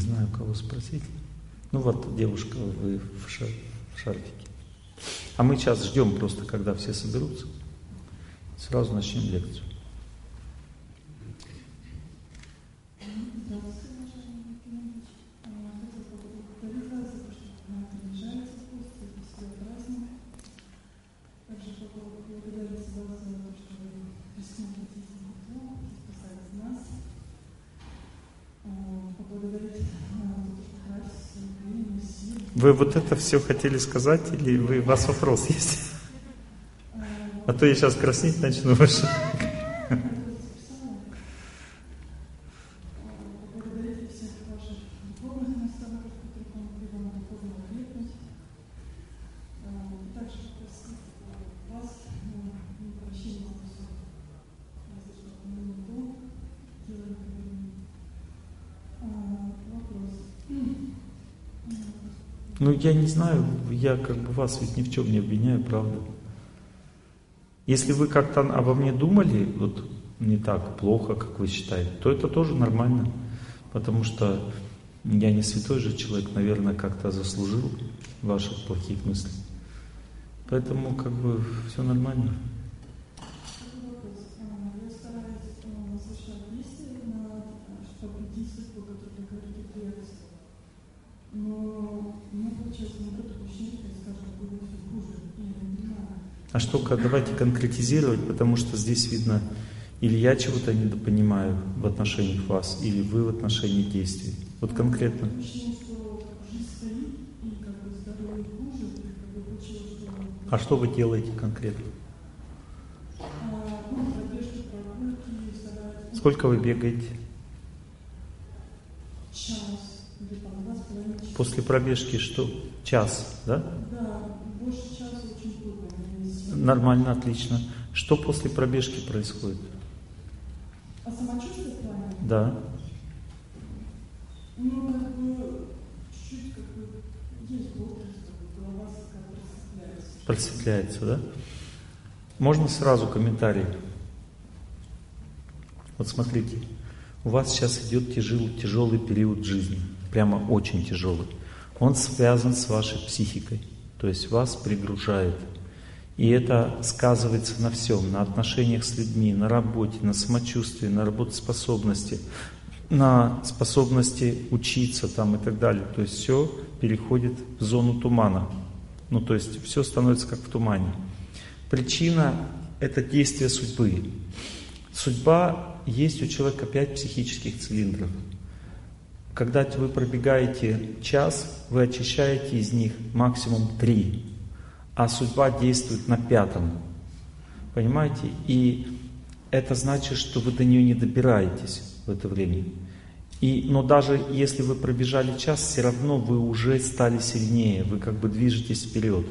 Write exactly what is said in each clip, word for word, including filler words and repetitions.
знаю, кого спросить. Ну вот, девушка, вы в, шар, в шарфике. А мы сейчас ждем просто, когда все соберутся. Сразу начнем лекцию. Вы вот это все хотели сказать, или вы, у вас вопрос есть? А то я сейчас краснеть начну выше. Ну, я не знаю, я как бы вас ведь ни в чем не обвиняю, правда. Если вы как-то обо мне думали, вот не так плохо, как вы считаете, то это тоже нормально. Потому что я не святой же человек, наверное, как-то заслужил ваших плохих мыслей. Поэтому как бы все нормально. А что, давайте конкретизировать, потому что здесь видно, или я чего-то недопонимаю в отношениях вас, или вы в отношении действий. Вот конкретно. А что вы делаете конкретно? Сколько вы бегаете? После пробежки что? Час, да? Да, больше часа очень трудно. Нормально, отлично. Что после пробежки происходит? А самочувствие правильно? Да. Ну, как бы, чуть-чуть, как бы, есть бодрость, голова как просветляется. Просветляется, да? Можно сразу комментарий? Вот смотрите, у вас сейчас идет тяжелый, тяжелый период жизни. Прямо очень тяжелый. Он связан с вашей психикой. То есть вас пригружает. И это сказывается на всем, на отношениях с людьми, на работе, на самочувствии, на работоспособности, на способности учиться там и так далее. То есть все переходит в зону тумана. Ну то есть все становится как в тумане. Причина — это действие судьбы. Судьба есть у человека пять психических цилиндров. Когда вы пробегаете час, вы очищаете из них максимум три. А судьба действует на пятом. Понимаете? И это значит, что вы до нее не добираетесь в это время. И, но даже если вы пробежали час, все равно вы уже стали сильнее, вы как бы движетесь вперед.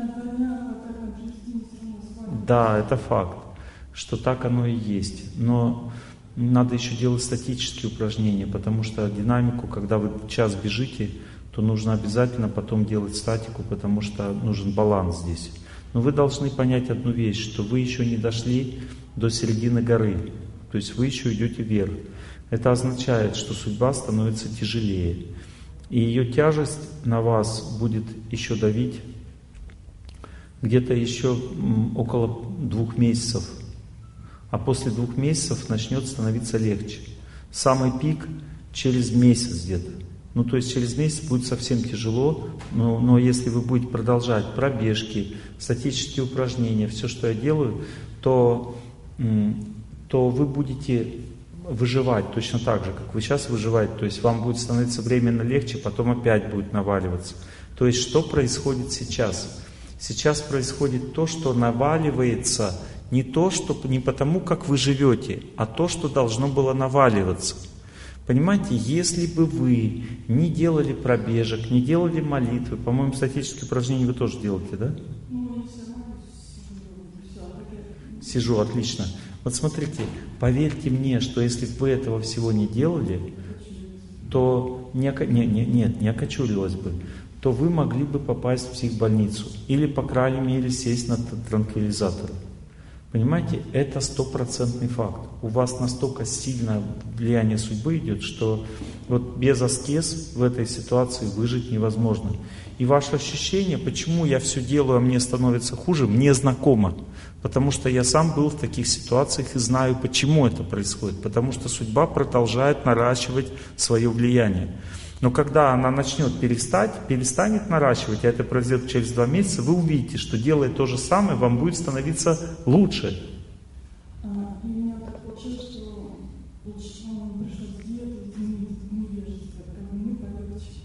Да, это факт, что так оно и есть. Но надо еще делать статические упражнения, потому что динамику, когда вы час бежите, то нужно обязательно потом делать статику, потому что нужен баланс здесь. Но вы должны понять одну вещь, что вы еще не дошли до середины горы, то есть вы еще идете вверх. Это означает, что судьба становится тяжелее, и ее тяжесть на вас будет еще давить где-то еще около двух месяцев, а после двух месяцев начнет становиться легче. Самый пик через месяц где-то. Ну, то есть через месяц будет совсем тяжело, но, но если вы будете продолжать пробежки, статические упражнения, все, что я делаю, то, то вы будете выживать точно так же, как вы сейчас выживаете. То есть вам будет становиться временно легче, потом опять будет наваливаться. То есть что происходит сейчас? Сейчас происходит то, что наваливается не то, что, не потому, как вы живете, а то, что должно было наваливаться. Понимаете, если бы вы не делали пробежек, не делали молитвы, по-моему, статические упражнения вы тоже делаете, да? Сижу, отлично. Вот смотрите, поверьте мне, что если бы вы этого всего не делали, то не, не, не, нет, не окочурилось бы, то вы могли бы попасть в психбольницу или, по крайней мере, сесть на транквилизатор. Понимаете, это стопроцентный факт. У вас настолько сильное влияние судьбы идет, что вот без аскез в этой ситуации выжить невозможно. И ваше ощущение, почему я все делаю, а мне становится хуже, мне знакомо. Потому что я сам был в таких ситуациях и знаю, почему это происходит. Потому что судьба продолжает наращивать свое влияние. Но когда она начнет перестать, перестанет наращивать, а это произойдет через два месяца, вы увидите, что делая то же самое, вам будет становиться лучше. А, и у меня так получилось, что лучше вам пришлось диету изменить невежество, как мы полегче.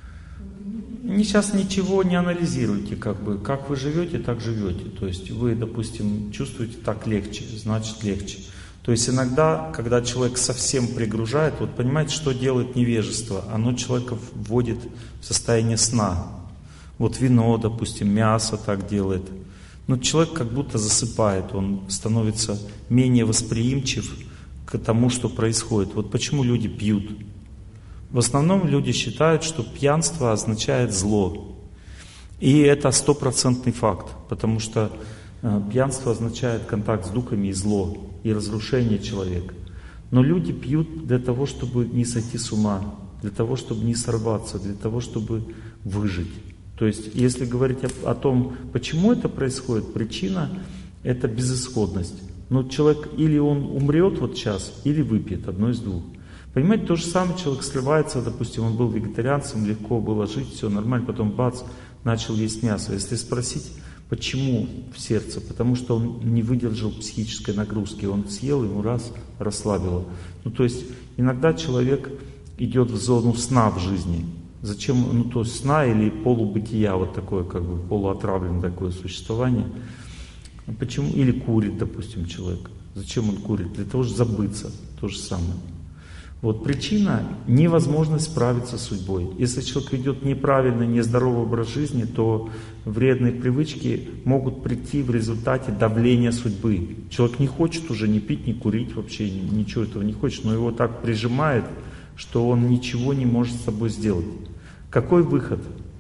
Не сейчас ничего не анализируйте, как бы, как вы живете, так живете. То есть вы, допустим, чувствуете так легче, значит легче. То есть иногда, когда человек совсем пригружает, вот понимаете, что делает невежество? Оно человека вводит в состояние сна. Вот вино, допустим, мясо так делает. Но человек как будто засыпает, он становится менее восприимчив к тому, что происходит. Вот почему люди пьют. В основном люди считают, что пьянство означает зло. И это стопроцентный факт, потому что пьянство означает контакт с духами и зло, и разрушение человека. Но люди пьют для того, чтобы не сойти с ума, для того, чтобы не сорваться, для того, чтобы выжить. То есть, если говорить о, о том, почему это происходит, причина – это безысходность. Но человек или он умрет вот сейчас, или выпьет, одно из двух. Понимаете, то же самое, человек срывается, допустим, он был вегетарианцем, легко было жить, все нормально, потом бац, начал есть мясо. Если спросить, почему в сердце? Потому что он не выдержал психической нагрузки. Он съел, ему раз, расслабило. Ну, то есть, иногда человек идет в зону сна в жизни. Зачем? Ну, то есть, сна или полубытия, вот такое, как бы, полуотравленное такое существование. Почему? Или курит, допустим, человек. Зачем он курит? Для того, чтобы забыться. То же самое. Вот причина – невозможность справиться с судьбой. Если человек ведет неправильный, нездоровый образ жизни, то вредные привычки могут прийти в результате давления судьбы. Человек не хочет уже ни пить, ни курить, вообще ничего этого не хочет, но его так прижимает, что он ничего не может с собой сделать. Какой выход?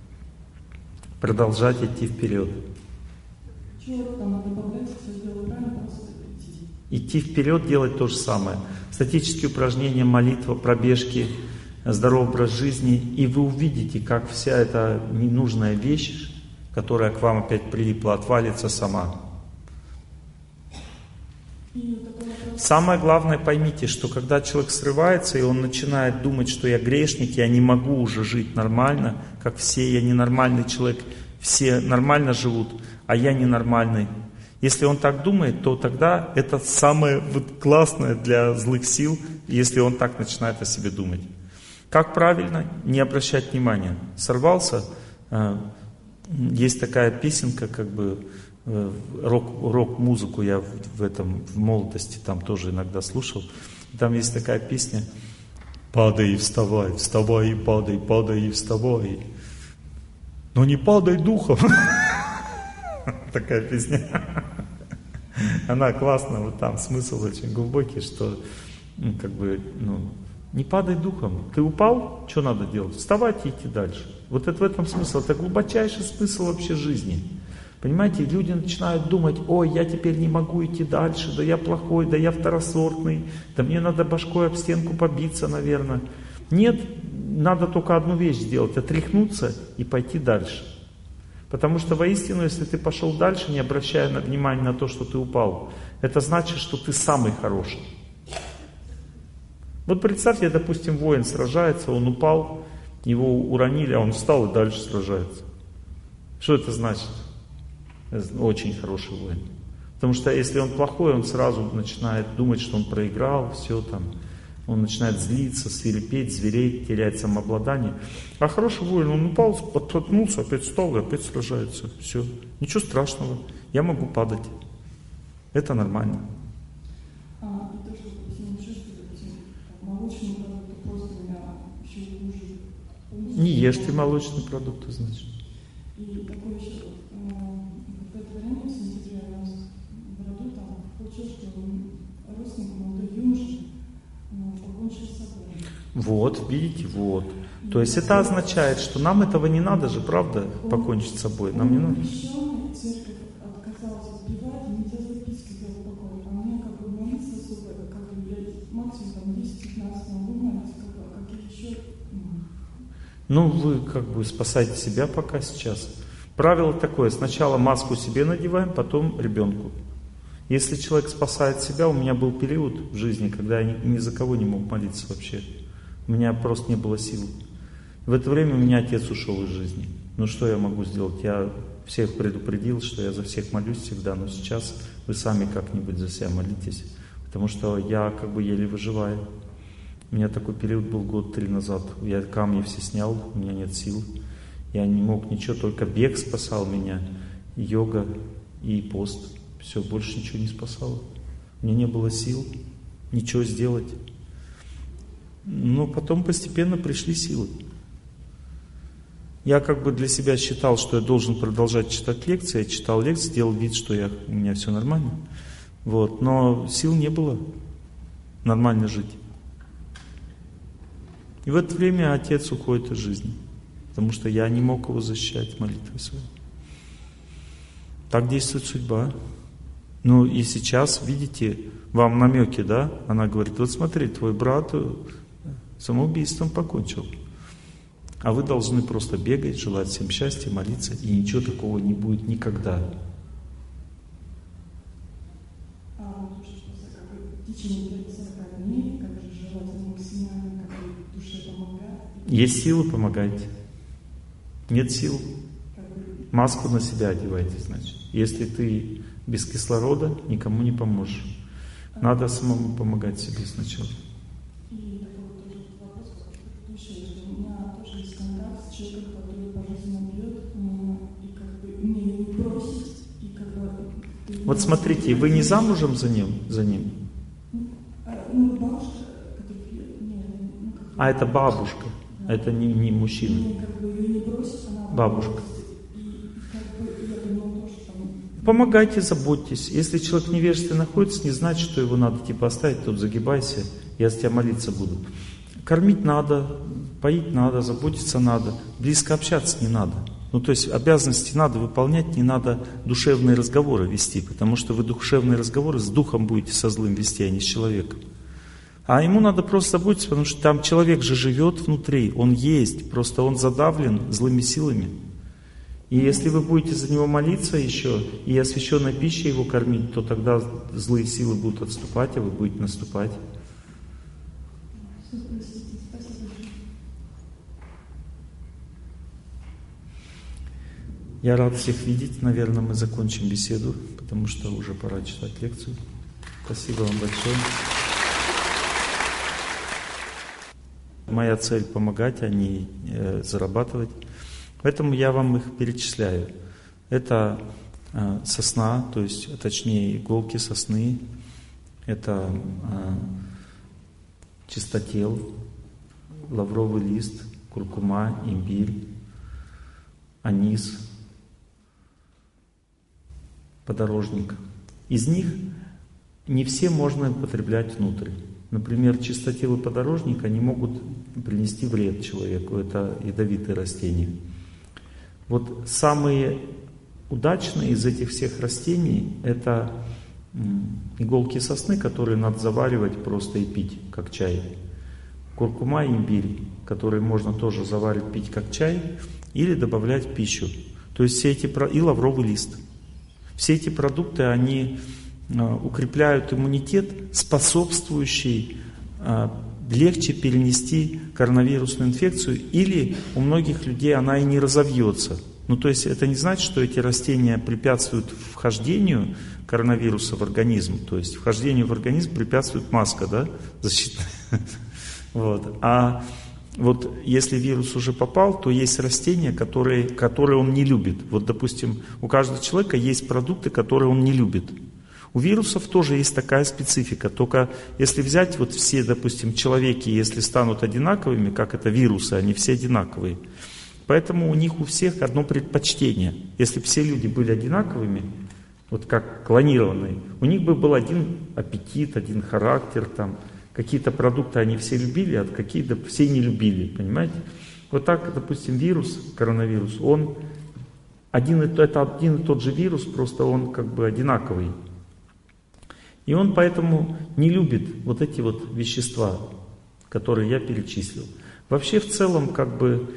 Продолжать идти вперед. Человек там надо добавлять, все сделать правильно, просто идти. Идти вперед, делать то же самое. Статические упражнения, молитва, пробежки, здоровый образ жизни. И вы увидите, как вся эта ненужная вещь, которая к вам опять прилипла, отвалится сама. Самое главное, поймите, что когда человек срывается, и он начинает думать, что я грешник, я не могу уже жить нормально, как все, я ненормальный человек, все нормально живут, а я ненормальный. Если он так думает, то тогда это самое вот классное для злых сил, если он так начинает о себе думать. Как правильно? Не обращать внимания. Сорвался, есть такая песенка, как бы рок, рок-музыку я в, в этом в молодости там тоже иногда слушал. Там есть такая песня: «Падай и вставай, вставай и падай, падай и вставай, но не падай духом». Такая песня. Она классная, вот там смысл очень глубокий, что ну, как бы, ну, не падай духом. Ты упал, что надо делать? Вставать и идти дальше. Вот это в этом смысл. Это глубочайший смысл вообще жизни. Понимаете, люди начинают думать: ой, я теперь не могу идти дальше, да я плохой, да я второсортный, да мне надо башкой об стенку побиться, наверное. Нет, надо только одну вещь сделать: отряхнуться и пойти дальше. Потому что воистину, если ты пошел дальше, не обращая внимания на то, что ты упал, это значит, что ты самый хороший. Вот представьте, допустим, воин сражается, он упал, его уронили, а он встал и дальше сражается. Что это значит? Это очень хороший воин. Потому что если он плохой, он сразу начинает думать, что он проиграл, все там. Он начинает злиться, свирепеть, звереть, терять самообладание. А хороший воин, он упал, подтолкнулся, опять встал и опять сражается. Все. Ничего страшного. Я могу падать. Это нормально. А, и то, что если не чувствуете, молочные продукты просто меня еще хуже. Не ешь ты молочные продукты, значит. И такое еще, в это время, в сентябре, у нас в роду там получилось, что родственник молодой юноши покончил с собой. Вот, видите, вот. То есть это означает, что нам этого не надо же, правда, покончить с собой. Нам не надо. Церковь отказалась избивать, нельзя записки делать. Ну, вы как бы спасайте себя пока сейчас. Правило такое, сначала маску себе надеваем, потом ребенку. Если человек спасает себя, у меня был период в жизни, когда я ни, ни за кого не мог молиться вообще. У меня просто не было сил. В это время у меня отец ушел из жизни. Ну что я могу сделать? Я всех предупредил, что я за всех молюсь всегда, но сейчас вы сами как-нибудь за себя молитесь, потому что я как бы еле выживаю. У меня такой период был год три назад. Я камни все снял, у меня нет сил. Я не мог ничего, только бег спасал меня, йога и пост. Все, больше ничего не спасало. Мне не было сил ничего сделать. Но потом постепенно пришли силы. Я как бы для себя считал, что я должен продолжать читать лекции. Я читал лекции, делал вид, что я, у меня все нормально. Вот. Но сил не было нормально жить. И в это время отец уходит из жизни. Потому что я не мог его защищать молитвой своей. Так действует судьба. Ну и сейчас, видите, вам намеки, да? Она говорит, вот смотри, твой брат самоубийством покончил. А вы должны просто бегать, желать всем счастья, молиться, и ничего такого не будет никогда. А вот в течение сорока дней, как же желательно максимально, как душе помогать? Есть силы, помогайте. Нет сил, маску на себя одевайте, значит. Если ты без кислорода, никому не поможешь. Надо самому помогать себе сначала. И такой вот тоже вопрос, как предыдущий, что у меня тоже есть контакт с человеком, который по жизни бьет, и как бы мне не просит, и как бы... Вот смотрите, вы не замужем за ним? За ним? Ну, бабушка, которая бьет, не, ну, как бы... А это бабушка, да. Это не, не мужчина. Не, как бы ее не бросит, она... Бабушка. И как бы я думала тоже, там... Помогайте, заботьтесь. Если человек в невежестве находится, не значит, что его надо типа оставить, тут загибайся, я за тебя молиться буду. Кормить надо, поить надо, заботиться надо, близко общаться не надо. Ну то есть обязанности надо выполнять, не надо душевные разговоры вести, потому что вы душевные разговоры с духом будете со злым вести, а не с человеком. А ему надо просто заботиться, потому что там человек же живет внутри, он есть, просто он задавлен злыми силами. И если вы будете за него молиться еще, и освященной пищей его кормить, то тогда злые силы будут отступать, а вы будете наступать. Я рад всех видеть. Наверное, мы закончим беседу, потому что уже пора читать лекцию. Спасибо вам большое. Моя цель помогать, а не э, зарабатывать. Поэтому я вам их перечисляю. Это э, сосна, то есть, точнее, иголки сосны. Это э, чистотел, лавровый лист, куркума, имбирь, анис, подорожник. Из них не все можно употреблять внутрь. Например, чистотел и подорожник, они могут принести вред человеку. Это ядовитые растения. Вот самые удачные из этих всех растений — это иголки сосны, которые надо заваривать просто и пить, как чай. Куркума и имбирь, которые можно тоже заваривать, пить как чай, или добавлять в пищу. То есть все эти... И лавровый лист. Все эти продукты, они укрепляют иммунитет, способствующий легче перенести коронавирусную инфекцию, или у многих людей она и не разовьется. Ну, то есть это не значит, что эти растения препятствуют вхождению коронавируса в организм. То есть вхождению в организм препятствует маска, да, защитная. Вот. А вот если вирус уже попал, то есть растения, которые, которые он не любит. Вот, допустим, у каждого человека есть продукты, которые он не любит. У вирусов тоже есть такая специфика, только если взять вот все, допустим, человеки, если станут одинаковыми, как это вирусы, они все одинаковые. Поэтому у них у всех одно предпочтение. Если бы все люди были одинаковыми, вот как клонированные, у них бы был один аппетит, один характер, там, какие-то продукты они все любили, а какие-то все не любили, понимаете? Вот так, допустим, вирус, коронавирус, он один, это один и тот же вирус, просто он как бы одинаковый. И он поэтому не любит вот эти вот вещества, которые я перечислил. Вообще в целом как бы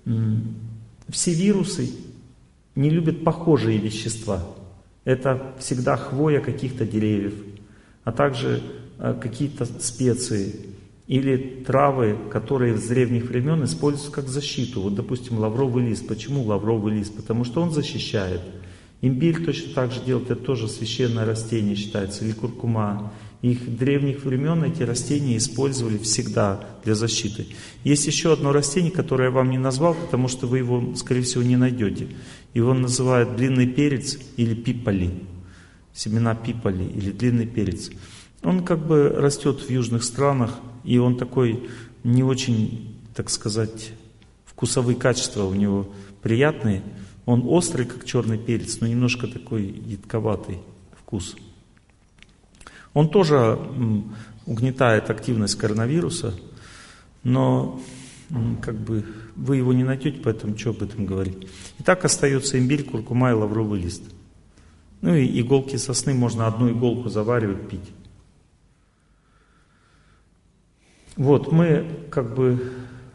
Все вирусы не любят похожие вещества. Это всегда хвоя каких-то деревьев, а также какие-то специи или травы, которые с древних времен используются как защиту. Вот, допустим, лавровый лист. Почему лавровый лист? Потому что он защищает. Имбирь точно так же делает, это тоже священное растение считается, или куркума. Их древних времен эти растения использовали всегда для защиты. Есть еще одно растение, которое я вам не назвал, потому что вы его, скорее всего, не найдете. Его называют длинный перец или пиполи. Семена пиполи или длинный перец. Он как бы растет в южных странах, и он такой не очень, так сказать, вкусовые качества у него приятные. Он острый, как черный перец, но немножко такой едковатый вкус. Он тоже угнетает активность коронавируса, но как бы вы его не найдете, поэтому что об этом говорить. И так остается имбирь, куркума и лавровый лист. Ну и иголки сосны, можно одну иголку заваривать, пить. Вот, мы как бы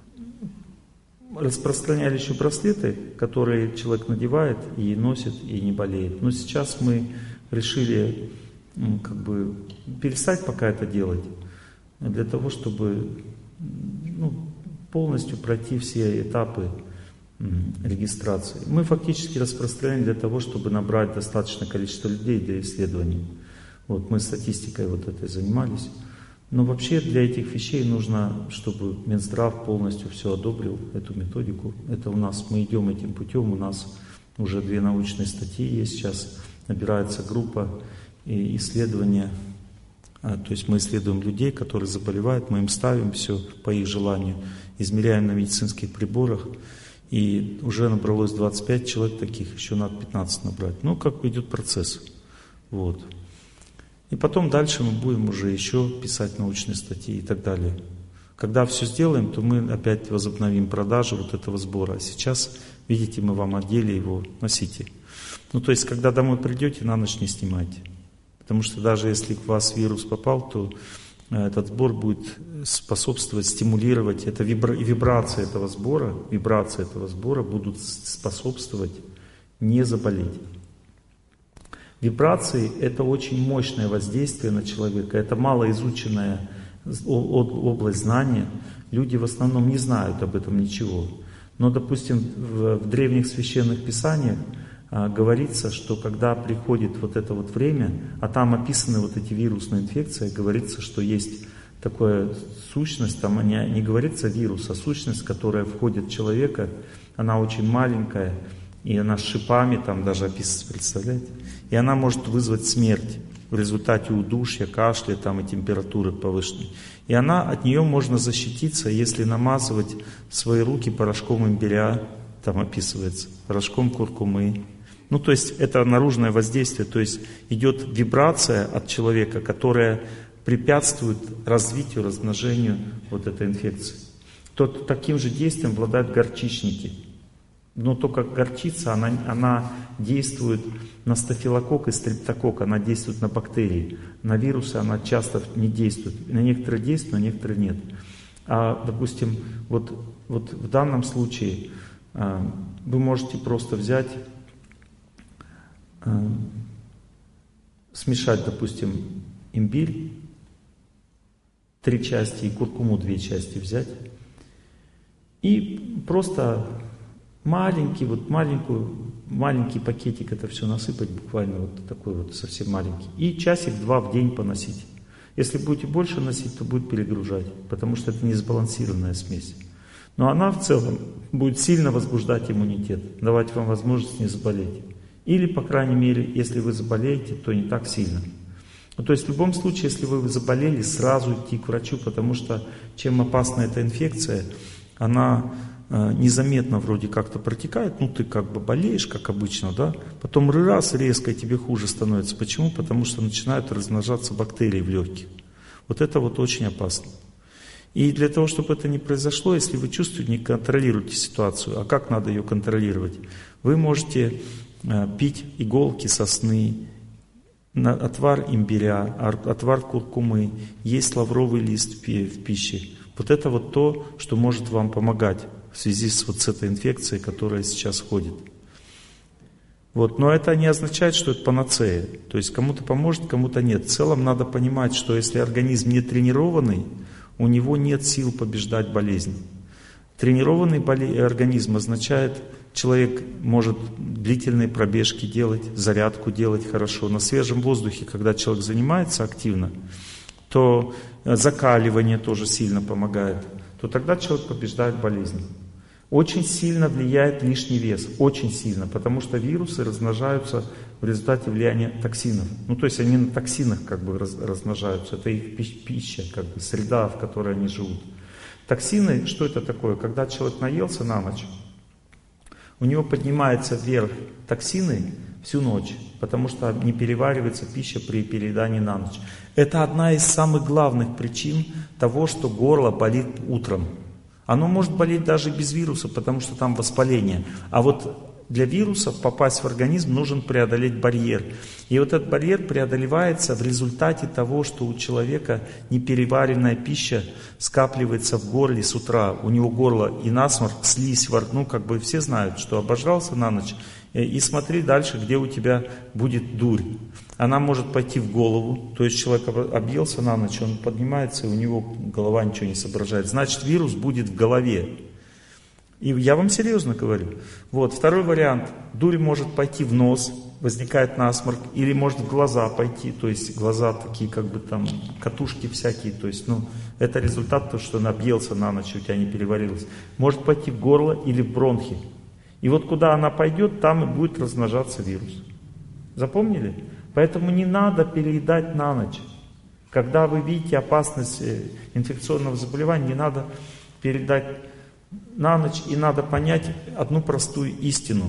распространяли еще браслеты, которые человек надевает и носит, и не болеет. Но сейчас мы решили как бы перестать пока это делать, для того, чтобы ну, полностью пройти все этапы регистрации. Мы фактически распространяем для того, чтобы набрать достаточное количество людей для исследований. Вот мы статистикой вот этой занимались. Но вообще для этих вещей нужно, чтобы Минздрав полностью все одобрил, эту методику. Это у нас, мы идем этим путем, у нас уже две научные статьи есть, сейчас набирается группа и исследования. То есть мы исследуем людей, которые заболевают, мы им ставим все по их желанию, измеряем на медицинских приборах. И уже набралось двадцать пять человек таких, еще надо пятнадцать набрать. Ну, как бы идет процесс. Вот. И потом дальше мы будем уже еще писать научные статьи и так далее. Когда все сделаем, то мы опять возобновим продажи вот этого сбора. А сейчас, видите, мы вам одели его, носите. Ну, то есть, когда домой придете, на ночь не снимайте. Потому что даже если к вас вирус попал, то этот сбор будет способствовать, стимулировать, это вибра, вибрации этого сбора, вибрации этого сбора будут способствовать не заболеть. Вибрации – это очень мощное воздействие на человека, это малоизученная область знания. Люди в основном не знают об этом ничего. Но, допустим, в, в древних священных писаниях а, говорится, что когда приходит вот это вот время, а там описаны вот эти вирусные инфекции, говорится, что есть такая сущность, там не, не говорится вирус, а сущность, которая входит в человека, она очень маленькая, и она с шипами, там даже описывается, представляете? И она может вызвать смерть в результате удушья, кашля там, и температуры повышенной. И она, от нее можно защититься, если намазывать свои руки порошком имбиря, там описывается, порошком куркумы. Ну, то есть это наружное воздействие, то есть идет вибрация от человека, которая препятствует развитию, размножению вот этой инфекции. То таким же действием обладают горчичники. Но только горчица, она, она действует на стафилококк и стрептококк, она действует на бактерии. На вирусы она часто не действует. На некоторые действуют, на некоторые нет. А, допустим, вот, вот в данном случае а, вы можете просто взять, а, смешать, допустим, имбирь, три части, и куркуму две части взять, и просто маленький, вот маленькую, маленький пакетик это все насыпать, буквально вот такой вот совсем маленький. И часик-два в день поносить. Если будете больше носить, то будет перегружать, потому что это не сбалансированная смесь. Но она в целом будет сильно возбуждать иммунитет, давать вам возможность не заболеть. Или, по крайней мере, если вы заболеете, то не так сильно. Ну, то есть в любом случае, если вы заболели, сразу идти к врачу, потому что чем опасна эта инфекция, она незаметно вроде как-то протекает, ну ты как бы болеешь, как обычно, да, потом раз резко и тебе хуже становится. Почему? Потому что начинают размножаться бактерии в легких. Вот это вот очень опасно. И для того, чтобы это не произошло, если вы чувствуете, не контролируете ситуацию, а как надо ее контролировать? Вы можете э, пить иголки сосны, отвар имбиря, отвар куркумы, есть лавровый лист в пище. Вот это вот то, что может вам помогать в связи с вот с этой инфекцией, которая сейчас ходит. Вот. Но это не означает, что это панацея. То есть кому-то поможет, кому-то нет. В целом надо понимать, что если организм не тренированный, у него нет сил побеждать болезнь. Тренированный организм означает, человек может длительные пробежки делать, зарядку делать хорошо. На свежем воздухе, когда человек занимается активно, то закаливание тоже сильно помогает, то тогда человек побеждает болезнь. Очень сильно влияет лишний вес, очень сильно, потому что вирусы размножаются в результате влияния токсинов. Ну, то есть они на токсинах как бы раз, размножаются, это их пища, как бы среда, в которой они живут. Токсины, что это такое? Когда человек наелся на ночь, у него поднимается вверх токсины всю ночь, потому что не переваривается пища при переедании на ночь. Это одна из самых главных причин того, что горло болит утром. Оно может болеть даже без вируса, потому что там воспаление. А вот для вирусов попасть в организм нужен преодолеть барьер. И вот этот барьер преодолевается в результате того, что у человека непереваренная пища скапливается в горле с утра. У него горло и насморк, слизь во рту. Ну, как бы все знают, что обожрался на ночь. И смотри дальше, где у тебя будет дурь. Она может пойти в голову, то есть человек объелся на ночь, он поднимается, и у него голова ничего не соображает. Значит, вирус будет в голове. И я вам серьезно говорю. Вот, второй вариант. Дурь может пойти в нос, возникает насморк, или может в глаза пойти, то есть глаза такие, как бы там, катушки всякие, то есть, ну, это результат того, что он объелся на ночь, у тебя не переварилось. Может пойти в горло или в бронхи. И вот куда она пойдет, там и будет размножаться вирус. Запомнили? Поэтому не надо переедать на ночь. Когда вы видите опасность инфекционного заболевания, не надо переедать на ночь. И надо понять одну простую истину,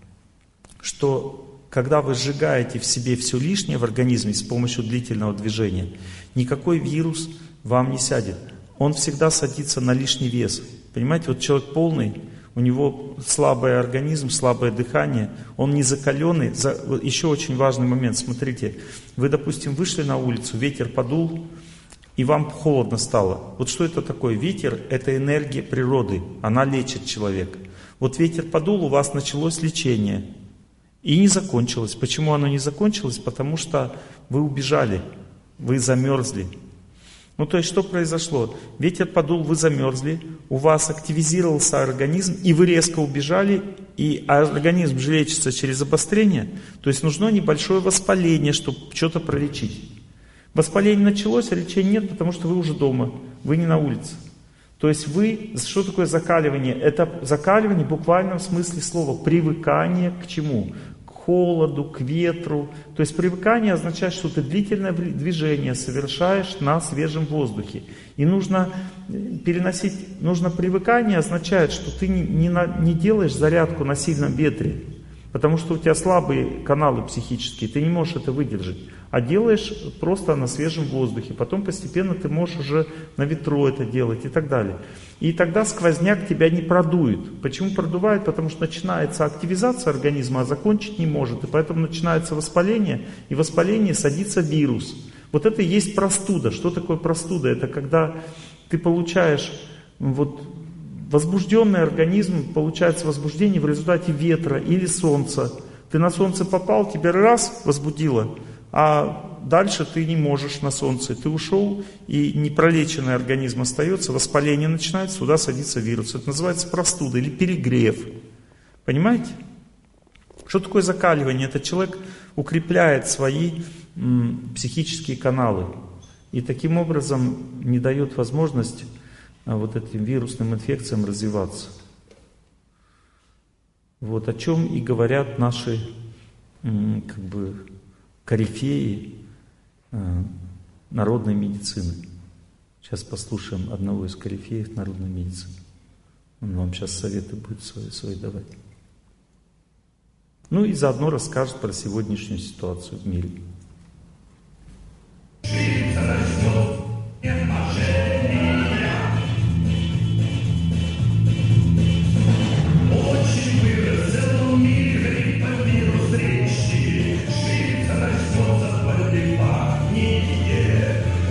что когда вы сжигаете в себе все лишнее в организме с помощью длительного движения, никакой вирус вам не сядет. Он всегда садится на лишний вес. Понимаете, вот человек полный, у него слабый организм, слабое дыхание, он не закаленный. Еще очень важный момент, смотрите, вы, допустим, вышли на улицу, ветер подул, и вам холодно стало. Вот что это такое? Ветер – это энергия природы, она лечит человека. Вот ветер подул, у вас началось лечение, и не закончилось. Почему оно не закончилось? Потому что вы убежали, вы замерзли. Ну, то есть, что произошло? Ветер подул, вы замерзли, у вас активизировался организм, и вы резко убежали, и организм же лечится через обострение, то есть нужно небольшое воспаление, чтобы что-то пролечить. Воспаление началось, а лечения нет, потому что вы уже дома, вы не на улице. То есть вы, что такое закаливание? Это закаливание в буквальном смысле слова, привыкание к чему? К холоду, к ветру. То есть привыкание означает, что ты длительное движение совершаешь на свежем воздухе. И нужно переносить, нужно привыкание означает, что ты не, не, на, не делаешь зарядку на сильном ветре, потому что у тебя слабые каналы психические, ты не можешь это выдержать. А делаешь просто на свежем воздухе. Потом постепенно ты можешь уже на ветру это делать и так далее. И тогда сквозняк тебя не продует. Почему продувает? Потому что начинается активизация организма, а закончить не может. И поэтому начинается воспаление, и в воспалении садится вирус. Вот это и есть простуда. Что такое простуда? Это когда ты получаешь вот, возбужденный организм, получается возбуждение в результате ветра или солнца. Ты на солнце попал, тебя раз возбудило, а дальше ты не можешь на солнце. Ты ушел, и непролеченный организм остается, воспаление начинается, сюда садится вирус. Это называется простуда или перегрев. Понимаете? Что такое закаливание? Это человек укрепляет свои м, психические каналы. И таким образом не дает возможность а, вот этим вирусным инфекциям развиваться. Вот о чем и говорят наши м, как бы, корифеи э, народной медицины. Сейчас послушаем одного из корифеев народной медицины. Он вам сейчас советы будет свои, свои давать. Ну и заодно расскажет про сегодняшнюю ситуацию в мире.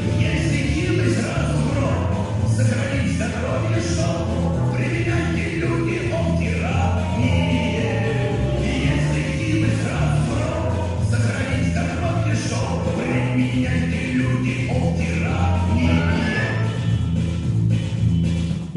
Сохранить здоровье, что применять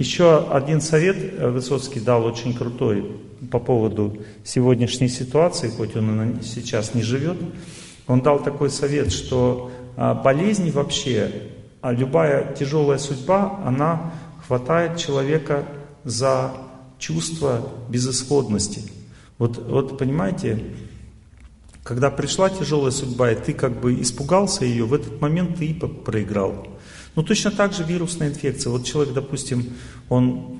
Еще один совет Высоцкий дал очень крутой по поводу сегодняшней ситуации, хоть он сейчас не живет. Он дал такой совет, что болезни вообще, любая тяжелая судьба, она хватает человека за чувство безысходности. Вот, вот понимаете, когда пришла тяжелая судьба, и ты как бы испугался ее, в этот момент ты и проиграл. Ну точно так же вирусная инфекция. Вот человек, допустим, он,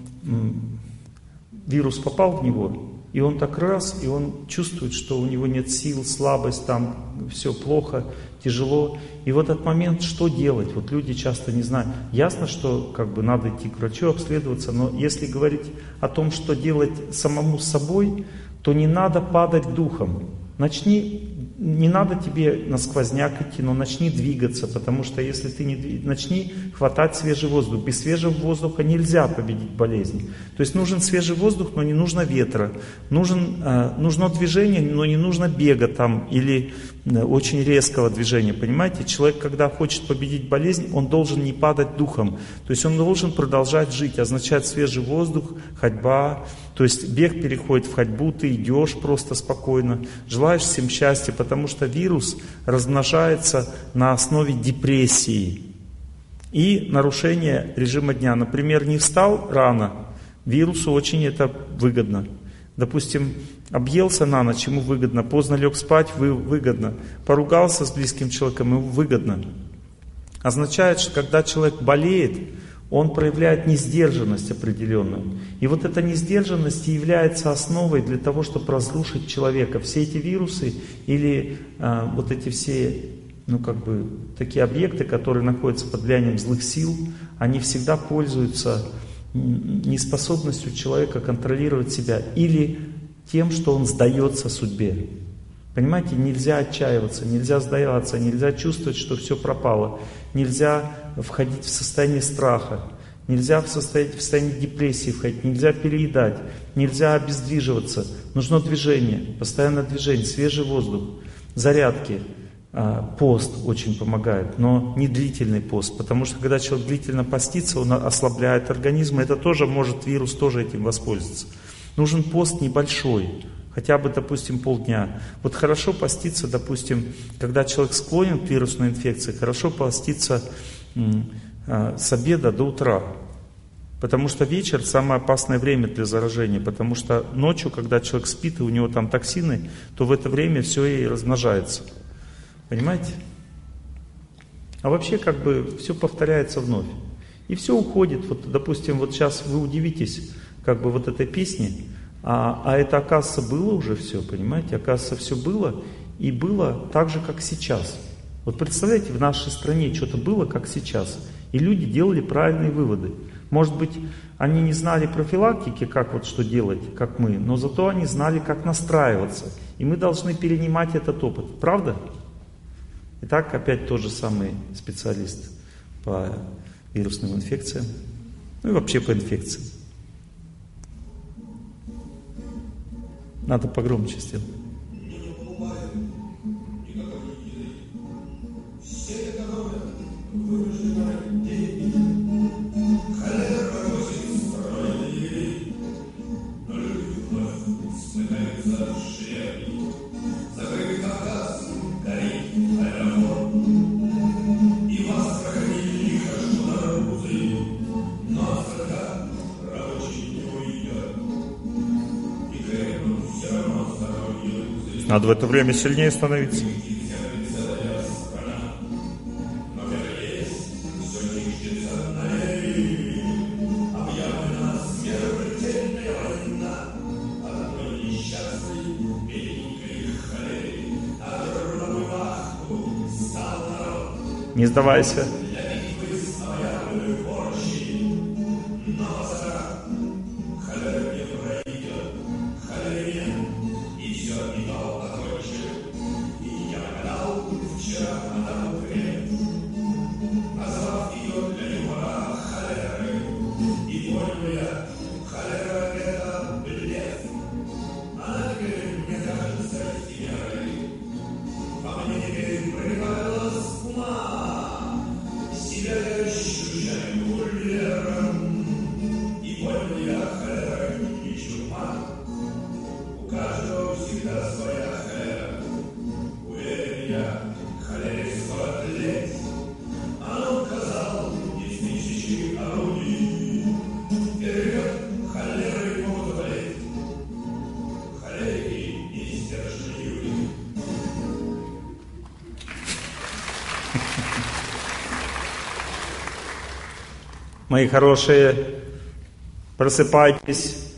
вирус попал в него, и он так раз, и он чувствует, что у него нет сил, слабость, там все плохо, тяжело. И в этот момент что делать? Вот люди часто не знают. Ясно, что как бы надо идти к врачу, обследоваться, но если говорить о том, что делать самому с собой, то не надо падать духом. Начни, не надо тебе на сквозняк идти, но начни двигаться, потому что если ты не двиг... начни хватать свежий воздух. Без свежего воздуха нельзя победить болезнь. То есть нужен свежий воздух, но не нужно ветра. Нужен, э, нужно движение, но не нужно бега там или э, очень резкого движения. Понимаете, человек, когда хочет победить болезнь, он должен не падать духом. То есть он должен продолжать жить. Означает свежий воздух, ходьба. То есть бег переходит в ходьбу, ты идешь просто спокойно, желаешь всем счастья, потому что вирус размножается на основе депрессии и нарушения режима дня. Например, не встал рано, вирусу очень это выгодно. Допустим, объелся на ночь, ему выгодно, поздно лег спать, выгодно, поругался с близким человеком, ему выгодно. Означает, что когда человек болеет, он проявляет несдержанность определенную. И вот эта несдержанность является основой для того, чтобы разрушить человека. Все эти вирусы или а, вот эти все, ну как бы, такие объекты, которые находятся под влиянием злых сил, они всегда пользуются неспособностью человека контролировать себя или тем, что он сдается судьбе. Понимаете, нельзя отчаиваться, нельзя сдаваться, нельзя чувствовать, что все пропало. Нельзя входить в состояние страха, нельзя в состояние, в состояние депрессии входить, нельзя переедать, нельзя обездвиживаться. Нужно движение, постоянное движение, свежий воздух, зарядки. Пост очень помогает, но не длительный пост, потому что когда человек длительно постится, он ослабляет организм, и это тоже может, вирус тоже этим воспользоваться. Нужен пост небольшой. Хотя бы, допустим, полдня. Вот хорошо поститься, допустим, когда человек склонен к вирусной инфекции, хорошо поститься с обеда до утра. Потому что вечер самое опасное время для заражения. Потому что ночью, когда человек спит, и у него там токсины, то в это время все и размножается. Понимаете? А вообще как бы все повторяется вновь. И все уходит. Вот, допустим, вот сейчас вы удивитесь, как бы вот этой песни. А, а это, оказывается, было уже все, понимаете? Оказывается, все было, и было так же, как сейчас. Вот представляете, в нашей стране что-то было, как сейчас, и люди делали правильные выводы. Может быть, они не знали профилактики, как вот что делать, как мы, но зато они знали, как настраиваться. И мы должны перенимать этот опыт. Правда? Итак, опять тот же самый специалист по вирусным инфекциям, ну и вообще по инфекциям. Надо погромче сделать. Надо в это время сильнее становиться. Не сдавайся. Мои хорошие, просыпайтесь,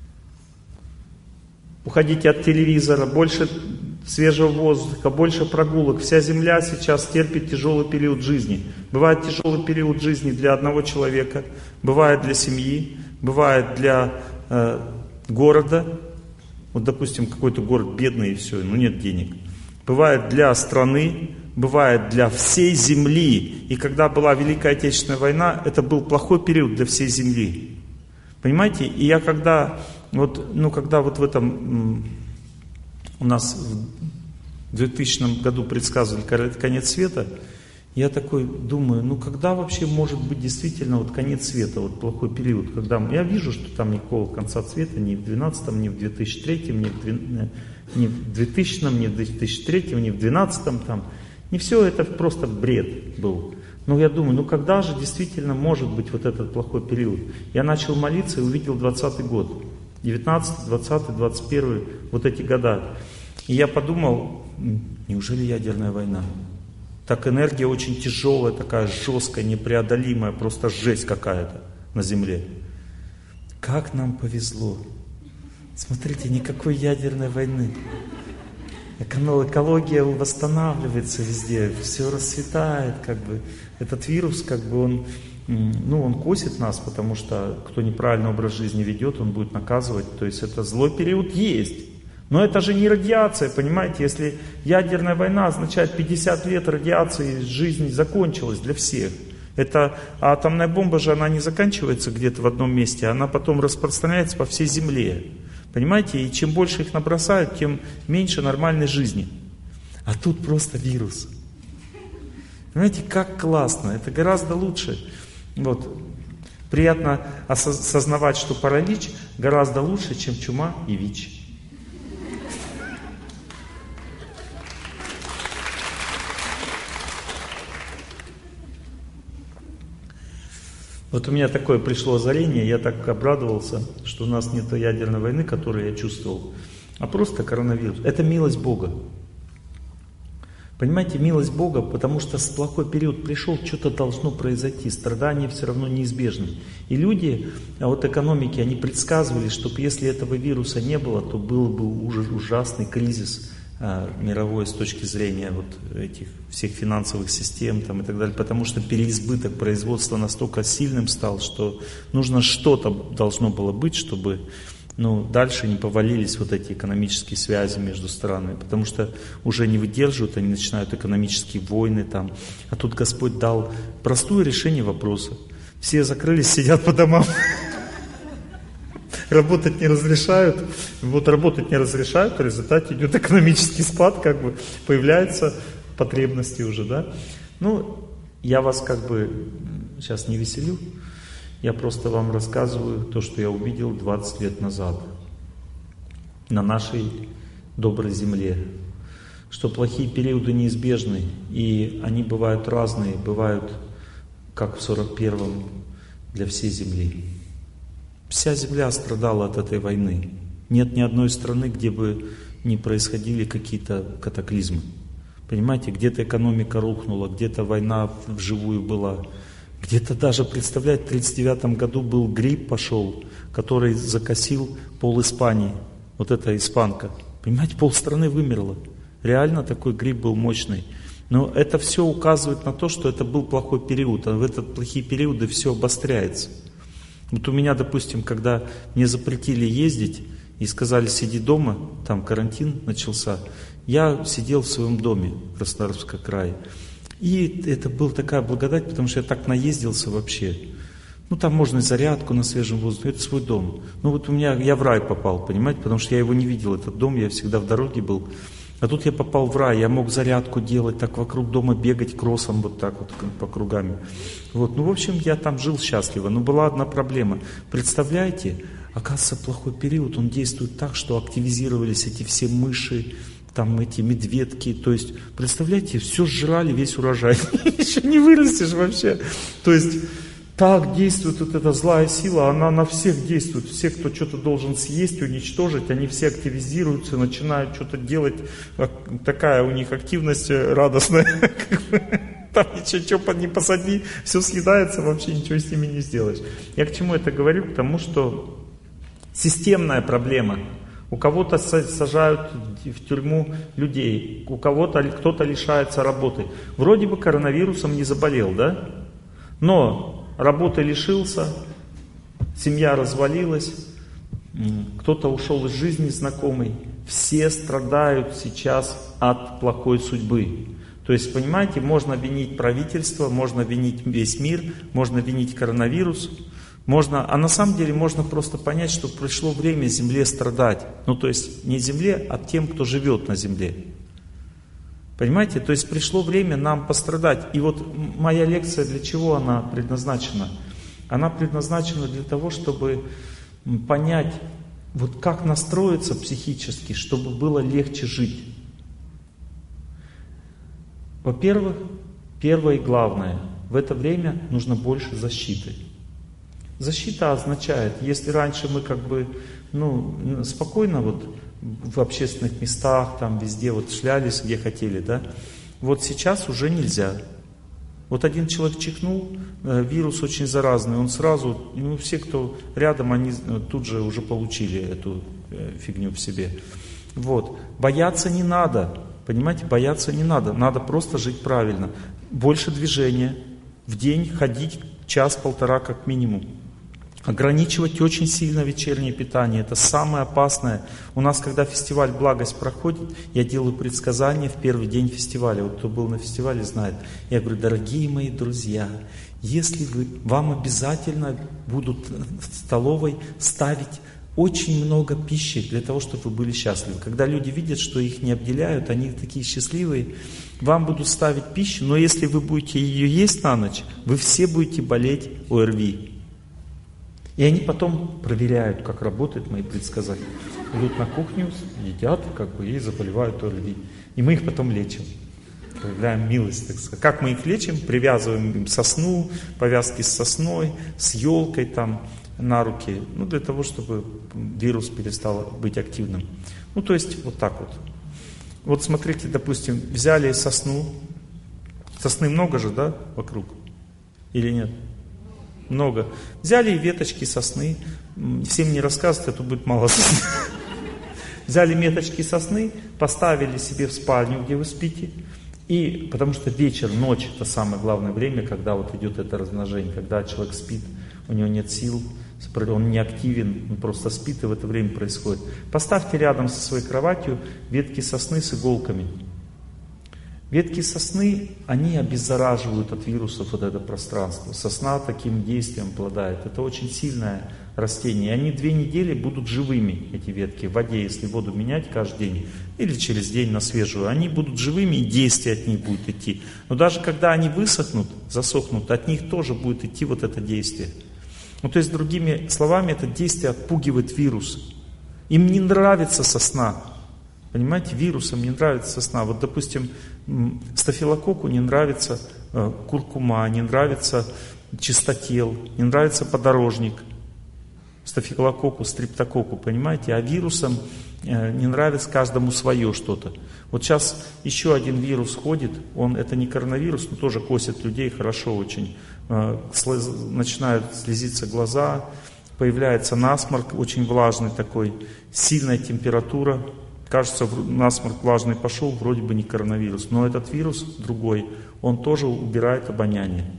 уходите от телевизора, больше свежего воздуха, больше прогулок. Вся Земля сейчас терпит тяжелый период жизни. Бывает тяжелый период жизни для одного человека, бывает для семьи, бывает для э, города. Вот, допустим, какой-то город бедный и все, ну нет денег. Бывает для страны, бывает для всей земли. И когда была Великая Отечественная война, это был плохой период для всей земли. Понимаете? И я когда, вот, ну, когда вот в этом, у нас в двухтысячном году предсказывали конец света, я такой думаю, ну когда вообще может быть действительно вот конец света, вот плохой период, когда я вижу, что там никакого конца света ни в двенадцатом, ни в две тысячи третьем, ни в, ни в двухтысячном, ни в две тысячи третьем, ни в двенадцатом там, не все это просто бред был. Но я думаю, ну когда же действительно может быть вот этот плохой период? Я начал молиться и увидел двадцатый год, девятнадцатый, двадцатый, двадцать первый, вот эти года. И я подумал, неужели ядерная война? Так энергия очень тяжелая, такая жесткая, непреодолимая, просто жесть какая-то на Земле. Как нам повезло. Смотрите, никакой ядерной войны. Экология восстанавливается везде, все расцветает, как бы. Этот вирус, как бы он, ну, он косит нас, потому что кто неправильный образ жизни ведет, он будет наказывать. То есть это злой период есть. Но это же не радиация, понимаете? Если ядерная война означает пятьдесят лет радиации, жизнь закончилась для всех. Это а атомная бомба же, она не заканчивается где-то в одном месте, она потом распространяется по всей Земле. Понимаете? И чем больше их набросают, тем меньше нормальной жизни. А тут просто вирус. Понимаете, как классно, это гораздо лучше. Вот. Приятно осознавать, что паралич гораздо лучше, чем чума и ВИЧ. Вот у меня такое пришло озарение, я так обрадовался, что у нас нет ядерной войны, которую я чувствовал, а просто коронавирус. Это милость Бога. Понимаете, милость Бога, потому что плохой период пришел, что-то должно произойти, страдания все равно неизбежны. И люди от экономики, они предсказывали, что если этого вируса не было, то был бы ужасный кризис а, мировой с точки зрения вот этих всех финансовых систем там, и так далее, потому что переизбыток производства настолько сильным стал, что нужно что-то должно было быть, чтобы ну, дальше не повалились вот эти экономические связи между странами, потому что уже не выдерживают, они начинают экономические войны там. А тут Господь дал простое решение вопроса. Все закрылись, сидят по домам. Работать не разрешают. Вот работать не разрешают, в результате идет экономический спад, как бы появляются потребности уже, да. Ну, я вас как бы сейчас не веселю. Я просто вам рассказываю то, что я увидел двадцать лет назад на нашей доброй земле. Что плохие периоды неизбежны, и они бывают разные, бывают, как в сорок первом, для всей земли. Вся земля страдала от этой войны. Нет ни одной страны, где бы не происходили какие-то катаклизмы. Понимаете, где-то экономика рухнула, где-то война вживую была. Где-то даже, представляете, в тридцать девятом году был грипп пошел, который закосил пол Испании. Вот эта испанка. Понимаете, полстраны вымерло. Реально такой грипп был мощный. Но это все указывает на то, что это был плохой период. А в этот плохие периоды все обостряется. Вот у меня, допустим, когда мне запретили ездить и сказали, сиди дома, там карантин начался, я сидел в своем доме в Краснодарском крае. И это была такая благодать, потому что я так наездился вообще. Ну, там можно и зарядку на свежем воздухе, это свой дом. Ну, вот у меня, я в рай попал, понимаете, потому что я его не видел, этот дом, я всегда в дороге был. А тут я попал в рай, я мог зарядку делать, так вокруг дома бегать кроссом, вот так вот по кругам. Вот, ну, в общем, я там жил счастливо, но была одна проблема. Представляете, оказывается, плохой период, он действует так, что активизировались эти все мыши, там эти медведки, то есть, представляете, все сжрали, весь урожай, еще не вырастешь вообще. То есть, так действует вот эта злая сила, она на всех действует. Все, кто что-то должен съесть, уничтожить, они все активизируются, начинают что-то делать. Такая у них активность радостная. Там ничего, что не посади, все съедается, вообще ничего с ними не сделаешь. Я к чему это говорю? К тому, что системная проблема. У кого-то сажают в тюрьму людей, у кого-то кто-то лишается работы. Вроде бы коронавирусом не заболел, да? Но работы лишился, семья развалилась, кто-то ушел из жизни знакомый. Все страдают сейчас от плохой судьбы. То есть, понимаете, можно винить правительство, можно винить весь мир, можно винить коронавирус. Можно, а на самом деле можно просто понять, что пришло время Земле страдать. Ну, то есть не Земле, а тем, кто живет на Земле. Понимаете? То есть пришло время нам пострадать. И вот моя лекция, для чего она предназначена? Она предназначена для того, чтобы понять, вот как настроиться психически, чтобы было легче жить. Во-первых, первое и главное, в это время нужно больше защиты. Защита означает, если раньше мы как бы, ну, спокойно вот в общественных местах, там везде вот шлялись, где хотели, да, вот сейчас уже нельзя. Вот один человек чихнул, вирус очень заразный, он сразу, ну, все, кто рядом, они тут же уже получили эту фигню в себе. Вот. Бояться не надо, понимаете, бояться не надо, надо просто жить правильно. Больше движения, в день ходить час-полтора как минимум. Ограничивать очень сильно вечернее питание, это самое опасное. У нас, когда фестиваль «Благость» проходит, я делаю предсказания в первый день фестиваля. Вот кто был на фестивале, знает. Я говорю: дорогие мои друзья, если вы, вам обязательно будут в столовой ставить очень много пищи для того, чтобы вы были счастливы. Когда люди видят, что их не обделяют, они такие счастливые, вам будут ставить пищу, но если вы будете ее есть на ночь, вы все будете болеть ОРВИ. И они потом проверяют, как работают мои предсказания. Идут на кухню, едят, как бы, и заболевают ОРВИ. И мы их потом лечим. Проявляем милость, так сказать. Как мы их лечим? Привязываем им сосну, повязки с сосной, с елкой там на руки. Ну, для того, чтобы вирус перестал быть активным. Ну, то есть, вот так вот. Вот смотрите, допустим, взяли сосну. Сосны много же, да, вокруг? Или нет? Много. Взяли веточки сосны, всем не рассказывать, а то будет мало сосны. Взяли веточки сосны, поставили себе в спальню, где вы спите, и потому что вечер, ночь — это самое главное время, когда вот идет это размножение, когда человек спит, у него нет сил, он не активен, он просто спит, и в это время происходит. Поставьте рядом со своей кроватью ветки сосны с иголками. Ветки сосны, они обеззараживают от вирусов вот это пространство. Сосна таким действием обладает. Это очень сильное растение. И они две недели будут живыми, эти ветки, в воде, если воду менять каждый день, или через день на свежую. Они будут живыми, и действие от них будет идти. Но даже когда они высохнут, засохнут, от них тоже будет идти вот это действие. Ну, то есть, другими словами, это действие отпугивает вирус. Им не нравится сосна. Понимаете, вирусам не нравится сосна. Вот, допустим, стафилококку не нравится э, куркума, не нравится чистотел, не нравится подорожник. Стафилококку, стрептококку, понимаете? А вирусам э, не нравится каждому свое что-то. Вот сейчас еще один вирус ходит, он, это не коронавирус, но тоже косит людей хорошо очень. Э, слез, начинают слезиться глаза, появляется насморк очень влажный такой, сильная температура. Кажется, насморк влажный пошел, вроде бы не коронавирус. Но этот вирус другой, он тоже убирает обоняние.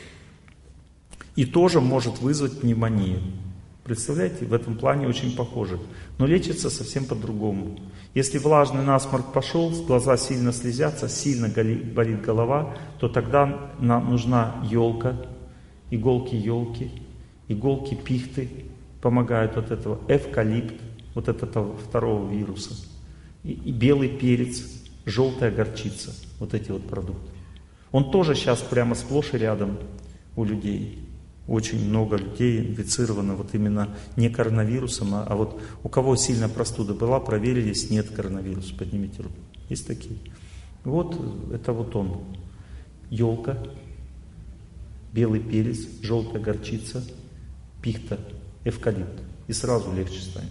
И тоже может вызвать пневмонию. Представляете, в этом плане очень похоже. Но лечится совсем по-другому. Если влажный насморк пошел, глаза сильно слезятся, сильно болит голова, то тогда нам нужна елка, иголки елки, иголки пихты помогают от этого, эвкалипт, вот от этого второго вируса. И белый перец, желтая горчица, вот эти вот продукты. Он тоже сейчас прямо сплошь и рядом у людей. Очень много людей инфицировано вот именно не коронавирусом, а, а вот у кого сильно простуда была, проверились, нет коронавируса, поднимите руку. Есть такие? Вот это вот он. Елка, белый перец, желтая горчица, пихта, эвкалипт. И сразу легче станет.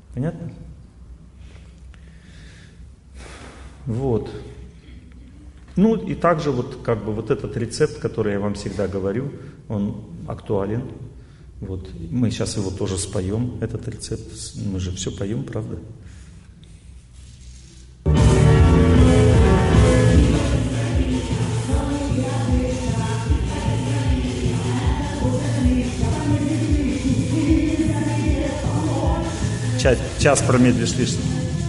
Понятно? Вот. Ну и также вот как бы вот этот рецепт, который я вам всегда говорю, он актуален. Вот. Мы сейчас его тоже споем, этот рецепт. Мы же все поем, правда? Час, час промедлишь лишний.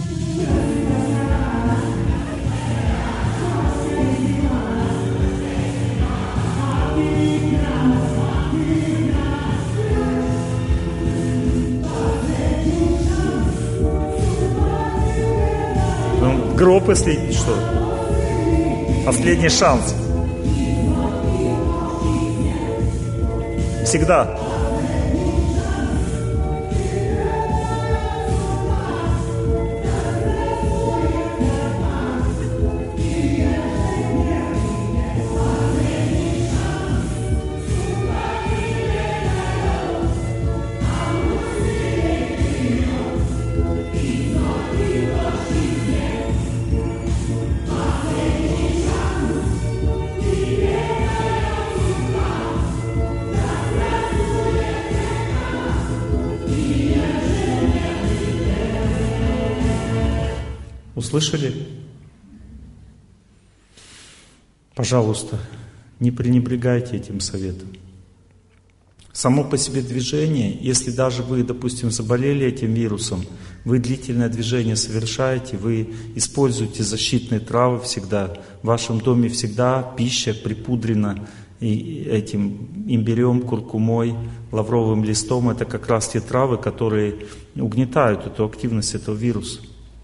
Ну, гроб, если что. Последний шанс. Всегда. Услышали? Пожалуйста, не пренебрегайте этим советом. Само по себе движение, если даже вы, допустим, заболели этим вирусом, вы длительное движение совершаете, вы используете защитные травы всегда, в вашем доме всегда пища припудрена и этим имбирем, куркумой, лавровым листом. Это как раз те травы, которые угнетают эту активность этого вируса.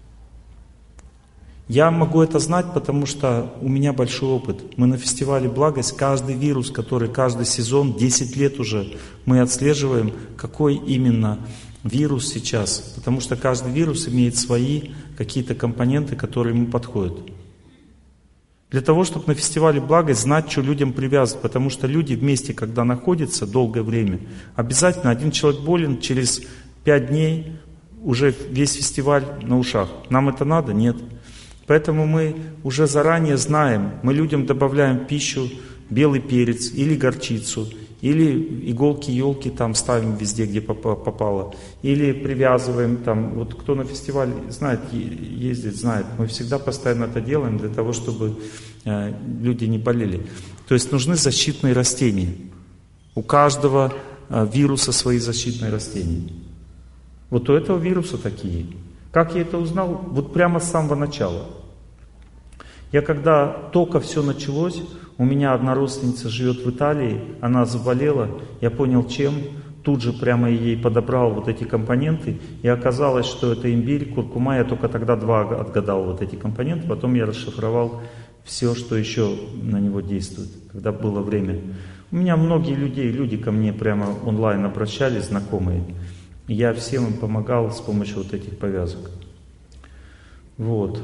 Я могу это знать, потому что у меня большой опыт. Мы на фестивале «Благость» каждый вирус, который каждый сезон, десять лет уже, мы отслеживаем, какой именно вирус сейчас. Потому что каждый вирус имеет свои какие-то компоненты, которые ему подходят. Для того, чтобы на фестивале «Благость» знать, что людям привязывать. Потому что люди вместе, когда находятся долгое время, обязательно один человек болен, через пять дней уже весь фестиваль на ушах. Нам это надо? Нет. Поэтому мы уже заранее знаем, мы людям добавляем в пищу белый перец или горчицу, или иголки-елки там ставим везде, где попало, или привязываем там, вот кто на фестиваль знает, ездит, знает, мы всегда постоянно это делаем для того, чтобы э, люди не болели. То есть нужны защитные растения. У каждого э, вируса свои защитные растения. Вот у этого вируса такие. Как я это узнал? Вот прямо с самого начала. Я когда только все началось, у меня одна родственница живет в Италии, она заболела, я понял чем, тут же прямо ей подобрал вот эти компоненты, и оказалось, что это имбирь, куркума, я только тогда два отгадал вот эти компоненты, потом я расшифровал все, что еще на него действует, когда было время. У меня многие люди, люди ко мне прямо онлайн обращались, знакомые. Я всем им помогал с помощью вот этих повязок. Вот.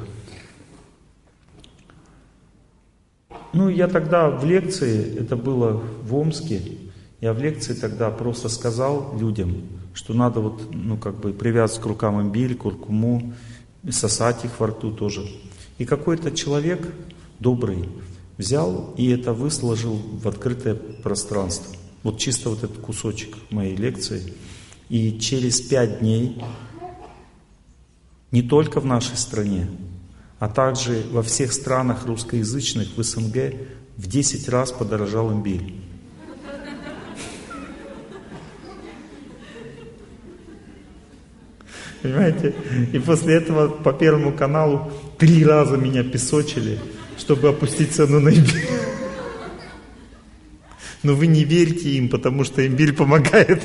Ну, я тогда в лекции, это было в Омске, я в лекции тогда просто сказал людям, что надо вот, ну, как бы привязывать к рукам имбирь, куркуму, сосать их во рту тоже. И какой-то человек добрый взял и это высложил в открытое пространство. Вот чисто вот этот кусочек моей лекции. И через пять дней, не только в нашей стране, а также во всех странах русскоязычных в СНГ, в десять раз подорожал имбирь. Понимаете? И после этого по Первому каналу три раза меня песочили, чтобы опустить цену на имбирь. Но вы не верьте им, потому что имбирь помогает.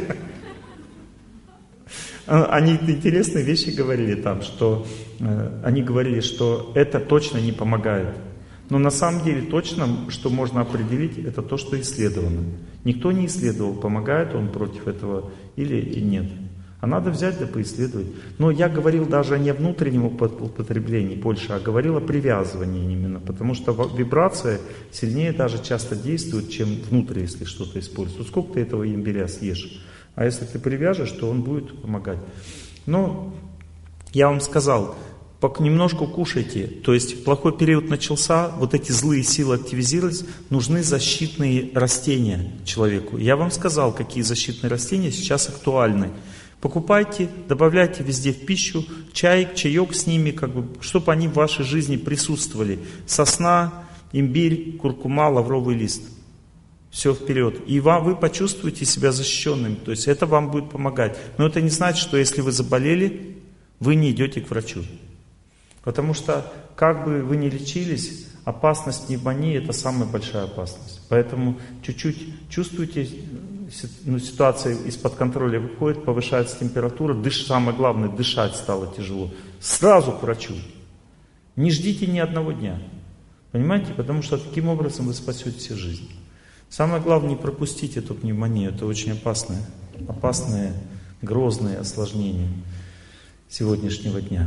Они интересные вещи говорили там, что э, они говорили, что это точно не помогает. Но на самом деле точно, что можно определить, это то, что исследовано. Никто не исследовал, помогает он против этого или и нет. А надо взять да поисследовать. Но я говорил даже не о внутреннем употреблении больше, а говорил о привязывании именно. Потому что вибрация сильнее даже часто действует, чем внутрь, если что-то используешь. Вот сколько ты этого имбиря съешь? А если ты привяжешь, то он будет помогать. Но я вам сказал, немножко кушайте. То есть плохой период начался, вот эти злые силы активизировались, нужны защитные растения человеку. Я вам сказал, какие защитные растения сейчас актуальны. Покупайте, добавляйте везде в пищу, чай, чаек с ними, как бы, чтобы они в вашей жизни присутствовали. Сосна, имбирь, куркума, лавровый лист. Все вперед. И вам, вы почувствуете себя защищенным. То есть это вам будет помогать. Но это не значит, что если вы заболели, вы не идете к врачу. Потому что, как бы вы ни лечились, опасность пневмонии – это самая большая опасность. Поэтому чуть-чуть чувствуете, ну, ситуация из-под контроля выходит, повышается температура, дыш, самое главное, дышать стало тяжело. Сразу к врачу. Не ждите ни одного дня. Понимаете? Потому что таким образом вы спасете себе жизнь. Самое главное, не пропустить эту пневмонию. Это очень опасное, опасное, грозное осложнение сегодняшнего дня.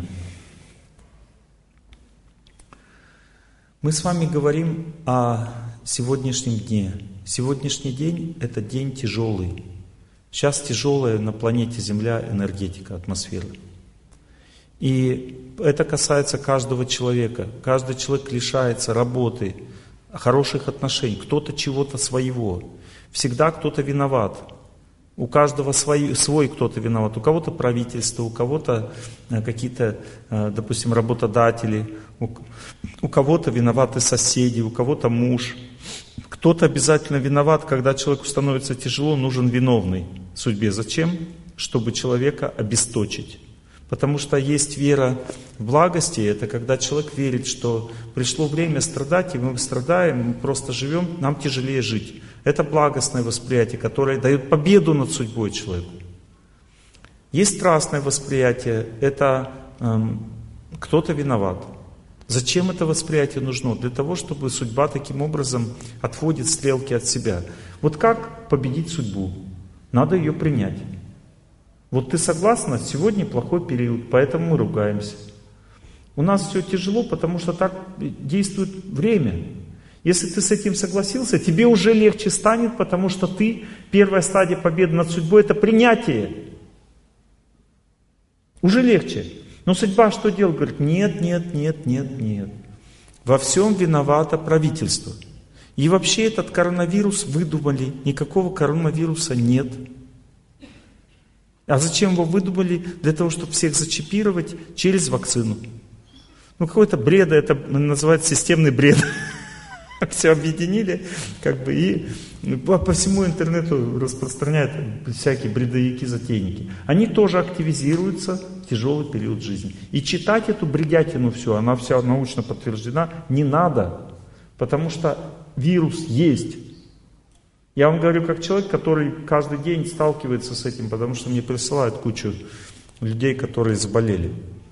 Мы с вами говорим о сегодняшнем дне. Сегодняшний день – это день тяжелый. Сейчас тяжелая на планете Земля энергетика, атмосфера. И это касается каждого человека. Каждый человек лишается работы, хороших отношений, кто-то чего-то своего. Всегда кто-то виноват. У каждого свой, свой кто-то виноват. У кого-то правительство, у кого-то какие-то, допустим, работодатели, у, у кого-то виноваты соседи, у кого-то муж. Кто-то обязательно виноват, когда человеку становится тяжело, нужен виновный в судьбе. Зачем? Чтобы человека обесточить. Потому что есть вера в благости, это когда человек верит, что пришло время страдать, и мы страдаем, мы просто живем, нам тяжелее жить. Это благостное восприятие, которое дает победу над судьбой человеку. Есть страстное восприятие, это эм, кто-то виноват. Зачем это восприятие нужно? Для того, чтобы судьба таким образом отводит стрелки от себя. Вот как победить судьбу? Надо ее принять. Вот ты согласна, сегодня плохой период, поэтому мы ругаемся. У нас все тяжело, потому что так действует время. Если ты с этим согласился, тебе уже легче станет, потому что ты, первая стадия победы над судьбой, это принятие. Уже легче. Но судьба что делает? Говорит, нет, нет, нет, нет, нет. Во всем виновато правительство. И вообще этот коронавирус выдумали, никакого коронавируса нет. А зачем его выдумали? Для того, чтобы всех зачипировать через вакцину. Ну, какой-то бред, это называется системный бред. Все объединили, как бы, и по всему интернету распространяют всякие бредовики-затейники. Они тоже активизируются в тяжелый период жизни. И читать эту бредятину всю, она вся научно подтверждена, не надо. Потому что вирус есть. Я вам говорю как человек, который каждый день сталкивается с этим, потому что мне присылают кучу людей, которые заболели.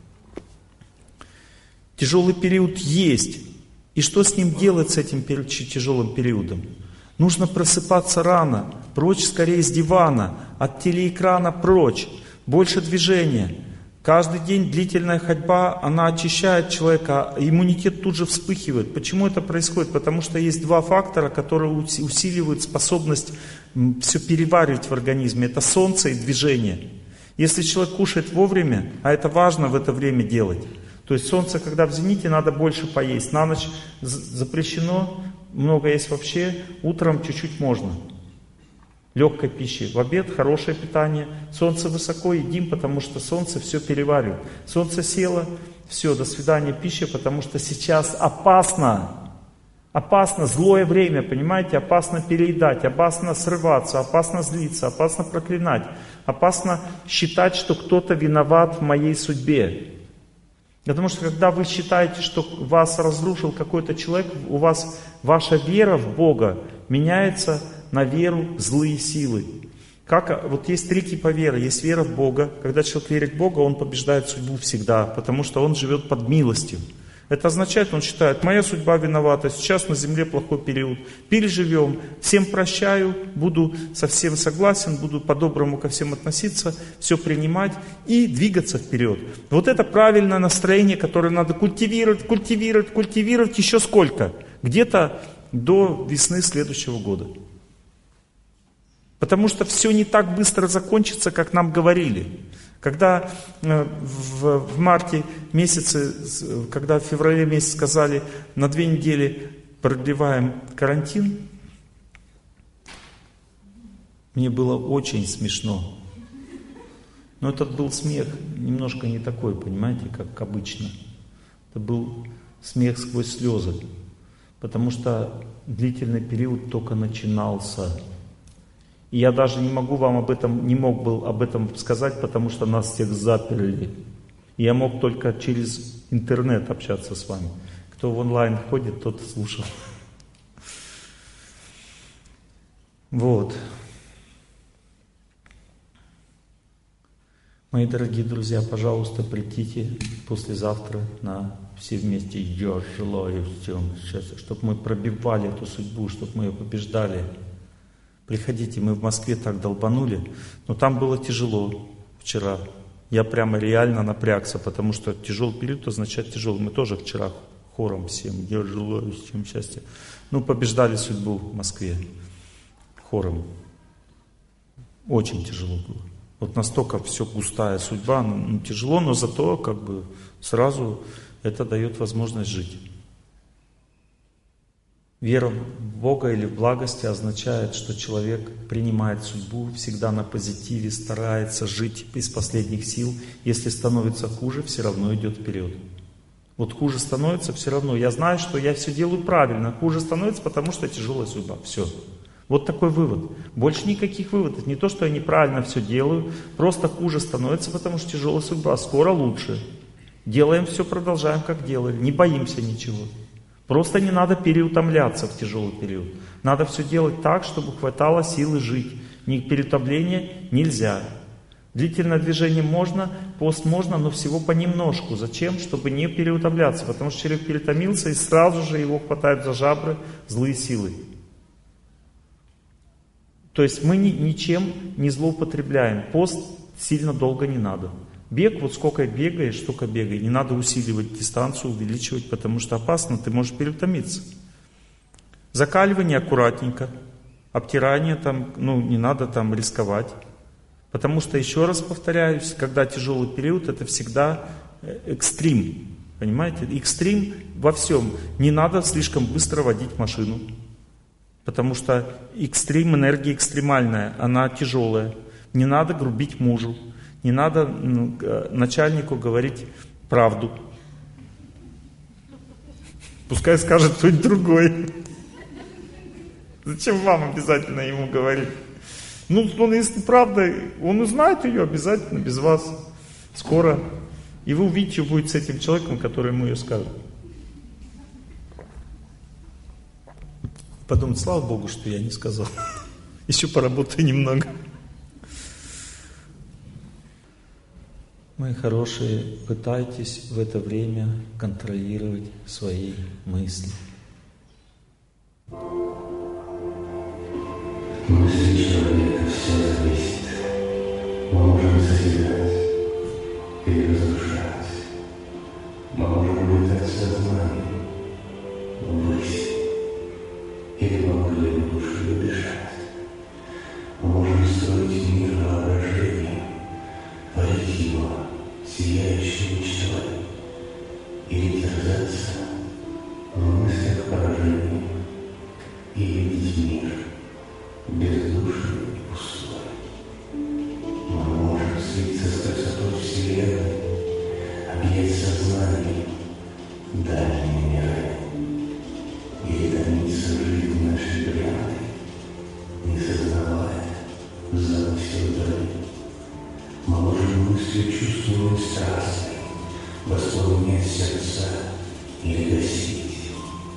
Тяжелый период есть. И что с ним делать, с этим тяжелым периодом? Нужно просыпаться рано, прочь скорее с дивана, от телеэкрана прочь, больше движения. Каждый день длительная ходьба, она очищает человека, иммунитет тут же вспыхивает. Почему это происходит? Потому что есть два фактора, которые усиливают способность все переваривать в организме. Это солнце и движение. Если человек кушает вовремя, а это важно в это время делать, то есть солнце, когда в зените, надо больше поесть. На ночь запрещено, много есть вообще, утром чуть-чуть можно. Легкой пищи. В обед хорошее питание. Солнце высоко, едим, потому что солнце все переваривает. Солнце село, все, до свидания пища, потому что сейчас опасно. Опасно, злое время, понимаете? Опасно переедать, опасно срываться, опасно злиться, опасно проклинать. Опасно считать, что кто-то виноват в моей судьбе. Потому что когда вы считаете, что вас разрушил какой-то человек, у вас ваша вера в Бога меняется на веру в злые силы. Как, вот есть три типа веры. Есть вера в Бога. Когда человек верит в Бога, он побеждает судьбу всегда, потому что он живет под милостью. Это означает, он считает, моя судьба виновата, сейчас на земле плохой период, переживем, всем прощаю, буду совсем согласен, буду по-доброму ко всем относиться, все принимать и двигаться вперед. Вот это правильное настроение, которое надо культивировать, культивировать, культивировать еще сколько? Где-то до весны следующего года. Потому что все не так быстро закончится, как нам говорили. Когда в, в марте месяце, когда в феврале месяце сказали, на две недели продлеваем карантин, мне было очень смешно. Но этот был смех немножко не такой, понимаете, как обычно. Это был смех сквозь слезы, потому что длительный период только начинался. И я даже не могу вам об этом, не мог был об этом сказать, потому что нас всех заперли. И я мог только через интернет общаться с вами. Кто в онлайн ходит, тот слушал. Вот. Мои дорогие друзья, пожалуйста, придите послезавтра на все вместе. Я желаю всем счастья, чтобы мы пробивали эту судьбу, чтобы мы ее побеждали. Приходите, мы в Москве так долбанули, но там было тяжело вчера. Я прямо реально напрягся, потому что тяжелый период означает тяжелый. Мы тоже вчера хором всем, я желаю всем счастья. Ну, побеждали судьбу в Москве хором. Очень тяжело было. Вот настолько все густая судьба, ну, тяжело, но зато как бы сразу это дает возможность жить. Вера в Бога или в благости означает, что человек принимает судьбу, всегда на позитиве, старается жить из последних сил. Если становится хуже, все равно идет вперед. Вот хуже становится, все равно. Я знаю, что я все делаю правильно. Хуже становится, потому что тяжелая судьба. Все. Вот такой вывод. Больше никаких выводов. Не то, что я неправильно все делаю, просто хуже становится, потому что тяжелая судьба. Скоро лучше. Делаем все, продолжаем, как делали. Не боимся ничего. Просто не надо переутомляться в тяжелый период. Надо все делать так, чтобы хватало силы жить. Ни переутомления нельзя. Длительное движение можно, пост можно, но всего понемножку. Зачем? Чтобы не переутомляться. Потому что человек переутомился, и сразу же его хватают за жабры злые силы. То есть мы ни, ничем не злоупотребляем. Пост сильно долго не надо. Бег, вот сколько бегаешь, столько бегай. Не надо усиливать дистанцию, увеличивать, потому что опасно, ты можешь переутомиться. Закаливание аккуратненько. Обтирание там, ну не надо там рисковать. Потому что, еще раз повторяюсь, когда тяжелый период, это всегда экстрим. Понимаете? Экстрим во всем. Не надо слишком быстро водить машину. Потому что экстрим, энергия экстремальная, она тяжелая. Не надо грубить мужу. Не надо ну, начальнику говорить правду. Пускай скажет кто-нибудь другой. Зачем вам обязательно ему говорить? Ну, он, если правда, он узнает ее обязательно без вас. Скоро. И вы увидите, что будет с этим человеком, который ему ее скажет. Подумать, слава Богу, что я не сказал. Еще поработаю немного. Мои хорошие, пытайтесь в это время контролировать свои мысли. Мысли человека все зависит. Мы можем созидать или разрушать. Мы можем летать сознанием ввысь или во мгле души убежать. Мы можем строить мир воображением, творить его сияющей мечтой или терзаться в мыслях поражений и видеть мир бездушный и пустой. Мы можем слиться с красотой Вселенной, объять сознание дальние миры и томиться жизнь нашей бренной, не сознавая замысел вдали. Мы можем мыслью чувственной страстной воспламенять сердца или гасить.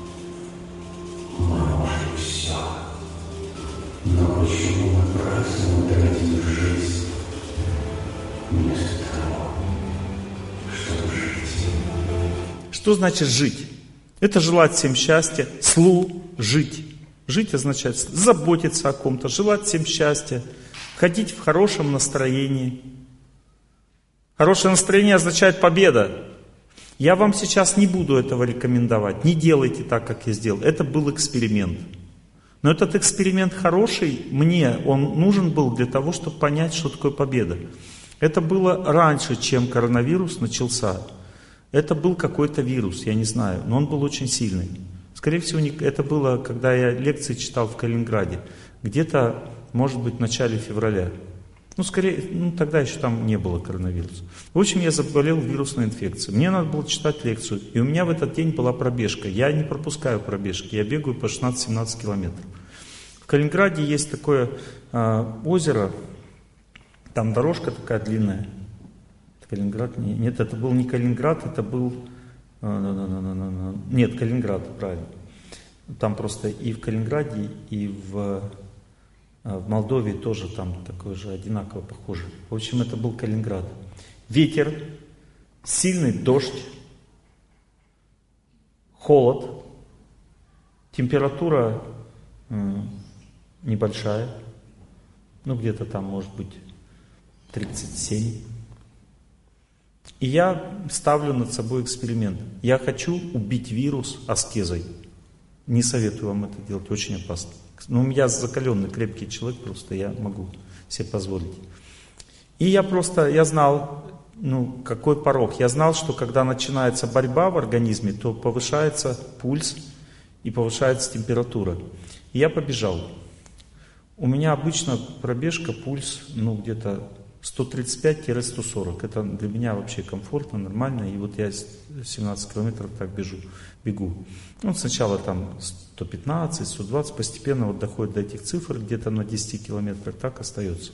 Мы можем все. Но почему напрасно мы тратим жизнь вместо того, чтобы жить? Что значит жить? Это желать всем счастья, служить. Жить означает заботиться о ком-то, желать всем счастья, ходить в хорошем настроении. Хорошее настроение означает победа. Я вам сейчас не буду этого рекомендовать. Не делайте так, как я сделал. Это был эксперимент. Но этот эксперимент хороший, мне он нужен был для того, чтобы понять, что такое победа. Это было раньше, чем коронавирус начался. Это был какой-то вирус, я не знаю, но он был очень сильный. Скорее всего, это было, когда я лекции читал в Калининграде. Где-то, может быть, в начале февраля. Ну, скорее, ну, тогда еще там не было коронавируса. В общем, я заболел вирусной инфекцией. Мне надо было читать лекцию. И у меня в этот день была пробежка. Я не пропускаю пробежки. Я бегаю по шестнадцать-семнадцать километров. В Калининграде есть такое э, озеро. Там дорожка такая длинная. Калининград? Нет, это был не Калининград, это был... Э, нет, Калининград, правильно. Там просто и в Калининграде, и в... В Молдове тоже там такое же, одинаково похоже. В общем, это был Калининград. Ветер, сильный дождь, холод, температура э, небольшая, ну где-то там может быть тридцать семь. И я ставлю над собой эксперимент. Я хочу убить вирус аскезой. Не советую вам это делать, очень опасно. Ну, я закаленный, крепкий человек, просто я могу себе позволить. И я просто, я знал, ну, какой порог. Я знал, что когда начинается борьба в организме, то повышается пульс и повышается температура. И я побежал. У меня обычно пробежка, пульс, ну, где-то сто тридцать пять - сто сорок. Это для меня вообще комфортно, нормально. И вот я семнадцать километров так бежу, бегу. Ну, сначала там сто пятнадцать - сто двадцать, постепенно вот доходит до этих цифр, где-то на десяти километрах так остается.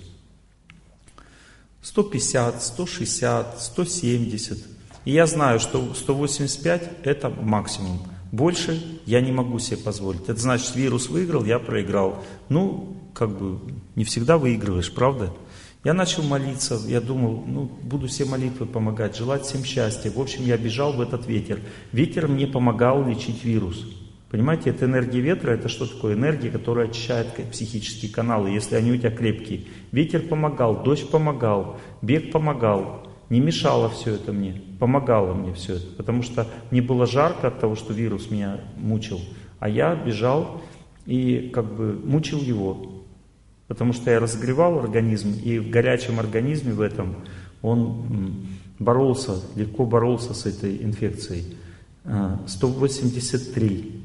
сто пятьдесят, сто шестьдесят, сто семьдесят. И я знаю, что сто восемьдесят пять это максимум. Больше я не могу себе позволить. Это значит, вирус выиграл, я проиграл. Ну, как бы, не всегда выигрываешь, правда? Я начал молиться, я думал, ну, буду все молитвы помогать, желать всем счастья. В общем, я бежал в этот ветер. Ветер мне помогал лечить вирус. Понимаете, это энергия ветра, это что такое? Энергия, которая очищает психические каналы, если они у тебя крепкие. Ветер помогал, дождь помогал, бег помогал. Не мешало все это мне, помогало мне все это. Потому что мне было жарко от того, что вирус меня мучил. А я бежал и как бы мучил его. Потому что я разогревал организм, и в горячем организме в этом он боролся, легко боролся с этой инфекцией. сто восемьдесят три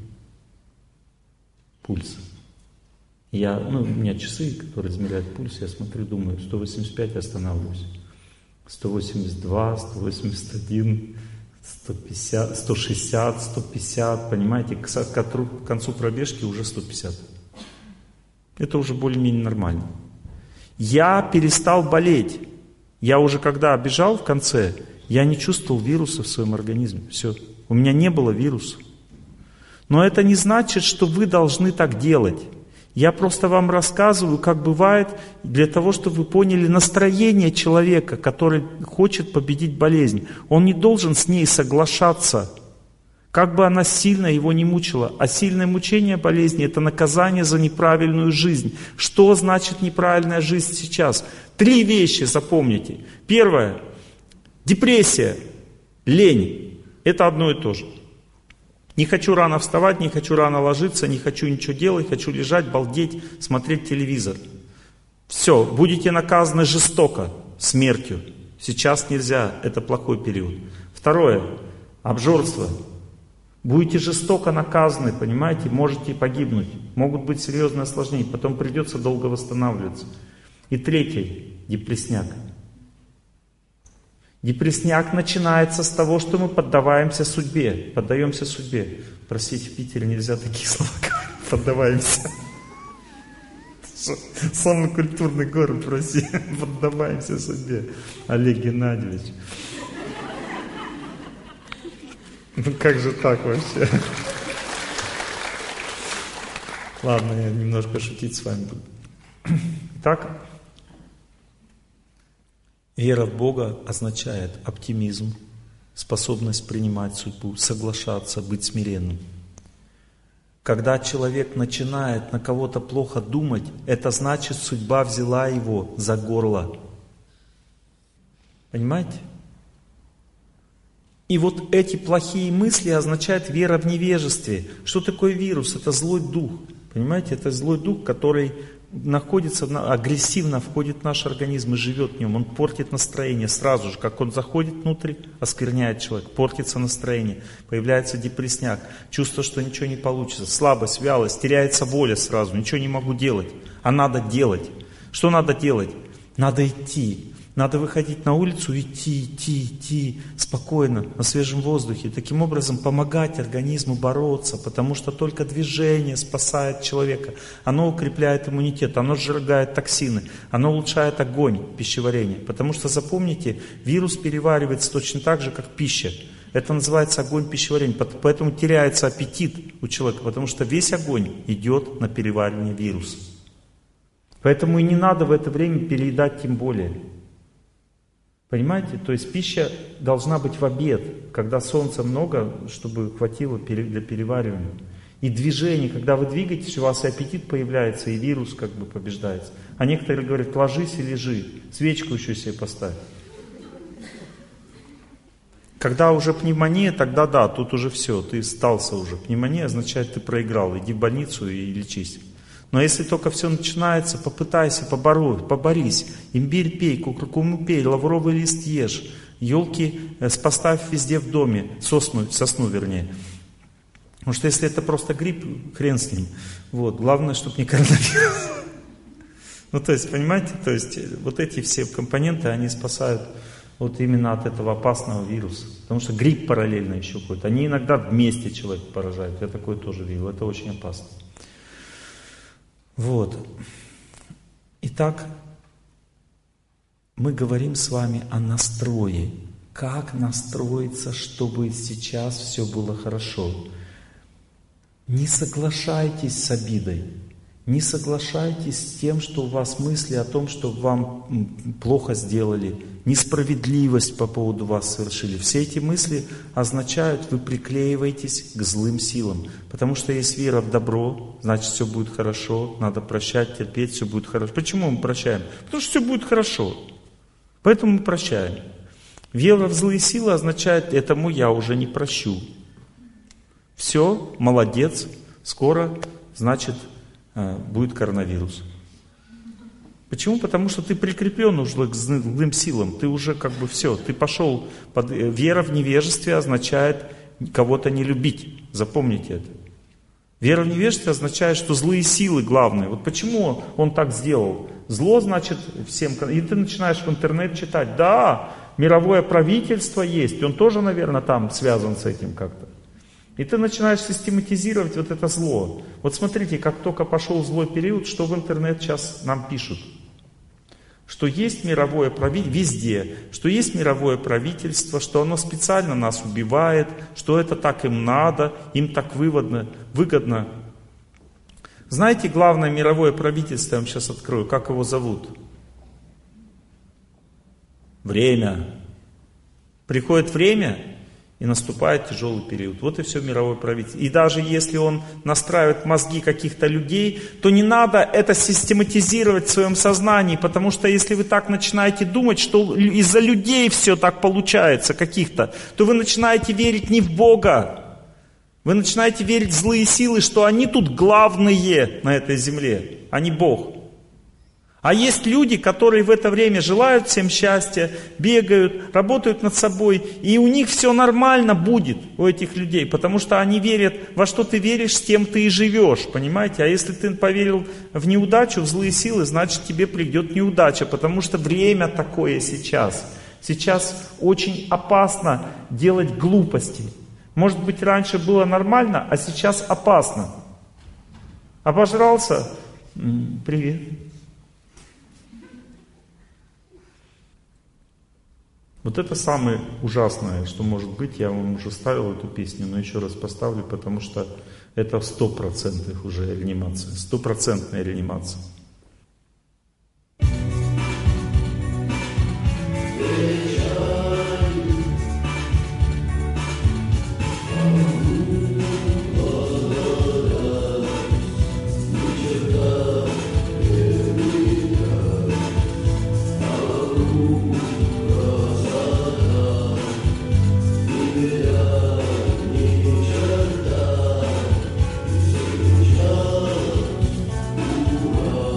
пульс. Я, ну, у меня часы, которые измеряют пульс, я смотрю, думаю, сто восемьдесят пять останавливаюсь. сто восемьдесят два, сто восемьдесят один, сто пятьдесят, сто шестьдесят, сто пятьдесят, понимаете, к концу пробежки уже сто пятьдесят. Это уже более-менее нормально. Я перестал болеть. Я уже когда бежал в конце, я не чувствовал вируса в своем организме. Все. У меня не было вируса. Но это не значит, что вы должны так делать. Я просто вам рассказываю, как бывает, для того, чтобы вы поняли настроение человека, который хочет победить болезнь. Он не должен с ней соглашаться. Как бы она сильно его не мучила. А сильное мучение болезни – это наказание за неправильную жизнь. Что значит неправильная жизнь сейчас? Три вещи запомните. Первое – депрессия, лень. Это одно и то же. Не хочу рано вставать, не хочу рано ложиться, не хочу ничего делать, хочу лежать, балдеть, смотреть телевизор. Все, будете наказаны жестоко, смертью. Сейчас нельзя, это плохой период. Второе – обжорство. Будете жестоко наказаны, понимаете, можете погибнуть. Могут быть серьезные осложнения, потом придется долго восстанавливаться. И третий – депрессняк. Депрессняк начинается с того, что мы поддаваемся судьбе. Поддаемся судьбе. Простите, в Питере нельзя такие слова говорить. Поддаваемся. Самый культурный город в России. Поддаваемся судьбе. Олег Геннадьевич. Ну как же так вообще? Ладно, я немножко шутить с вами буду. Итак, вера в Бога означает оптимизм, способность принимать судьбу, соглашаться, быть смиренным. Когда человек начинает на кого-то плохо думать, это значит, судьба взяла его за горло. Понимаете? И вот эти плохие мысли означают вера в невежестве. Что такое вирус? Это злой дух. Понимаете? Это злой дух, который находится, агрессивно входит в наш организм и живет в нем, он портит настроение сразу же, как он заходит внутрь, оскверняет человек, портится настроение, появляется депрессняк, чувство, что ничего не получится, слабость, вялость, теряется воля сразу, ничего не могу делать, а надо делать. Что надо делать? Надо идти. Надо выходить на улицу, идти, идти, идти спокойно, на свежем воздухе. Таким образом помогать организму бороться, потому что только движение спасает человека. Оно укрепляет иммунитет, оно сжигает токсины, оно улучшает огонь пищеварения. Потому что, запомните, вирус переваривается точно так же, как пища. Это называется огонь пищеварения. Поэтому теряется аппетит у человека, потому что весь огонь идет на переваривание вируса. Поэтому и не надо в это время переедать тем более. Понимаете? То есть пища должна быть в обед, когда солнца много, чтобы хватило для переваривания. И движение, когда вы двигаетесь, у вас и аппетит появляется, и вирус как бы побеждается. А некоторые говорят, ложись и лежи, свечку еще себе поставь. Когда уже пневмония, тогда да, тут уже все, ты сдался уже. Пневмония означает, ты проиграл, иди в больницу и лечись. Но если только все начинается, попытайся побороть, поборись. Имбирь пей, куркуму пей, лавровый лист ешь. Елки поставь везде в доме, сосну, сосну вернее. Потому что если это просто грипп, хрен с ним. Вот. Главное, чтобы не коронавирус. Ну то есть, понимаете, то есть вот эти все компоненты, они спасают вот именно от этого опасного вируса. Потому что грипп параллельно еще ходит. Они иногда вместе человека поражают. Я такое тоже видел. Это очень опасно. Вот. Итак, мы говорим с вами о настрое. Как настроиться, чтобы сейчас все было хорошо? Не соглашайтесь с обидой. Не соглашайтесь с тем, что у вас мысли о том, что вам плохо сделали, несправедливость по поводу вас совершили. Все эти мысли означают, вы приклеиваетесь к злым силам. Потому что есть вера в добро, значит все будет хорошо, надо прощать, терпеть, все будет хорошо. Почему мы прощаем? Потому что все будет хорошо. Поэтому мы прощаем. Вера в злые силы означает, этому я уже не прощу. Все, молодец, скоро, значит, будет коронавирус. Почему? Потому что ты прикреплен уже к злым силам. Ты уже как бы все, ты пошел. Под... Вера в невежестве означает кого-то не любить. Запомните это. Вера в невежестве означает, что злые силы главные. Вот почему он так сделал? Зло значит всем... И ты начинаешь в интернет читать. Да, мировое правительство есть. Он тоже, наверное, там связан с этим как-то. И ты начинаешь систематизировать вот это зло. Вот смотрите, как только пошел злой период, что в интернет сейчас нам пишут. Что есть мировое правительство, везде, что есть мировое правительство, что оно специально нас убивает, что это так им надо, им так выгодно. выгодно. Знаете, главное мировое правительство, я вам сейчас открою, как его зовут? Время. Приходит время, и наступает тяжелый период. Вот и все мировое правительство. И даже если он настраивает мозги каких-то людей, то не надо это систематизировать в своем сознании, потому что если вы так начинаете думать, что из-за людей все так получается каких-то, то вы начинаете верить не в Бога. Вы начинаете верить в злые силы, что они тут главные на этой земле, а не Бог. А есть люди, которые в это время желают всем счастья, бегают, работают над собой, и у них все нормально будет, у этих людей, потому что они верят, во что ты веришь, с тем ты и живешь, понимаете? А если ты поверил в неудачу, в злые силы, значит тебе придет неудача, потому что время такое сейчас. Сейчас очень опасно делать глупости. Может быть, раньше было нормально, а сейчас опасно. Обожрался? Привет. Вот это самое ужасное, что может быть. Я вам уже ставил эту песню, но еще раз поставлю, потому что это сто процентов уже реанимация, стопроцентная реанимация. Oh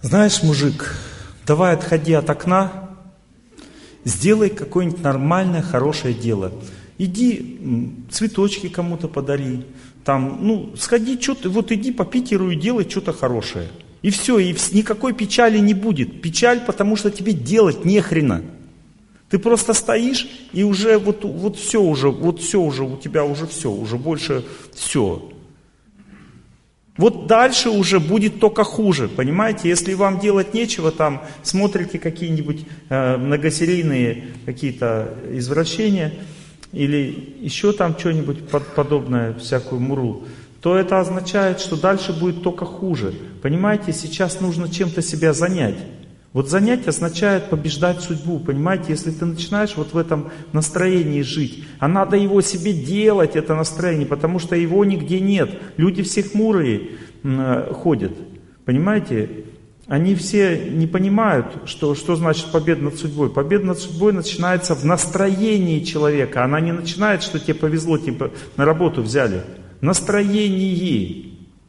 Знаешь, мужик, давай отходи от окна, сделай какое-нибудь нормальное, хорошее дело. Иди цветочки кому-то подари, там, ну, сходи, что-то, вот иди по Питеру и делай что-то хорошее. И все, и никакой печали не будет. Печаль, потому что тебе делать нехрена. Ты просто стоишь, и уже вот, вот все уже, вот все уже, у тебя уже все, уже больше все. Вот дальше уже будет только хуже, понимаете? Если вам делать нечего, там смотрите какие-нибудь э, многосерийные какие-то извращения или еще там что-нибудь под, подобное, всякую муру, то это означает, что дальше будет только хуже. Понимаете, сейчас нужно чем-то себя занять. Вот занять означает побеждать судьбу, понимаете? Если ты начинаешь вот в этом настроении жить, а надо его себе делать, это настроение, потому что его нигде нет. Люди все хмурые э, ходят, понимаете? Они все не понимают, что, что значит победа над судьбой. Победа над судьбой начинается в настроении человека. Она не начинает, что тебе повезло, типа на работу взяли. Настроение.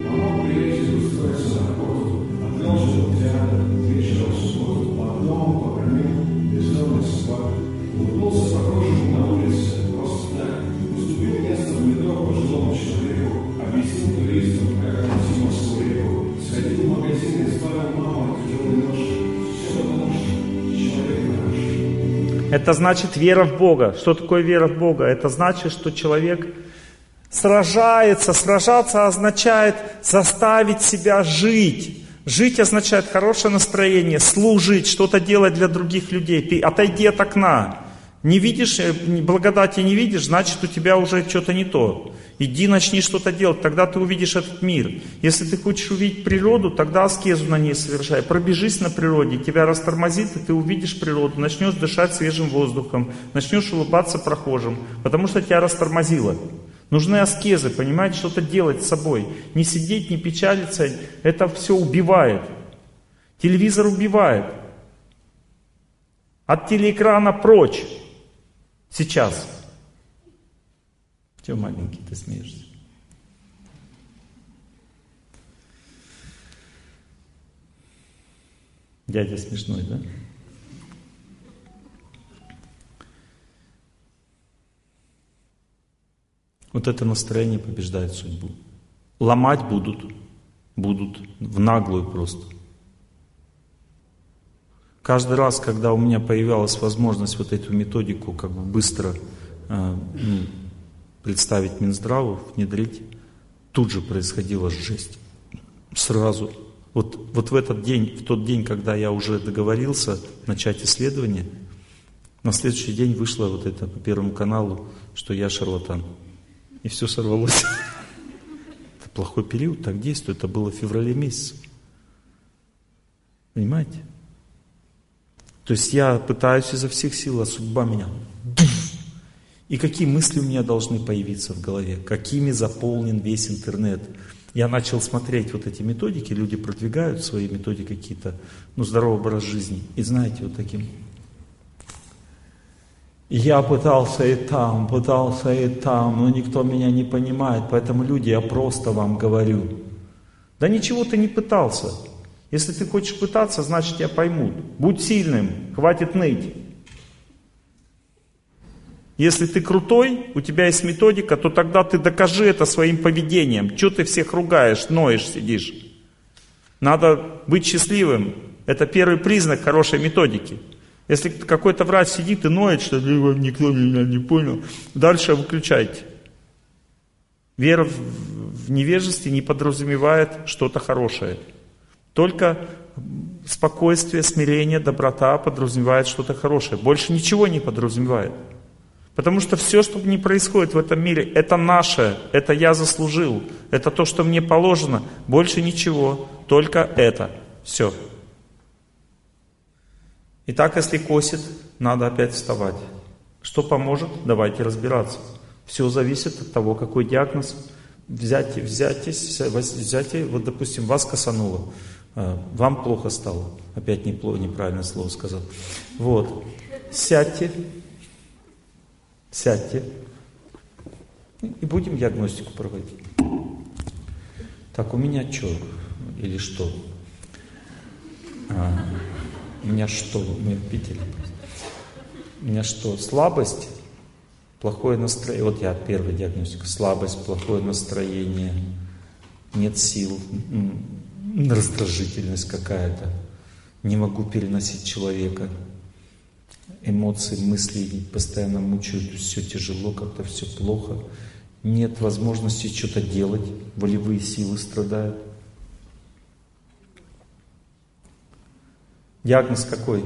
Это значит вера в Бога. Что такое вера в Бога? Это значит, что человек сражается. Сражаться означает заставить себя жить. Жить означает хорошее настроение, служить, что-то делать для других людей. Ты отойди от окна. Не видишь, благодати не видишь, значит у тебя уже что-то не то. Иди начни что-то делать, тогда ты увидишь этот мир. Если ты хочешь увидеть природу, тогда аскезу на ней совершай. Пробежись на природе, тебя растормозит, и ты увидишь природу, начнешь дышать свежим воздухом, начнешь улыбаться прохожим, потому что тебя растормозило. Нужны аскезы, понимаете, что-то делать с собой. Не сидеть, не печалиться, это все убивает. Телевизор убивает. От телеэкрана прочь. Сейчас. Чего маленький ты смеешься? Дядя смешной, да? Вот это настроение побеждает судьбу. Ломать будут, будут в наглую просто. Каждый раз, когда у меня появлялась возможность вот эту методику как бы быстро э, ну, представить Минздраву, внедрить, тут же происходила жесть. Сразу. Вот, вот в этот день, в тот день, когда я уже договорился начать исследование, на следующий день вышло вот это по Первому каналу, что я шарлатан. И все сорвалось. Это плохой период, так действует. Это было в феврале месяце. Понимаете? То есть я пытаюсь изо всех сил, а судьба меня... И какие мысли у меня должны появиться в голове? Какими заполнен весь интернет? Я начал смотреть вот эти методики, люди продвигают свои методики какие-то, ну, здоровый образ жизни. И знаете, вот таким... Я пытался и там, пытался и там, но никто меня не понимает, поэтому, люди, я просто вам говорю. Да ничего ты не пытался. Если ты хочешь пытаться, значит тебя поймут. Будь сильным, хватит ныть. Если ты крутой, у тебя есть методика, то тогда ты докажи это своим поведением. Чего ты всех ругаешь, ноешь, сидишь? Надо быть счастливым. Это первый признак хорошей методики. Если какой-то врач сидит и ноет, что никто меня не понял, дальше выключайте. Вера в невежестве не подразумевает что-то хорошее. Только спокойствие, смирение, доброта подразумевает что-то хорошее. Больше ничего не подразумевает. Потому что все, что не происходит в этом мире, это наше, это я заслужил, это то, что мне положено. Больше ничего, только это. Все. Итак, если косит, надо опять вставать. Что поможет? Давайте разбираться. Все зависит от того, какой диагноз. Взятие, взятие, взятие, вот допустим, вас косануло, вам плохо стало. Опять неплохо, неправильное слово сказал. Вот. Сядьте. Сядьте. И будем диагностику проводить. Так, у меня что? Или что? А, у меня что? Мы в Питере. У меня что? Слабость, плохое настроение. Вот я первый диагностик. Слабость, плохое настроение, нет сил, раздражительность какая-то. Не могу переносить человека. Эмоции, мысли постоянно мучают, все тяжело, как-то все плохо. Нет возможности что-то делать, волевые силы страдают. Диагноз какой?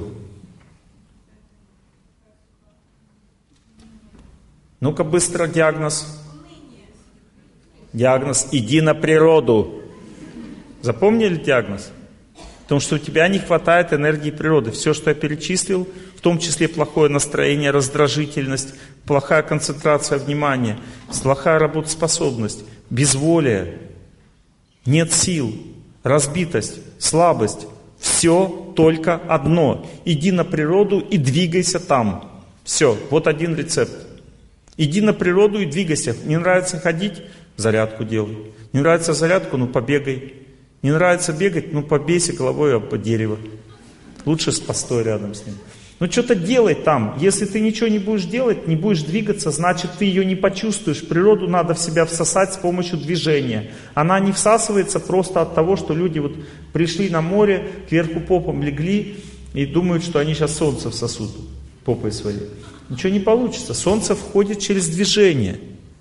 Ну-ка быстро диагноз. Диагноз: иди на природу. Запомнили диагноз? Потому что у тебя не хватает энергии природы. Все, что я перечислил, в том числе плохое настроение, раздражительность, плохая концентрация внимания, плохая работоспособность, безволие, нет сил, разбитость, слабость. Все только одно. Иди на природу и двигайся там. Все, вот один рецепт. Иди на природу и двигайся. Не нравится ходить? Зарядку делай. Не нравится зарядку? Ну побегай. Не нравится бегать? Ну побейся головой об дерево. Лучше постой рядом с ним. Ну что-то делай там. Если ты ничего не будешь делать, не будешь двигаться, значит ты ее не почувствуешь. Природу надо в себя всосать с помощью движения. Она не всасывается просто от того, что люди вот пришли на море, кверху попом легли и думают, что они сейчас солнце всосут попой своей. Ничего не получится. Солнце входит через движение.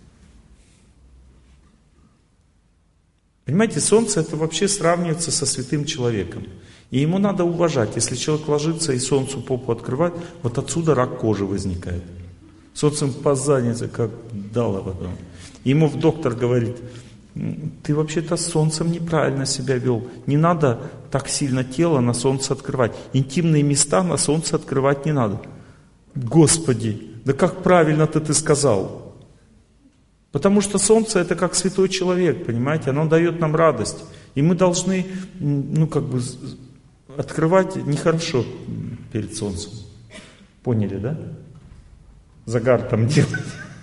Понимаете, солнце это вообще сравнивается со святым человеком. И ему надо уважать. Если человек ложится и солнцу попу открывает, вот отсюда рак кожи возникает. Солнцем по заднице как дало потом. Ему доктор говорит: ты вообще-то с солнцем неправильно себя вел. Не надо так сильно тело на солнце открывать. Интимные места на солнце открывать не надо. Господи, да как правильно-то ты сказал? Потому что солнце это как святой человек, понимаете? Оно дает нам радость. И мы должны, ну как бы, открывать нехорошо перед солнцем. Поняли, да? Загар там делать.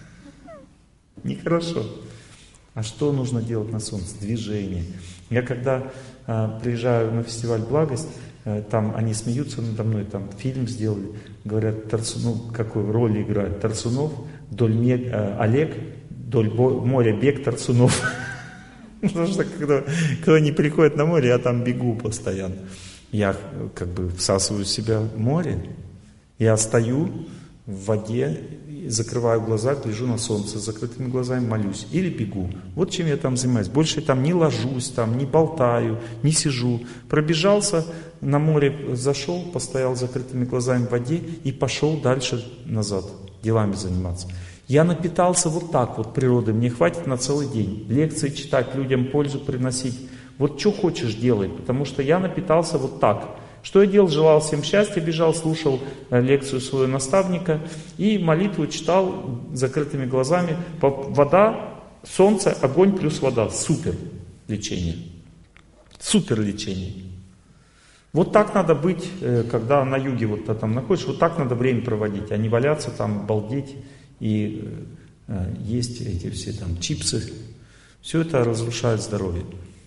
Нехорошо. А что нужно делать на солнце? Движение. Я когда а, приезжаю на фестиваль «Благость», а, там они смеются надо мной, там фильм сделали, говорят, Тарсунов, какую роль играет Тарсунов, вдоль ме, а, Олег, вдоль моря бег Тарсунов. Потому что когда, когда они приходят на море, я там бегу постоянно. Я как бы всасываю в себя море, я стою в воде, закрываю глаза, гляжу на солнце, с закрытыми глазами молюсь или бегу. Вот чем я там занимаюсь. Больше там не ложусь, там не болтаю, не сижу. Пробежался на море, зашел, постоял с закрытыми глазами в воде и пошел дальше назад, делами заниматься. Я напитался вот так вот природой, мне хватит на целый день. Лекции читать, людям пользу приносить. Вот что хочешь делай, потому что я напитался вот так. Что я делал? Желал всем счастья, бежал, слушал лекцию своего наставника и молитву читал закрытыми глазами. Вода, солнце, огонь плюс вода. Супер лечение. Супер лечение. Вот так надо быть, когда на юге вот там находишься, вот так надо время проводить, а не валяться там, балдеть и есть эти все там чипсы. Все это разрушает здоровье.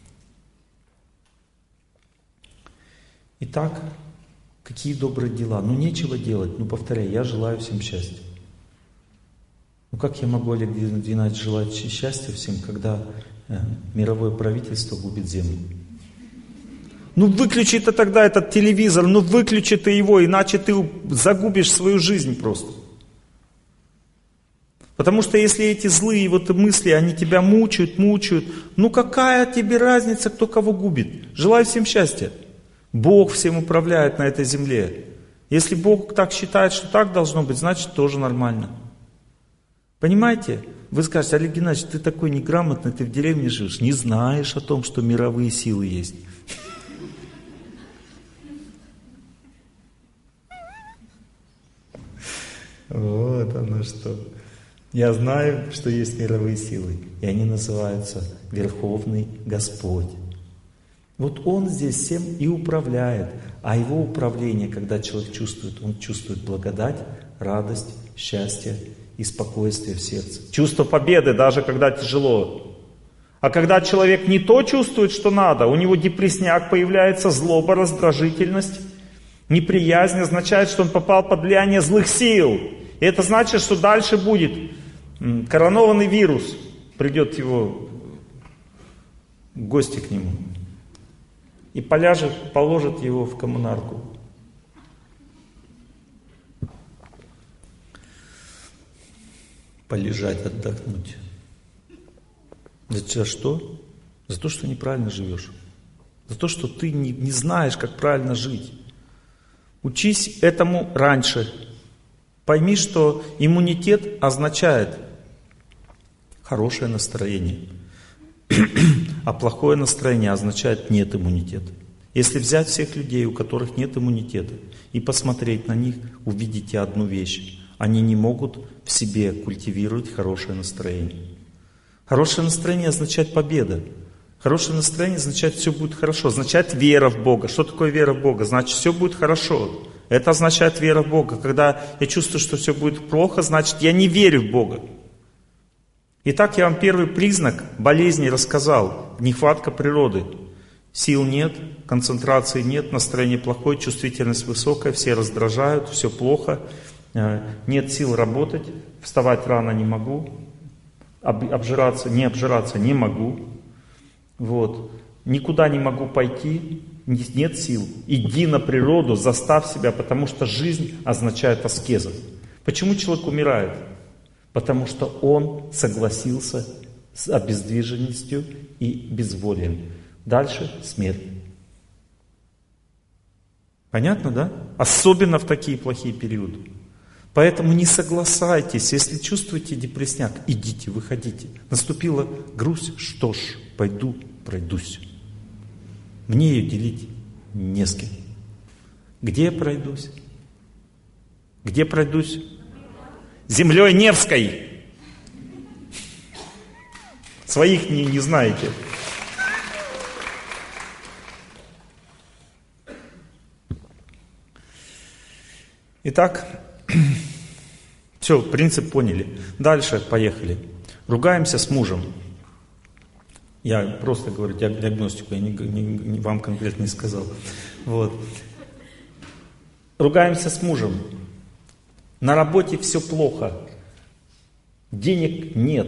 Итак, какие добрые дела? Ну, нечего делать. Ну, повторяю, я желаю всем счастья. Ну, как я могу, Олег Геннадьевич, желать счастья всем, когда э, мировое правительство губит землю? Ну, выключи ты тогда этот телевизор, ну, выключи ты его, иначе ты загубишь свою жизнь просто. Потому что если эти злые вот мысли, они тебя мучают, мучают, ну, какая тебе разница, кто кого губит? Желаю всем счастья. Бог всем управляет на этой земле. Если Бог так считает, что так должно быть, значит тоже нормально. Понимаете? Вы скажете: Олег Геннадьевич, ты такой неграмотный, ты в деревне живешь, не знаешь о том, что мировые силы есть. Вот оно что. Я знаю, что есть мировые силы, и они называются Верховный Господь. Вот Он здесь всем и управляет. А Его управление, когда человек чувствует, он чувствует благодать, радость, счастье и спокойствие в сердце. Чувство победы, даже когда тяжело. А когда человек не то чувствует, что надо, у него депрессняк, появляется злоба, раздражительность, неприязнь, означает, что он попал под влияние злых сил. И это значит, что дальше будет коронованный вирус, придет его в гости к нему и поляжет, положит его в коммунарку. Полежать, отдохнуть. За что? За то, что неправильно живешь. За то, что ты не, не знаешь, как правильно жить. Учись этому раньше. Пойми, что иммунитет означает хорошее настроение. А плохое настроение означает нет иммунитета. Если взять всех людей, у которых нет иммунитета, и посмотреть на них, увидите одну вещь. Они не могут в себе культивировать хорошее настроение. Хорошее настроение означает победа. Хорошее настроение означает, все будет хорошо. Означает вера в Бога. Что такое вера в Бога? Значит, все будет хорошо. Это означает вера в Бога. Когда я чувствую, что все будет плохо, значит, я не верю в Бога. Итак, я вам первый признак болезни рассказал. Нехватка природы. Сил нет, концентрации нет, настроение плохое, чувствительность высокая, все раздражают, все плохо. Нет сил работать, вставать рано не могу, обжираться, не обжираться не могу. Вот. Никуда не могу пойти, нет сил. Иди на природу, заставь себя, потому что жизнь означает аскеза. Почему человек умирает? Потому что он согласился с обездвиженностью и безволием. Дальше смерть. Понятно, да? Особенно в такие плохие периоды. Поэтому не соглашайтесь, если чувствуете депрессняк, идите, выходите. Наступила грусть, что ж, пойду, пройдусь. Мне ее делить не с кем. Где я пройдусь? Где пройдусь? Землей Невской. Своих не, не знаете. Итак, все, принцип поняли. Дальше поехали. Ругаемся с мужем. Я просто говорю диагностику, я не, не, не, вам конкретно не сказал. Вот. Ругаемся с мужем. На работе все плохо. Денег нет.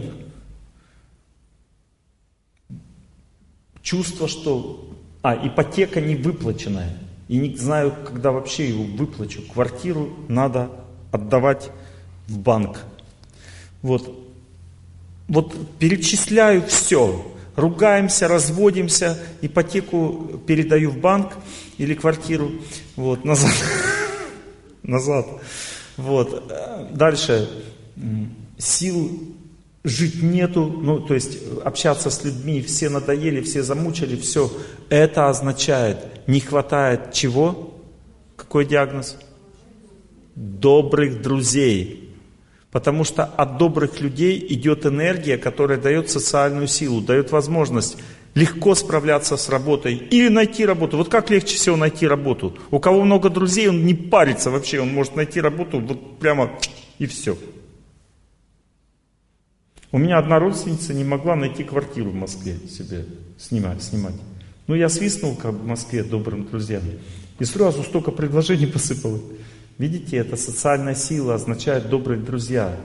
Чувство, что... А, ипотека не выплаченная. И не знаю, когда вообще его выплачу. Квартиру надо отдавать в банк. Вот. Вот перечисляю все. Ругаемся, разводимся, ипотеку передаю в банк или квартиру. Вот, назад. Назад. Вот. Дальше. Сил жить нету, ну, то есть общаться с людьми, все надоели, все замучили, все. Это означает, не хватает чего? Какой диагноз? Добрых друзей. Потому что от добрых людей идет энергия, которая дает социальную силу, дает возможность легко справляться с работой или найти работу. Вот как легче всего найти работу? У кого много друзей, он не парится вообще, он может найти работу вот прямо и все. У меня одна родственница не могла найти квартиру в Москве себе снимать. снимать. Ну, я свистнул как в Москве добрым друзьям. И сразу столько предложений посыпало. Видите, это социальная сила, означает добрые друзья.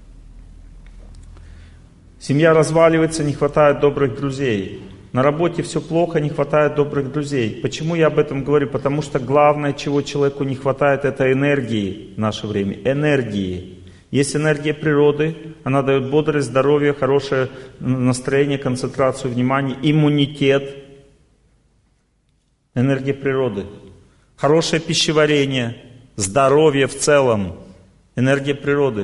Семья разваливается, не хватает добрых друзей. На работе все плохо, не хватает добрых друзей. Почему я об этом говорю? Потому что главное, чего человеку не хватает, это энергии в наше время. Энергии. Есть энергия природы, она дает бодрость, здоровье, хорошее настроение, концентрацию внимания, иммунитет. Энергия природы. Хорошее пищеварение, здоровье в целом. Энергия природы.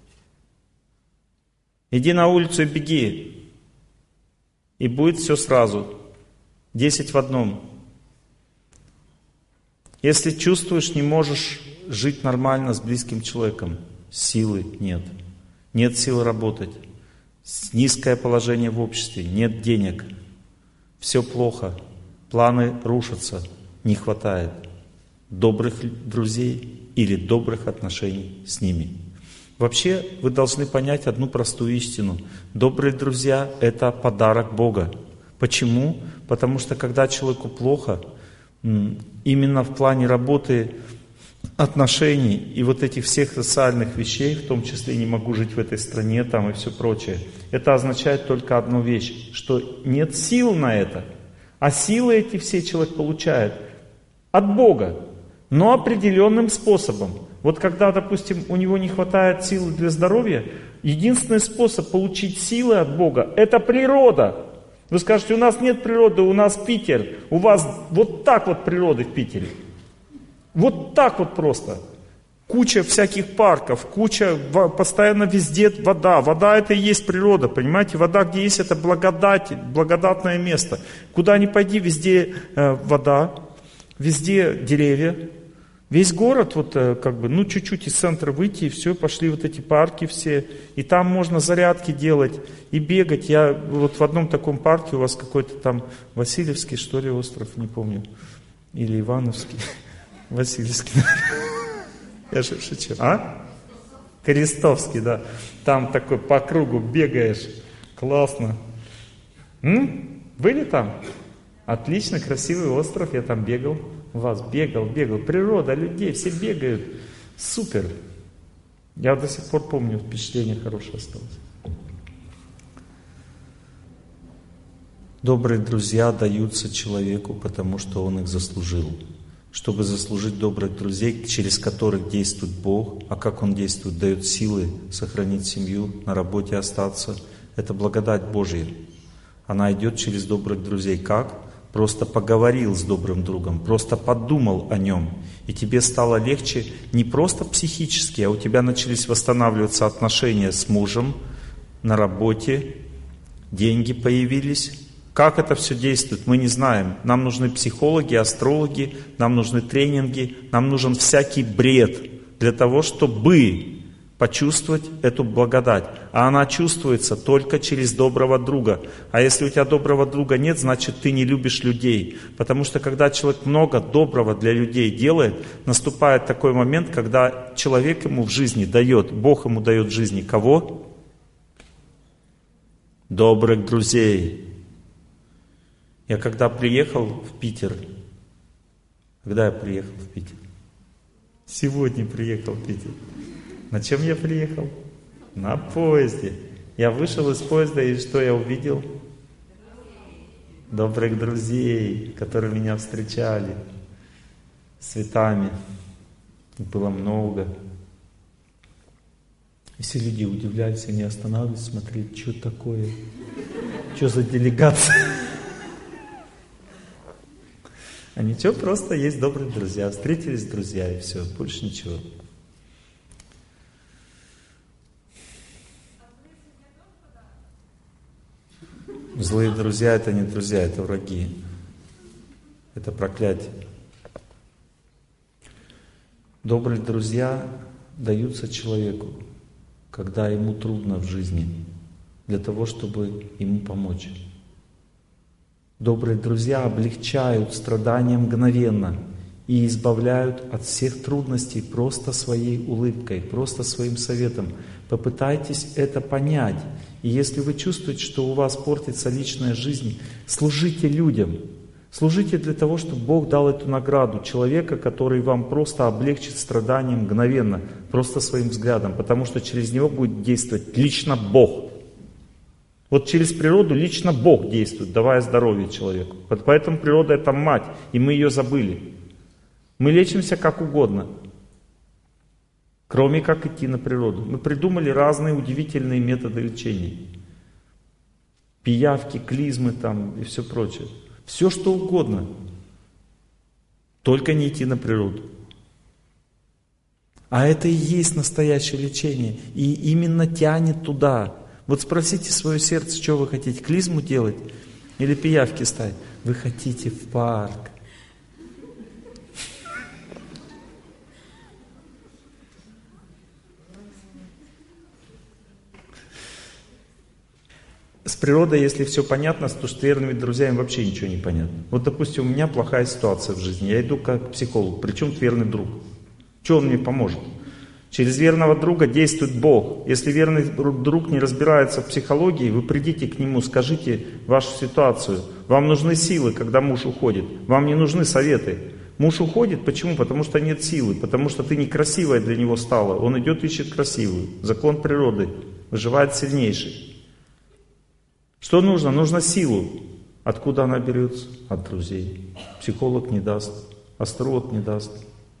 Иди на улицу и беги. И будет все сразу. Десять в одном. Если чувствуешь, не можешь жить нормально с близким человеком, силы нет. Нет сил работать. Низкое положение в обществе. Нет денег. Все плохо. Планы рушатся. Не хватает добрых друзей или добрых отношений с ними. Вообще, вы должны понять одну простую истину. Добрые друзья — это подарок Бога. Почему? Потому что когда человеку плохо, именно в плане работы, отношений и вот этих всех социальных вещей, в том числе не могу жить в этой стране там и все прочее, это означает только одну вещь, что нет сил на это. А силы эти все человек получает от Бога, но определенным способом. Вот когда, допустим, у него не хватает силы для здоровья, единственный способ получить силы от Бога — это природа. Вы скажете, у нас нет природы, у нас Питер, у вас вот так вот природы в Питере. Вот так вот просто. Куча всяких парков, куча, постоянно везде вода. Вода — это и есть природа, понимаете? Вода, где есть, это благодать, благодатное место. Куда ни пойди, везде э, вода, везде деревья. Весь город, вот э, как бы, ну чуть-чуть из центра выйти, и все, пошли вот эти парки все. И там можно зарядки делать и бегать. Я вот в одном таком парке, у вас какой-то там Васильевский, что ли, остров, не помню. Или Ивановский. Васильевский. Я же шучу. А? Крестовский, да. Там такой по кругу бегаешь. Классно. М? Были там? Отлично, красивый остров. Я там бегал. У вас бегал, бегал. Природа, людей, все бегают. Супер. Я до сих пор помню, впечатление хорошее осталось. Добрые друзья даются человеку, потому что он их заслужил. Чтобы заслужить добрых друзей, через которых действует Бог, а как Он действует, дает силы сохранить семью, на работе остаться, это благодать Божья. Она идет через добрых друзей. Как? Просто поговорил с добрым другом, просто подумал о нем, и тебе стало легче не просто психически, а у тебя начались восстанавливаться отношения с мужем, на работе, деньги появились. Как это все действует, мы не знаем. Нам нужны психологи, астрологи, нам нужны тренинги, нам нужен всякий бред для того, чтобы почувствовать эту благодать. А она чувствуется только через доброго друга. А если у тебя доброго друга нет, значит ты не любишь людей. Потому что когда человек много доброго для людей делает, наступает такой момент, когда человек ему в жизни дает, Бог ему дает в жизни кого? Добрых друзей. Я когда приехал в Питер, когда я приехал в Питер? Сегодня приехал в Питер. На чем я приехал? На поезде. Я вышел из поезда, и что я увидел? Добрых друзей, которые меня встречали с цветами. Их было много. И все люди удивлялись, они останавливались, смотрели, что такое, что за делегация. А ничего, просто есть добрые друзья. Встретились друзья, и все, больше ничего. Злые друзья — это не друзья, это враги. Это проклятие. Добрые друзья даются человеку, когда ему трудно в жизни, для того, чтобы ему помочь. Добрые друзья облегчают страдания мгновенно и избавляют от всех трудностей просто своей улыбкой, просто своим советом. Попытайтесь это понять. И если вы чувствуете, что у вас портится личная жизнь, служите людям. Служите для того, чтобы Бог дал эту награду человека, который вам просто облегчит страдания мгновенно, просто своим взглядом, потому что через него будет действовать лично Бог. Вот через природу лично Бог действует, давая здоровье человеку. Поэтому природа — это мать, и мы ее забыли. Мы лечимся как угодно, кроме как идти на природу. Мы придумали разные удивительные методы лечения. Пиявки, клизмы там и все прочее. Все что угодно. Только не идти на природу. А это и есть настоящее лечение. И именно тянет туда. Вот спросите свое сердце, что вы хотите, клизму делать или пиявки ставить? Вы хотите в парк. С природой, если все понятно, то с верными друзьями вообще ничего не понятно. Вот, допустим, у меня плохая ситуация в жизни, я иду как психолог, причем верный друг. Что он мне поможет? Через верного друга действует Бог. Если верный друг не разбирается в психологии, вы придите к нему, скажите вашу ситуацию. Вам нужны силы, когда муж уходит. Вам не нужны советы. Муж уходит, почему? Потому что нет силы, потому что ты некрасивая для него стала. Он идет, ищет красивую. Закон природы. Выживает сильнейший. Что нужно? Нужно силу. Откуда она берется? От друзей. Психолог не даст, астролог не даст.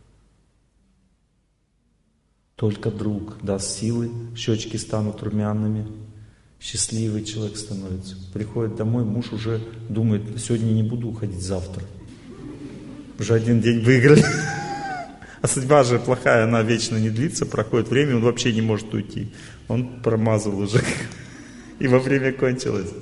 Только друг даст силы, щечки станут румяными, счастливый человек становится. Приходит домой, муж уже думает, сегодня не буду уходить, завтра. Уже один день выиграли. А судьба же плохая, она вечно не длится, проходит время, он вообще не может уйти. Он промазал уже, и во время кончилось.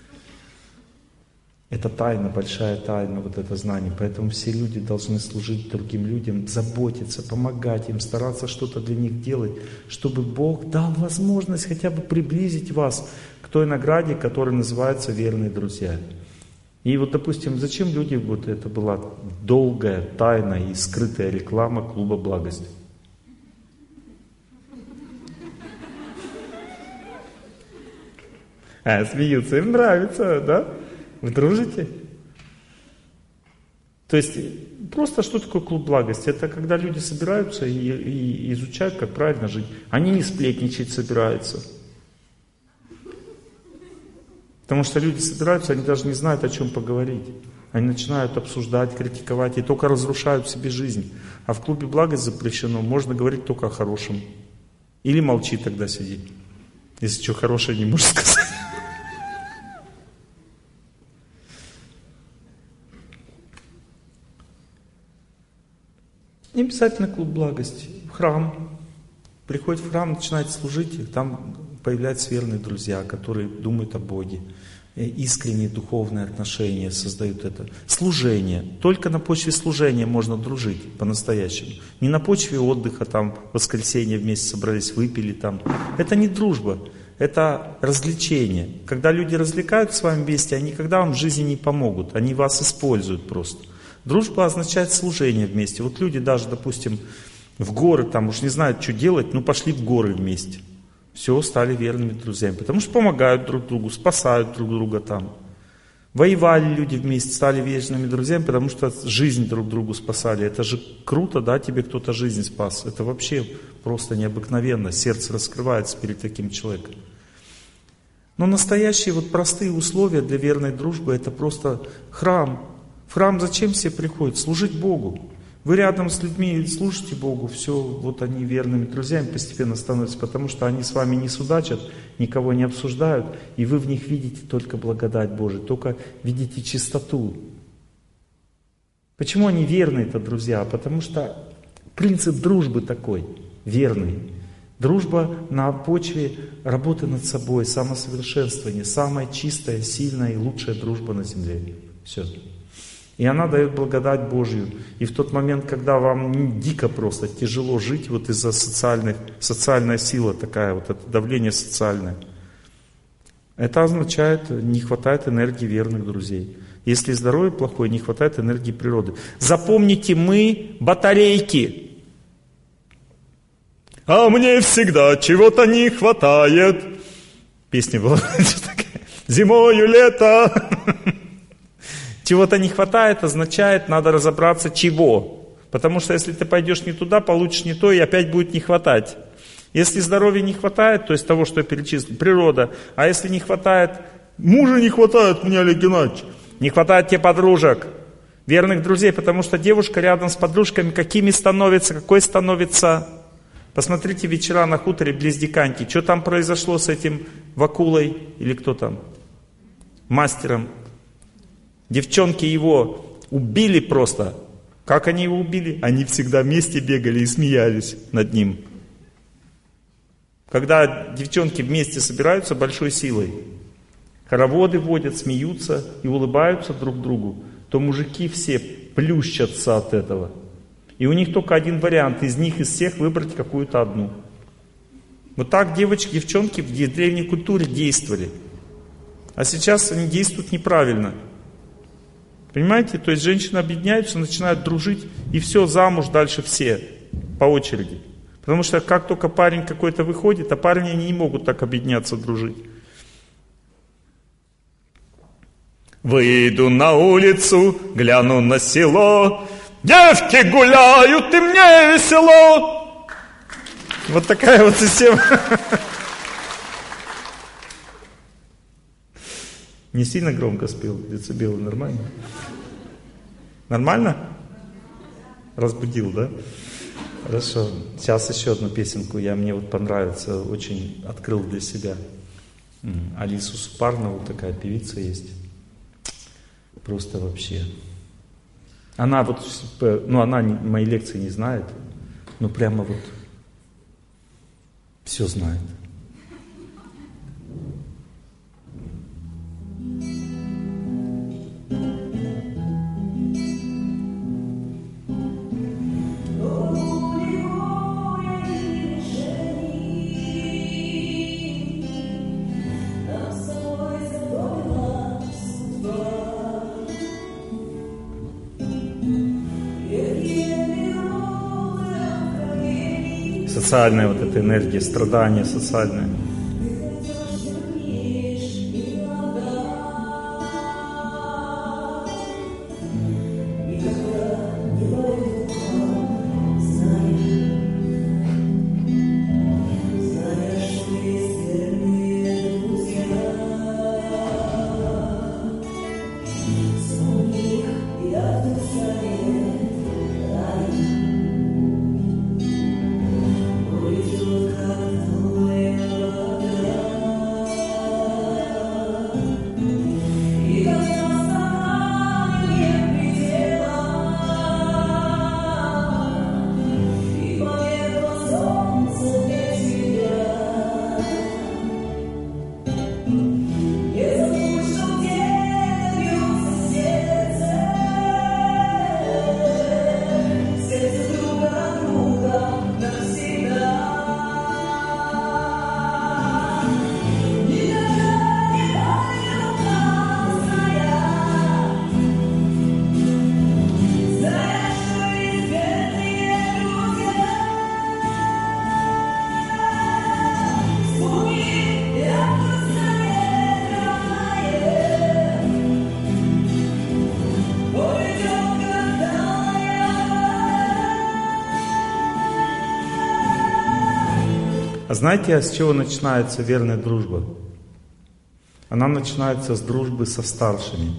Это тайна, большая тайна, вот это знание. Поэтому все люди должны служить другим людям, заботиться, помогать им, стараться что-то для них делать, чтобы Бог дал возможность хотя бы приблизить вас к той награде, которая называется верные друзья. И вот, допустим, зачем люди, вот это была долгая, тайная и скрытая реклама клуба благости? А, смеются, им нравится, да? Вы дружите? То есть, просто что такое клуб благости? Это когда люди собираются и, и изучают, как правильно жить. Они не сплетничать собираются. Потому что люди собираются, они даже не знают, о чем поговорить. Они начинают обсуждать, критиковать и только разрушают себе жизнь. А в клубе благость запрещено, можно говорить только о хорошем. Или молчи тогда сиди, если что хорошее не можешь сказать. Не обязательно клуб благости. В храм. Приходит в храм, начинает служить, и там появляются верные друзья, которые думают о Боге. Искренние духовные отношения создают это. Служение. Только на почве служения можно дружить по-настоящему. Не на почве отдыха, там, в воскресенье вместе собрались, выпили там. Это не дружба, это развлечение. Когда люди развлекаются с вами вместе, они никогда вам в жизни не помогут. Они вас используют просто. Дружба означает служение вместе. Вот люди даже, допустим, в горы, там уж не знают, что делать, ну пошли в горы вместе. Все, стали верными друзьями. Потому что помогают друг другу, спасают друг друга там. Воевали люди вместе, стали вечными друзьями, потому что жизнь друг другу спасали. Это же круто, да, тебе кто-то жизнь спас. Это вообще просто необыкновенно. Сердце раскрывается перед таким человеком. Но настоящие вот простые условия для верной дружбы — это просто храм. В храм зачем все приходят? Служить Богу. Вы рядом с людьми служите Богу, все, вот они верными друзьями постепенно становятся, потому что они с вами не судачат, никого не обсуждают, и вы в них видите только благодать Божию, только видите чистоту. Почему они верные-то, друзья? Потому что принцип дружбы такой, верный. Дружба на почве работы над собой, самосовершенствования, самая чистая, сильная и лучшая дружба на земле. Все. И она дает благодать Божью. И в тот момент, когда вам дико просто тяжело жить, вот из-за социальных, социальная сила такая, вот это давление социальное, это означает, не хватает энергии верных друзей. Если здоровье плохое, не хватает энергии природы. Запомните, мы батарейки. А мне всегда чего-то не хватает. Песня была такая. Зимою, лето. Чего-то не хватает, означает, надо разобраться чего. Потому что если ты пойдешь не туда, получишь не то, и опять будет не хватать. Если здоровья не хватает, то есть того, что я перечислил, природа. А если не хватает, мужа не хватает мне, Олег Геннадьевич. Не хватает тебе подружек, верных друзей, потому что девушка рядом с подружками какими становится, какой становится. Посмотрите вечера на хуторе близ Диканьки. Что там произошло с этим Вакулой, или кто там, мастером? Девчонки его убили просто. Как они его убили? Они всегда вместе бегали и смеялись над ним. Когда девчонки вместе собираются большой силой, хороводы водят, смеются и улыбаются друг другу, то мужики все плющатся от этого. И у них только один вариант, из них, из всех выбрать какую-то одну. Вот так девочки, девчонки в древней культуре действовали. А сейчас они действуют неправильно. Понимаете? То есть женщины объединяются, начинают дружить, и все, замуж дальше все, по очереди. Потому что как только парень какой-то выходит, а парни они не могут так объединяться, дружить. Выйду на улицу, гляну на село, девки гуляют, и мне весело. Вот такая вот система. Не сильно громко спел, децибелы нормально? Нормально? Разбудил, да? Хорошо. Сейчас еще одну песенку, я мне вот понравится, очень открыл для себя. Алису Супарнову, такая певица есть. Просто вообще. Она вот, ну она мои лекции не знает, но прямо вот все знает. Социальная вот эта энергия, страдания социальное. А знаете, а с чего начинается верная дружба? Она начинается с дружбы со старшими.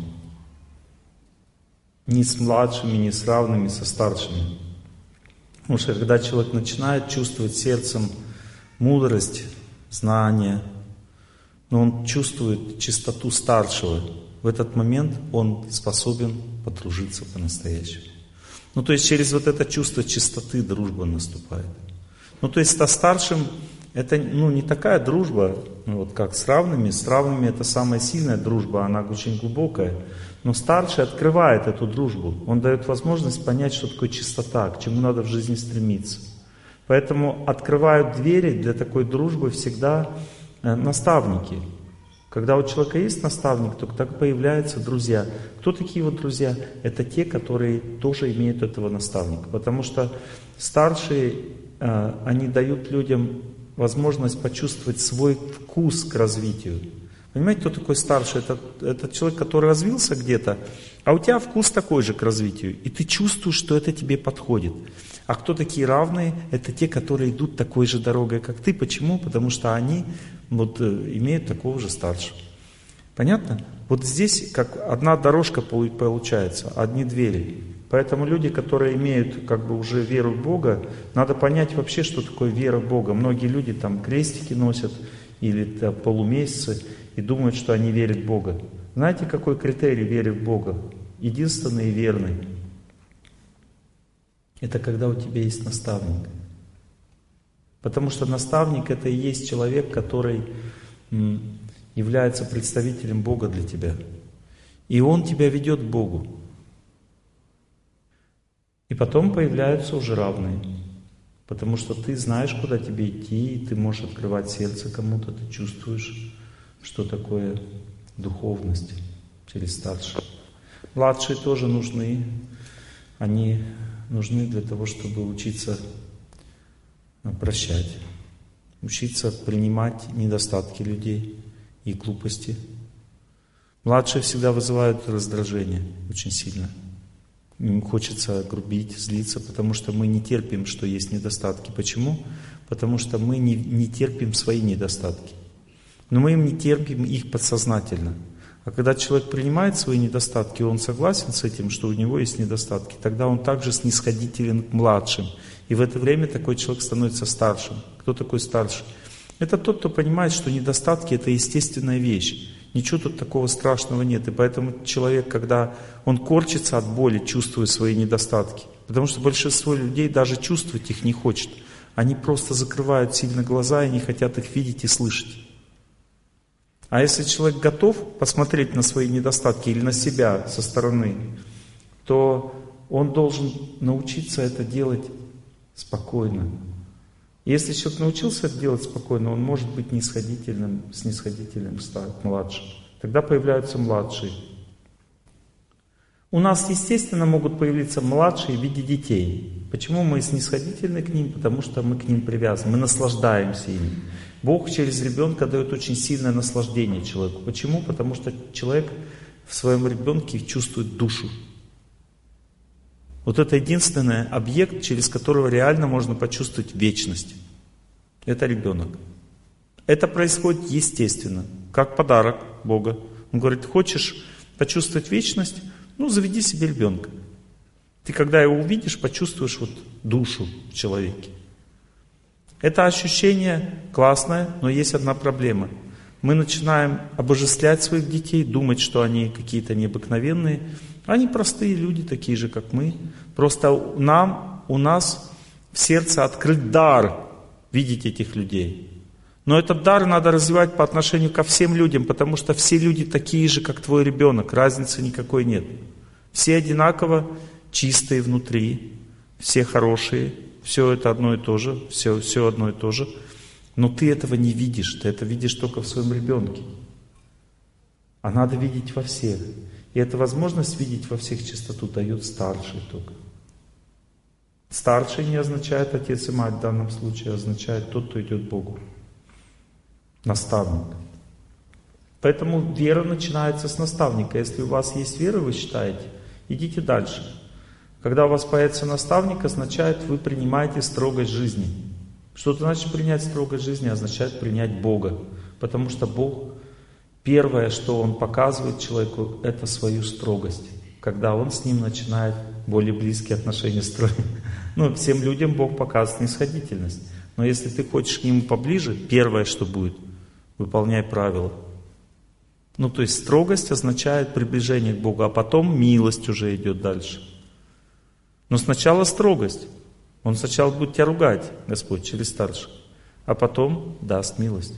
Не с младшими, не с равными, со старшими. Потому что когда человек начинает чувствовать сердцем мудрость, знание, но он чувствует чистоту старшего, в этот момент он способен подружиться по-настоящему. Ну то есть через вот это чувство чистоты дружба наступает. Ну то есть со старшим это ну, не такая дружба, ну, вот как с равными. С равными это самая сильная дружба, она очень глубокая. Но старший открывает эту дружбу. Он дает возможность понять, что такое чистота, к чему надо в жизни стремиться. Поэтому открывают двери для такой дружбы всегда э, наставники. Когда у человека есть наставник, то так появляются друзья. Кто такие вот друзья? Это те, которые тоже имеют этого наставника. Потому что старшие, э, они дают людям возможность почувствовать свой вкус к развитию. Понимаете, кто такой старший? Это, это человек, который развился где-то, а у тебя вкус такой же к развитию. И ты чувствуешь, что это тебе подходит. А кто такие равные? Это те, которые идут такой же дорогой, как ты. Почему? Потому что они вот, имеют такого же старшего. Понятно? Вот здесь как одна дорожка получается, одни двери. Поэтому люди, которые имеют как бы уже веру в Бога, надо понять вообще, что такое вера в Бога. Многие люди там крестики носят или там, полумесяцы и думают, что они верят в Бога. Знаете, какой критерий веры в Бога? Единственный и верный. Это когда у тебя есть наставник. Потому что наставник это и есть человек, который м, является представителем Бога для тебя. И он тебя ведет к Богу. И потом появляются уже равные. Потому что ты знаешь, куда тебе идти, и ты можешь открывать сердце кому-то, ты чувствуешь, что такое духовность через старших. Младшие тоже нужны. Они нужны для того, чтобы учиться прощать, учиться принимать недостатки людей и глупости. Младшие всегда вызывают раздражение очень сильно. Им хочется грубить, злиться, потому что мы не терпим, что есть недостатки. Почему? Потому что мы не, не терпим свои недостатки. Но мы им не терпим их подсознательно. А когда человек принимает свои недостатки, он согласен с этим, что у него есть недостатки, тогда он также снисходителен к младшим. И в это время такой человек становится старшим. Кто такой старший? Это тот, кто понимает, что недостатки — это естественная вещь. Ничего тут такого страшного нет. И поэтому человек, когда он корчится от боли, чувствуя свои недостатки, потому что большинство людей даже чувствовать их не хочет. Они просто закрывают сильно глаза и не хотят их видеть и слышать. А если человек готов посмотреть на свои недостатки или на себя со стороны, то он должен научиться это делать спокойно. Если человек научился это делать спокойно, он может быть снисходительным, снисходительным стать младшим. Тогда появляются младшие. У нас, естественно, могут появиться младшие в виде детей. Почему мы снисходительны к ним? Потому что мы к ним привязаны, мы наслаждаемся ими. Бог через ребенка дает очень сильное наслаждение человеку. Почему? Потому что человек в своем ребенке чувствует душу. Вот это единственный объект, через которого реально можно почувствовать вечность. Это ребенок. Это происходит естественно, как подарок Бога. Он говорит: хочешь почувствовать вечность? Ну, заведи себе ребенка. Ты, когда его увидишь, почувствуешь вот душу в человеке. Это ощущение классное, но есть одна проблема. Мы начинаем обожествлять своих детей, думать, что они какие-то необыкновенные. Они простые люди, такие же, как мы. Просто нам, у нас в сердце открыт дар видеть этих людей. Но этот дар надо развивать по отношению ко всем людям, потому что все люди такие же, как твой ребенок. Разницы никакой нет. Все одинаково чистые внутри, все хорошие, все это одно и то же, все, все одно и то же. Но ты этого не видишь, ты это видишь только в своем ребенке. А надо видеть во всех. И эта возможность видеть во всех чистоту дает старший только. Старший не означает отец и мать в данном случае, означает тот, кто идет к Богу. Наставник. Поэтому вера начинается с наставника. Если у вас есть вера, вы считаете, идите дальше. Когда у вас появится наставник, означает, вы принимаете строгость жизни. Что это значит принять строгость жизни? Означает принять Бога. Потому что Бог, первое, что Он показывает человеку, это свою строгость. Когда он с ним начинает более близкие отношения строить. Ну, всем людям Бог показывает снисходительность. Но если ты хочешь к Нему поближе, первое, что будет, выполняй правила. Ну, то есть строгость означает приближение к Богу, а потом милость уже идет дальше. Но сначала строгость. Он сначала будет тебя ругать, Господь, через старших, а потом даст милость.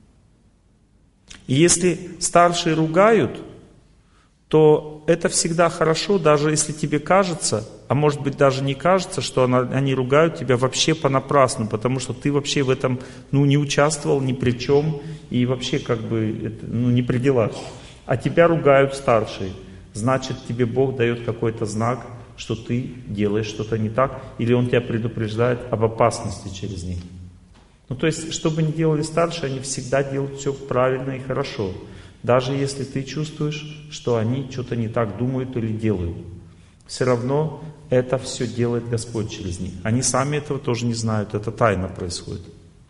И если старшие ругают, то это всегда хорошо, даже если тебе кажется, а может быть даже не кажется, что она, они ругают тебя вообще понапрасну, потому что ты вообще в этом ну, не участвовал ни при чем и вообще как бы это, ну, не при делах. А тебя ругают старшие, значит тебе Бог дает какой-то знак, что ты делаешь что-то не так, или Он тебя предупреждает об опасности через них. Ну то есть, что бы ни делали старшие, они всегда делают все правильно и хорошо. Даже если ты чувствуешь, что они что-то не так думают или делают. Все равно это все делает Господь через них. Они сами этого тоже не знают, это тайно происходит.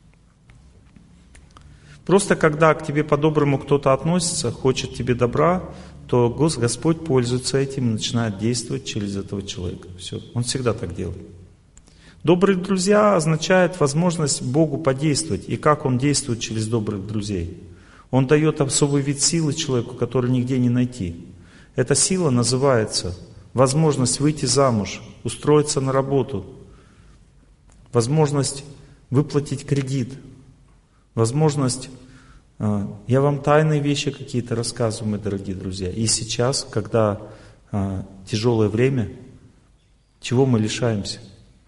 Просто когда к тебе по-доброму кто-то относится, хочет тебе добра, то Господь пользуется этим и начинает действовать через этого человека. Все, Он всегда так делает. Добрые друзья означает возможность Богу подействовать. И как Он действует через добрых друзей? Он дает особый вид силы человеку, который нигде не найти. Эта сила называется возможность выйти замуж, устроиться на работу, возможность выплатить кредит, возможность... Я вам тайные вещи какие-то рассказываю, мои дорогие друзья. И сейчас, когда а, тяжелое время, чего мы лишаемся?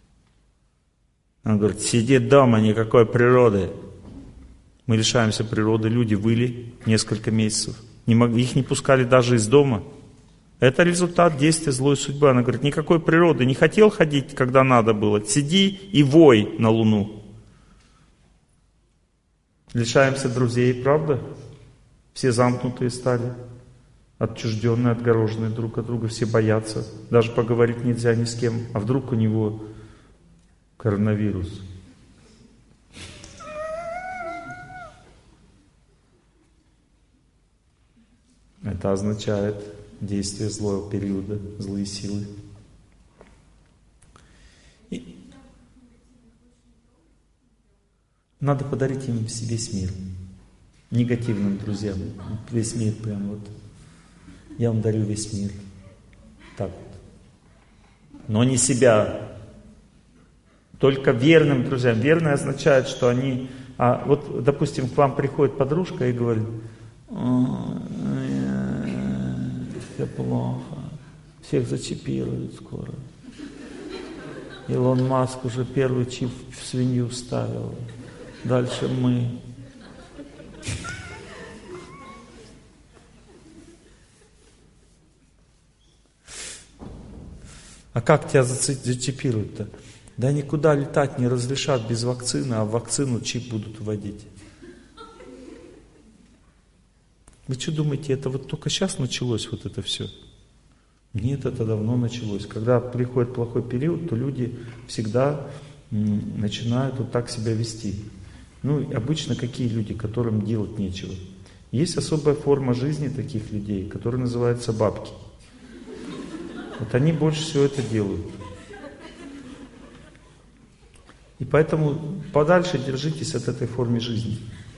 Он говорит, сиди дома, никакой природы. Мы лишаемся природы, люди выли несколько месяцев. Не могли, их не пускали даже из дома. Это результат действия злой судьбы. Она говорит, никакой природы. Не хотел ходить, когда надо было. Сиди и вой на луну. Лишаемся друзей, правда? Все замкнутые стали, отчужденные, отгороженные друг от друга, все боятся. Даже поговорить нельзя ни с кем. А вдруг у него коронавирус? Это означает действие злого периода, злые силы. И надо подарить им весь мир. Негативным друзьям. Весь мир прям вот. Я вам дарю весь мир. Так вот. Но не себя. Только верным друзьям. Верный означает, что они... А вот, допустим, к вам приходит подружка и говорит: все плохо, всех зачипируют скоро. Илон Маск уже первый чип в свинью вставил. Дальше мы. А как тебя зачипируют-то? Да никуда летать не разрешат без вакцины, а в вакцину чип будут вводить. Вы что думаете, это вот только сейчас началось вот это все? Нет, это давно началось. Когда приходит плохой период, то люди всегда м, начинают вот так себя вести. Ну, обычно какие люди, которым делать нечего? Есть особая форма жизни таких людей, которая называется бабки. Вот они больше всего это делают. И поэтому подальше держитесь от этой формы жизни.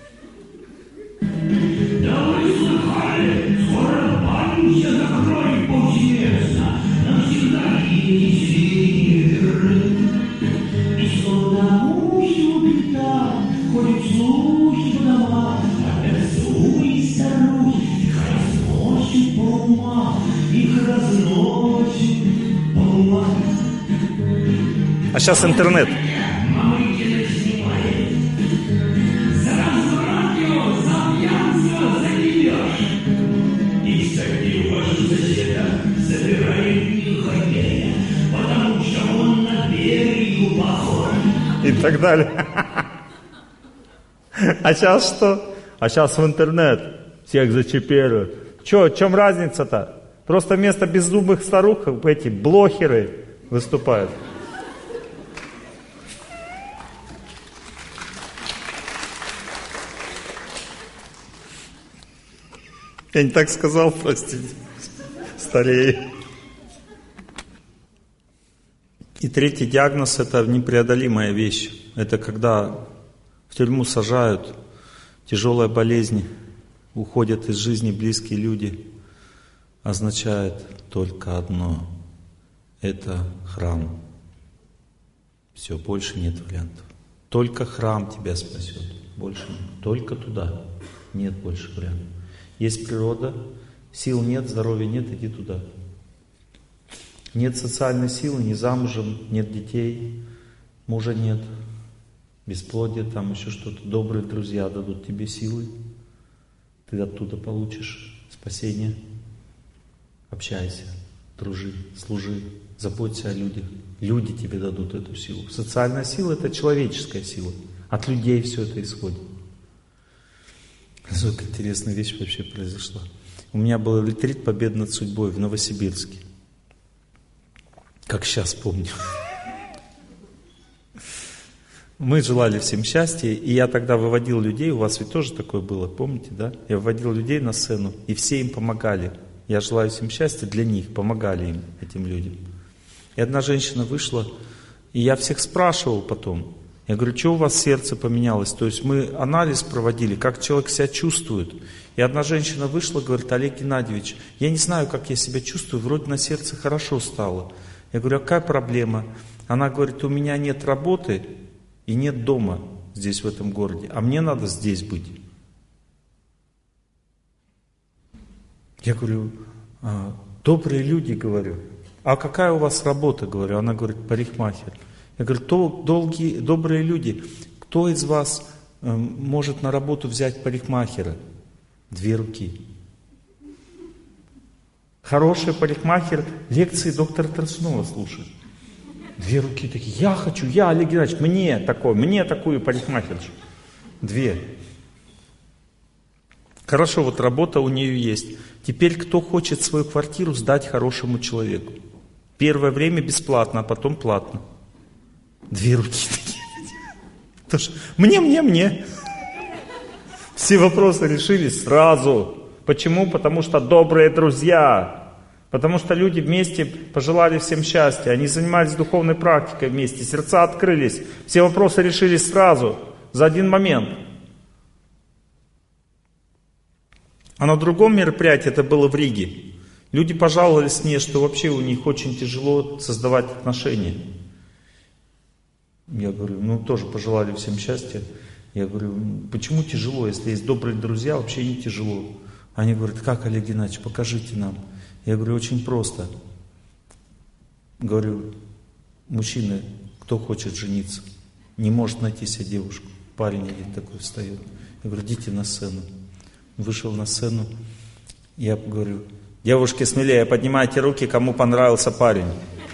Да вы слыхали, скоро банки закроют повсеместно, навсегда и И словно мухи убита, ходят слухи по домам, опять злые старухи, их разносят по умам, их разносят по умам. А сейчас интернет. И так далее. А сейчас что? А сейчас в интернет всех зачипируют. Че, в чем разница-то? Просто вместо беззубых старух эти блогеры выступают. Я не так сказал, простите. Старее. И третий диагноз — это непреодолимая вещь. Это когда в тюрьму сажают, тяжелая болезнь, уходят из жизни близкие люди, означает только одно. Это храм. Все, больше нет вариантов. Только храм тебя спасет. Больше нет. Только туда. Нет больше вариантов. Есть природа, сил нет, здоровья нет, иди туда. Нет социальной силы, не замужем, нет детей, мужа нет, бесплодие, там еще что-то. Добрые друзья дадут тебе силы, ты оттуда получишь спасение. Общайся, дружи, служи, заботься о людях. Люди тебе дадут эту силу. Социальная сила — это человеческая сила. От людей все это исходит. Сколько интересная вещь вообще произошла. У меня был ретрит «Победа над судьбой» в Новосибирске. Как сейчас помню. Мы желали всем счастья, и я тогда выводил людей, у вас ведь тоже такое было, помните, да? Я выводил людей на сцену, и все им помогали. Я желаю всем счастья для них, помогали им, этим людям. И одна женщина вышла, и я всех спрашивал потом. Я говорю, что у вас сердце поменялось? То есть мы анализ проводили, как человек себя чувствует. И одна женщина вышла, говорит: Олег Геннадьевич, я не знаю, как я себя чувствую, вроде на сердце хорошо стало. Я говорю, а какая проблема? Она говорит, у меня нет работы и нет дома здесь, в этом городе, а мне надо здесь быть. Я говорю, а, добрые люди, говорю, а какая у вас работа, говорю? Она говорит, парикмахер. Я говорю, то, долгие, добрые люди, кто из вас э, может на работу взять парикмахера? Две руки. Хороший парикмахер лекции доктора Тарсунова слушает. Две руки такие, я хочу, я, Олег Геннадьевич, мне такой, мне такую парикмахершу. Две. Хорошо, вот работа у нее есть. Теперь кто хочет свою квартиру сдать хорошему человеку? Первое время бесплатно, а потом платно. Две руки такие. Мне, мне, мне. Все вопросы решились сразу. Почему? Потому что добрые друзья. Потому что люди вместе пожелали всем счастья. Они занимались духовной практикой вместе. Сердца открылись. Все вопросы решились сразу. За один момент. А на другом мероприятии, это было в Риге, люди пожаловались мне, что вообще у них очень тяжело создавать отношения. Я говорю, ну тоже пожелали всем счастья. Я говорю, почему тяжело, если есть добрые друзья, вообще не тяжело. Они говорят, как, Олег Геннадьевич, покажите нам. Я говорю, очень просто. Говорю, мужчина, кто хочет жениться, не может найти себе девушку. Парень один такой встает. Я говорю, идите на сцену. Вышел на сцену, я говорю, девушки, смелее, поднимайте руки, кому понравился парень.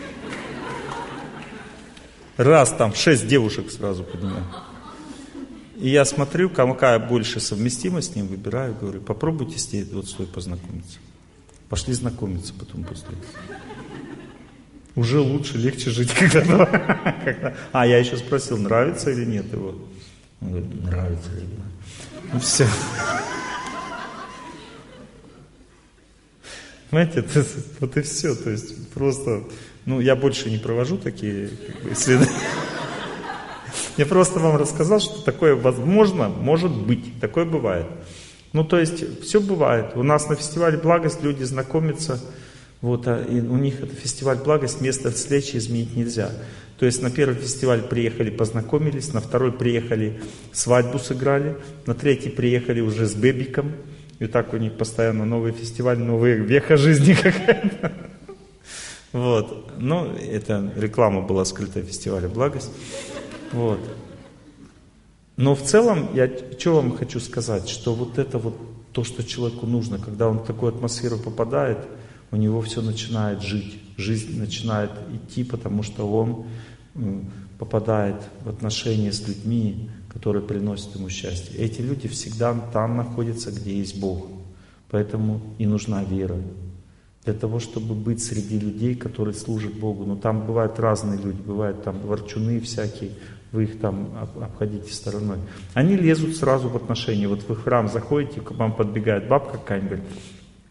Раз, там, шесть девушек сразу поднимаю. И я смотрю, какая больше совместимость с ним, выбираю, говорю, попробуйте с ней вот свой познакомиться. Пошли знакомиться потом после этого. Уже лучше, легче жить, когда... когда... А, я еще спросил, нравится или нет его. Он говорит, нравится или нет. Ну все. Понимаете, это, вот и все. То есть просто, ну, я больше не провожу такие как бы, исследования. Я просто вам рассказал, что такое возможно, может быть, такое бывает. Ну, то есть, все бывает. У нас на фестивале «Благость» люди знакомятся, вот, а, и у них это фестиваль «Благость», место встречи изменить нельзя. То есть, на первый фестиваль приехали, познакомились, на второй приехали, свадьбу сыграли, на третий приехали уже с бэбиком. И так у них постоянно новый фестиваль, новая веха жизни какая-то. Вот. Ну, это реклама была скрытая фестиваля «Благость». Вот. Но в целом, я что вам хочу сказать, что вот это вот то, что человеку нужно, когда он в такую атмосферу попадает, у него все начинает жить, жизнь начинает идти, потому что он попадает в отношения с людьми, которые приносят ему счастье. Эти люди всегда там находятся, где есть Бог. Поэтому и нужна вера. Для того, чтобы быть среди людей, которые служат Богу. Но там бывают разные люди, бывают там ворчуны всякие, вы их там обходите стороной. Они лезут сразу в отношения. Вот вы в храм заходите, к вам подбегает бабка какая-нибудь, говорит,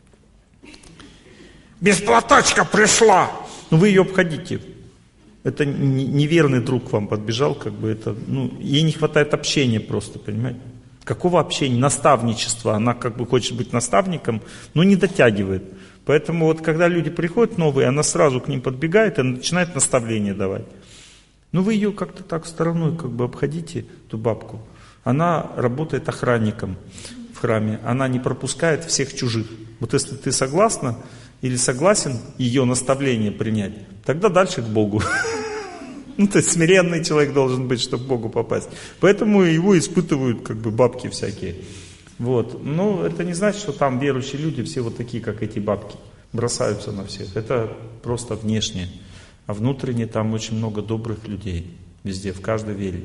без платочка пришла! Ну вы ее обходите. Это неверный друг к вам подбежал, как бы это, ну, ей не хватает общения просто, понимаете? Какого общения? Наставничества. Она как бы хочет быть наставником, но не дотягивает. Поэтому вот когда люди приходят новые, она сразу к ним подбегает и начинает наставление давать. Ну вы ее как-то так стороной как бы обходите, эту бабку. Она работает охранником в храме, она не пропускает всех чужих. Вот если ты согласна или согласен ее наставление принять, тогда дальше к Богу. Ну, то есть смиренный человек должен быть, чтобы к Богу попасть. Поэтому его испытывают как бы бабки всякие. Вот. Но это не значит, что там верующие люди все вот такие, как эти бабки, бросаются на всех. Это просто внешне. А внутренне там очень много добрых людей. Везде, в каждой вере.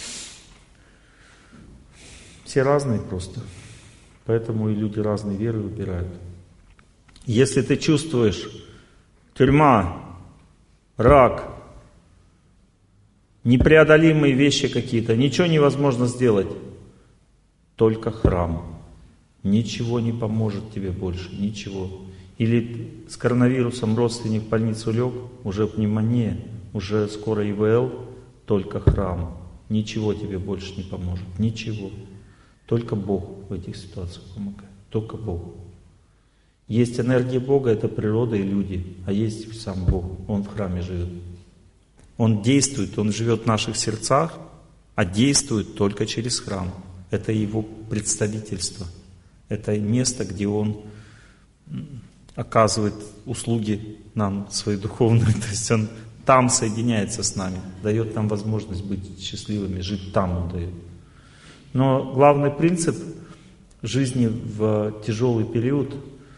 Все разные просто. Поэтому и люди разные веры выбирают. Если ты чувствуешь тюрьма, рак, непреодолимые вещи какие-то, ничего невозможно сделать, только храм. Ничего не поможет тебе больше, ничего. Или с коронавирусом родственник в больницу лег, уже пневмония, уже скоро И В Л, только храм. Ничего тебе больше не поможет, ничего. Только Бог в этих ситуациях помогает, только Бог. Есть энергия Бога, это природа и люди, а есть сам Бог, Он в храме живет. Он действует, Он живет в наших сердцах, а действует только через храм. Это Его представительство, это место, где Он оказывает услуги нам свои духовные, то есть Он там соединяется с нами, дает нам возможность быть счастливыми, жить там Он дает. Но главный принцип жизни в тяжелый период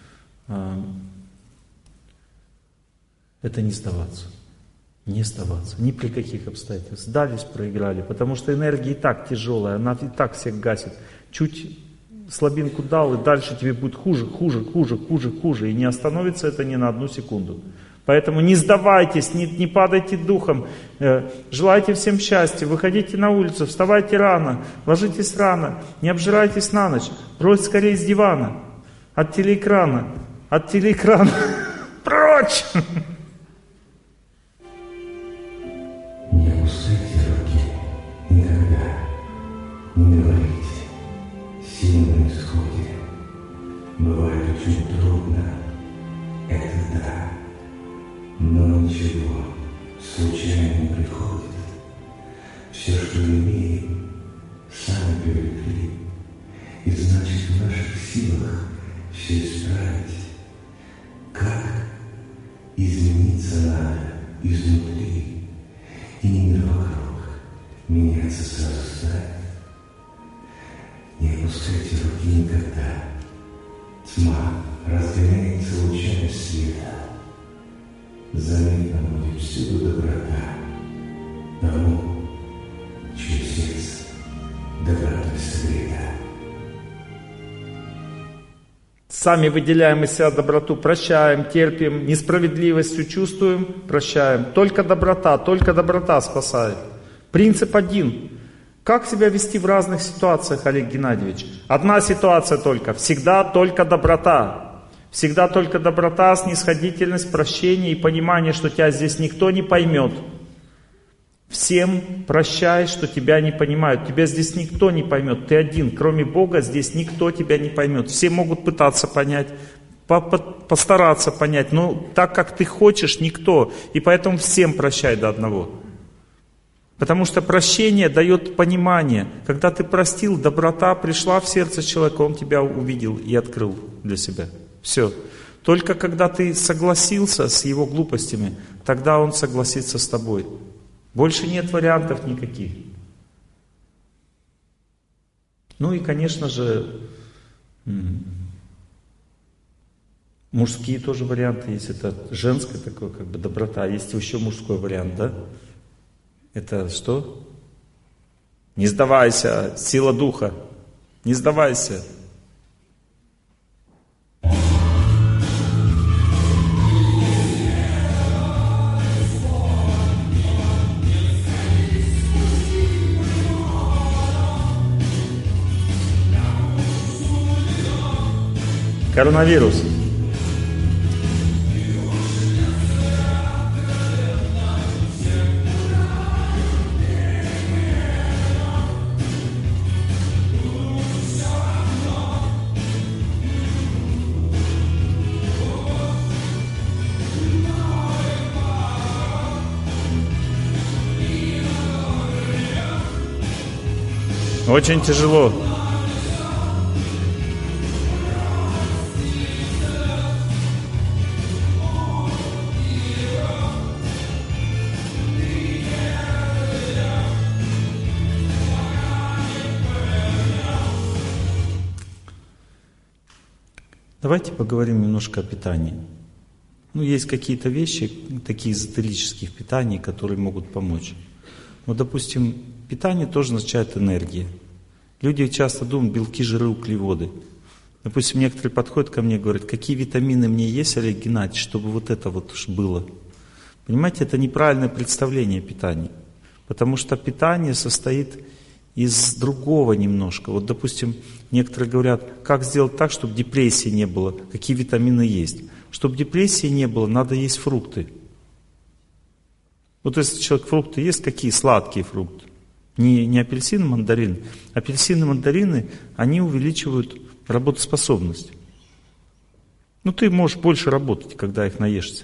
— это не сдаваться. Не сдаваться. Ни при каких обстоятельствах. Сдались, проиграли. Потому что энергия и так тяжелая, она и так всех гасит. Чуть слабинку дал, и дальше тебе будет хуже, хуже, хуже, хуже, хуже. И не остановится это ни на одну секунду. Поэтому не сдавайтесь, не, не падайте духом. Желайте всем счастья, выходите на улицу, вставайте рано, ложитесь рано, не обжирайтесь на ночь. Брось скорее с дивана, от телеэкрана, от телеэкрана. Прочь! Не опускайте руки никогда. Не говорите. Сила на исходе. Бывает очень трудно. Это да. Но ничего случайно не приходит. Все, что имеем, сами привлекли. И значит, в наших силах все исправить. Как измениться надо изнутри, и не мир вокруг меняться сразу станет. Не опускайте руки никогда. Тьма разгоняется лучами света. Заметно будет всюду доброта. Тому, чье сердце добротой согрето. Сами выделяем из себя доброту, прощаем, терпим, несправедливостью чувствуем, прощаем. Только доброта, только доброта спасает. Принцип один. Как себя вести в разных ситуациях, Олег Геннадьевич? Одна ситуация только. Всегда только доброта. Всегда только доброта, снисходительность, прощение и понимание, что тебя здесь никто не поймет. Всем прощай, что тебя не понимают. Тебя здесь никто не поймет. Ты один. Кроме Бога здесь никто тебя не поймет. Все могут пытаться понять, постараться понять. Но так, как ты хочешь, никто. И поэтому всем прощай до одного. Потому что прощение дает понимание. Когда ты простил, доброта пришла в сердце человека, он тебя увидел и открыл для себя. Все. Только когда ты согласился с его глупостями, тогда он согласится с тобой. Больше нет вариантов никаких. Ну и, конечно же, мужские тоже варианты есть. Это женская такое, как бы доброта. Есть еще мужской вариант, да? Это что? Не сдавайся, сила духа. Не сдавайся. Коронавирус. Очень тяжело. Давайте поговорим немножко о питании. Ну, есть какие-то вещи, такие эзотерические в питании, которые могут помочь. Вот, допустим, питание тоже означает энергия. Люди часто думают белки, жиры, углеводы. Допустим, некоторые подходят ко мне и говорят, какие витамины мне есть, Олег Геннадьевич, чтобы вот это вот уж было. Понимаете, это неправильное представление о питании. Потому что питание состоит из другого немножко. Вот, допустим, некоторые говорят, как сделать так, чтобы депрессии не было, какие витамины есть. Чтобы депрессии не было, надо есть фрукты. Вот если человек фрукты ест, какие сладкие фрукты? Не, не апельсины, мандарины. Апельсины, мандарины, они увеличивают работоспособность. Ну, ты можешь больше работать, когда их наешься.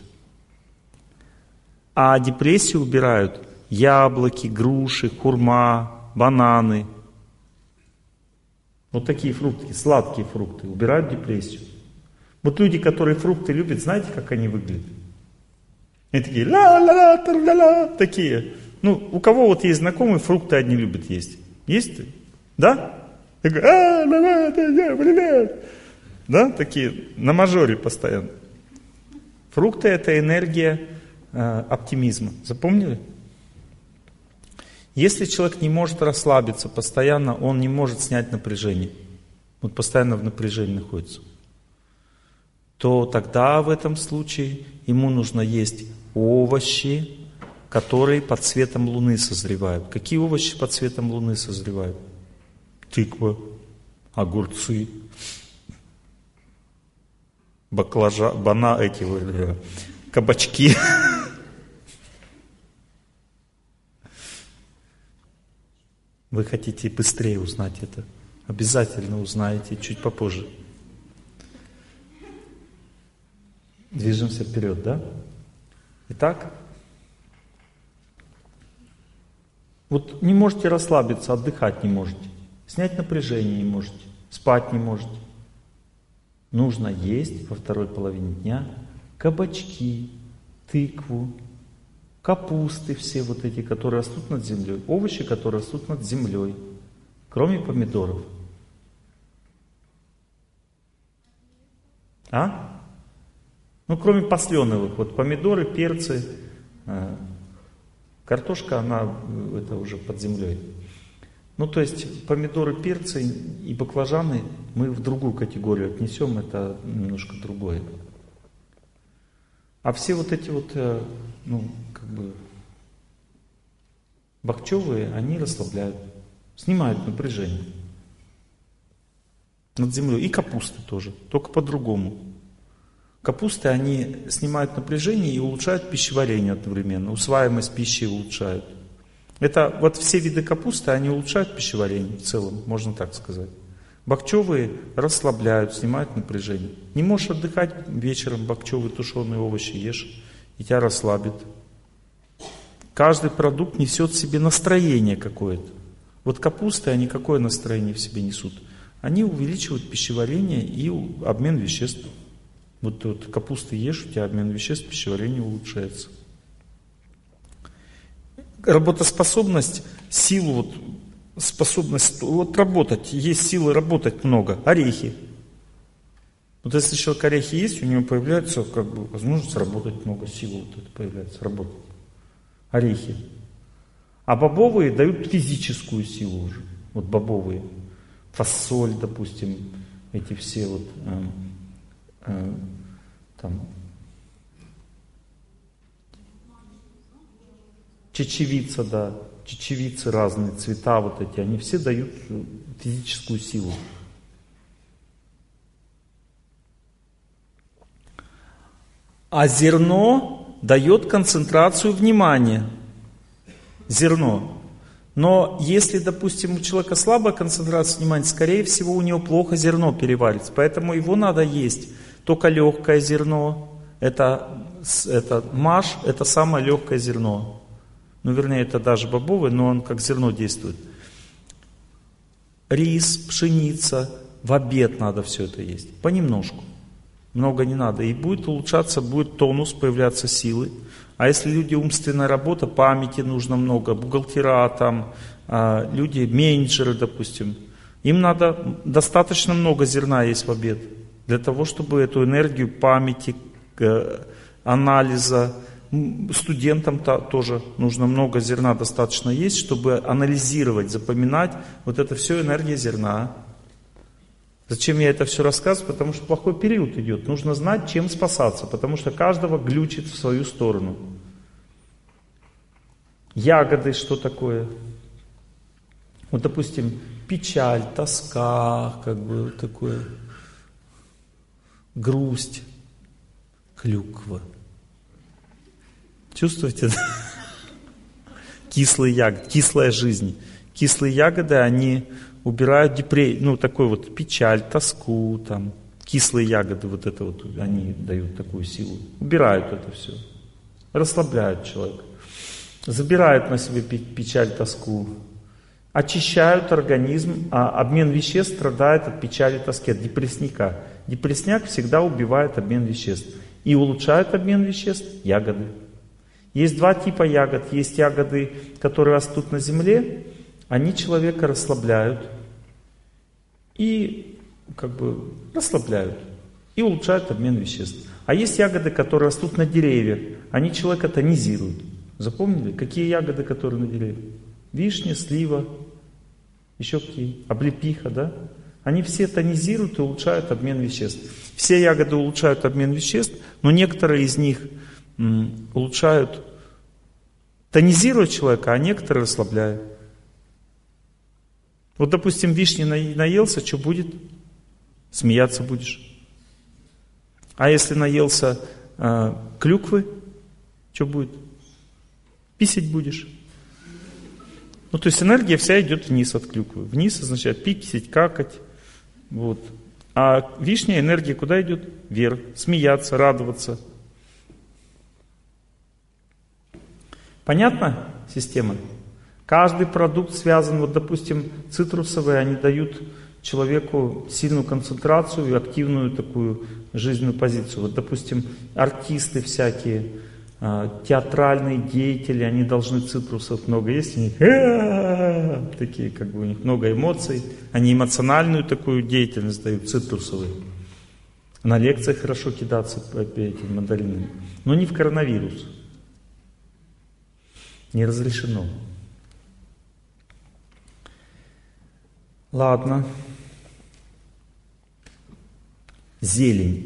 А депрессию убирают яблоки, груши, хурма, бананы. Вот такие фрукты, сладкие фрукты, убирают депрессию. Вот люди, которые фрукты любят, знаете, как они выглядят? Они такие ла-ла-ла-ла-ла, такие. Ну, у кого вот есть знакомые, фрукты одни любят есть? Есть? Да? Да, такие, на мажоре постоянно. Фрукты — это энергия э, оптимизма. Запомнили? Если человек не может расслабиться постоянно, он не может снять напряжение. вот постоянно в напряжении находится, то тогда в этом случае ему нужно есть овощи, которые под светом Луны созревают. Какие овощи под светом Луны созревают? Тыква, огурцы, баклажа, бана, эти кабачки. Вы хотите быстрее узнать это? Обязательно узнаете чуть попозже. Движемся вперед, да? Итак, вот не можете расслабиться, отдыхать не можете, снять напряжение не можете, спать не можете. Нужно есть во второй половине дня кабачки, тыкву, капусты все вот эти, которые растут над землей, овощи, которые растут над землей, кроме помидоров. А? Ну, кроме посленовых, вот помидоры, перцы, э, картошка, она это уже под землей. Ну, то есть помидоры, перцы и баклажаны мы в другую категорию отнесем, это немножко другое. А все вот эти вот, э, ну, как бы, бахчевые, они расслабляют, снимают напряжение над землей. И капусты тоже, только по-другому. Капусты, они снимают напряжение и улучшают пищеварение одновременно, усваиваемость пищи улучшают. Это вот все виды капусты, они улучшают пищеварение в целом, можно так сказать. Бахчевые расслабляют, снимают напряжение. Не можешь отдыхать вечером, бахчевые тушеные овощи ешь, и тебя расслабит. Каждый продукт несет в себе настроение какое-то. Вот капусты, они какое настроение в себе несут? Они увеличивают пищеварение и обмен веществ. Вот, вот капусты ешь, у тебя обмен веществ, пищеварение улучшается. Работоспособность, силу, вот, способность вот работать, есть силы работать много. Орехи. Вот если человек орехи есть, у него появляется как бы возможность работать много, силы вот это появляется, работать. Орехи. А бобовые дают физическую силу уже. Вот бобовые. Фасоль, допустим, эти все вот э, э, там чечевица, да, чечевицы разные, цвета вот эти, они все дают физическую силу. А зерно дает концентрацию внимания. Зерно. Но если, допустим, у человека слабая концентрация внимания, скорее всего, у него плохо зерно переварится. Поэтому его надо есть. Только легкое зерно. Это, это маш, это самое легкое зерно. Ну, вернее, это даже бобовый, но он как зерно действует. Рис, пшеница, в обед надо все это есть. Понемножку. Много не надо. И будет улучшаться, будет тонус, появляться силы. А если люди умственная работа, памяти нужно много, бухгалтера там, люди, менеджеры, допустим, им надо достаточно много зерна есть в обед. Для того, чтобы эту энергию памяти, анализа, студентам тоже нужно много зерна достаточно есть, чтобы анализировать, запоминать. Вот это все энергия зерна. Зачем я это все рассказываю? Потому что плохой период идет. Нужно знать, чем спасаться, потому что каждого глючит в свою сторону. Ягоды, что такое? Вот, допустим, печаль, тоска, как бы такое, грусть, клюква. Чувствуете? Кислые ягоды, кислая жизнь. Кислые ягоды, они убирают депрессию, ну, такой вот печаль, тоску, там, кислые ягоды, вот это вот, они дают такую силу. Убирают это все. Расслабляют человека. Забирают на себе печаль, тоску. Очищают организм, а обмен веществ страдает от печали, тоски, от депрессника. Депрессняк всегда убивает обмен веществ. И улучшают обмен веществ ягоды. Есть два типа ягод. Есть ягоды, которые растут на земле, они человека расслабляют и как бы расслабляют и улучшают обмен веществ. А есть ягоды, которые растут на деревьях, они человека тонизируют. Запомнили? Какие ягоды, которые на деревьях? Вишня, слива, еще какие? Облепиха, да? Они все тонизируют и улучшают обмен веществ. Все ягоды улучшают обмен веществ, но некоторые из них м, улучшают, тонизируют человека, а некоторые расслабляют. Вот, допустим, вишни наелся, что будет? Смеяться будешь. А если наелся э, клюквы, что будет? Писать будешь. Ну, то есть энергия вся идет вниз от клюквы. Вниз означает писать, какать. Вот. А вишня, энергия куда идет? Вверх. Смеяться, радоваться. Понятна система? Каждый продукт связан, вот, допустим, цитрусовые, они дают человеку сильную концентрацию и активную такую жизненную позицию. Вот, допустим, артисты всякие, театральные деятели, они должны цитрусов много есть, у них такие, как бы у них много эмоций, они эмоциональную такую деятельность дают, цитрусовые. На лекциях хорошо кидаться этими мандаринами, но не в коронавирус. Не разрешено. Ладно. Зелень.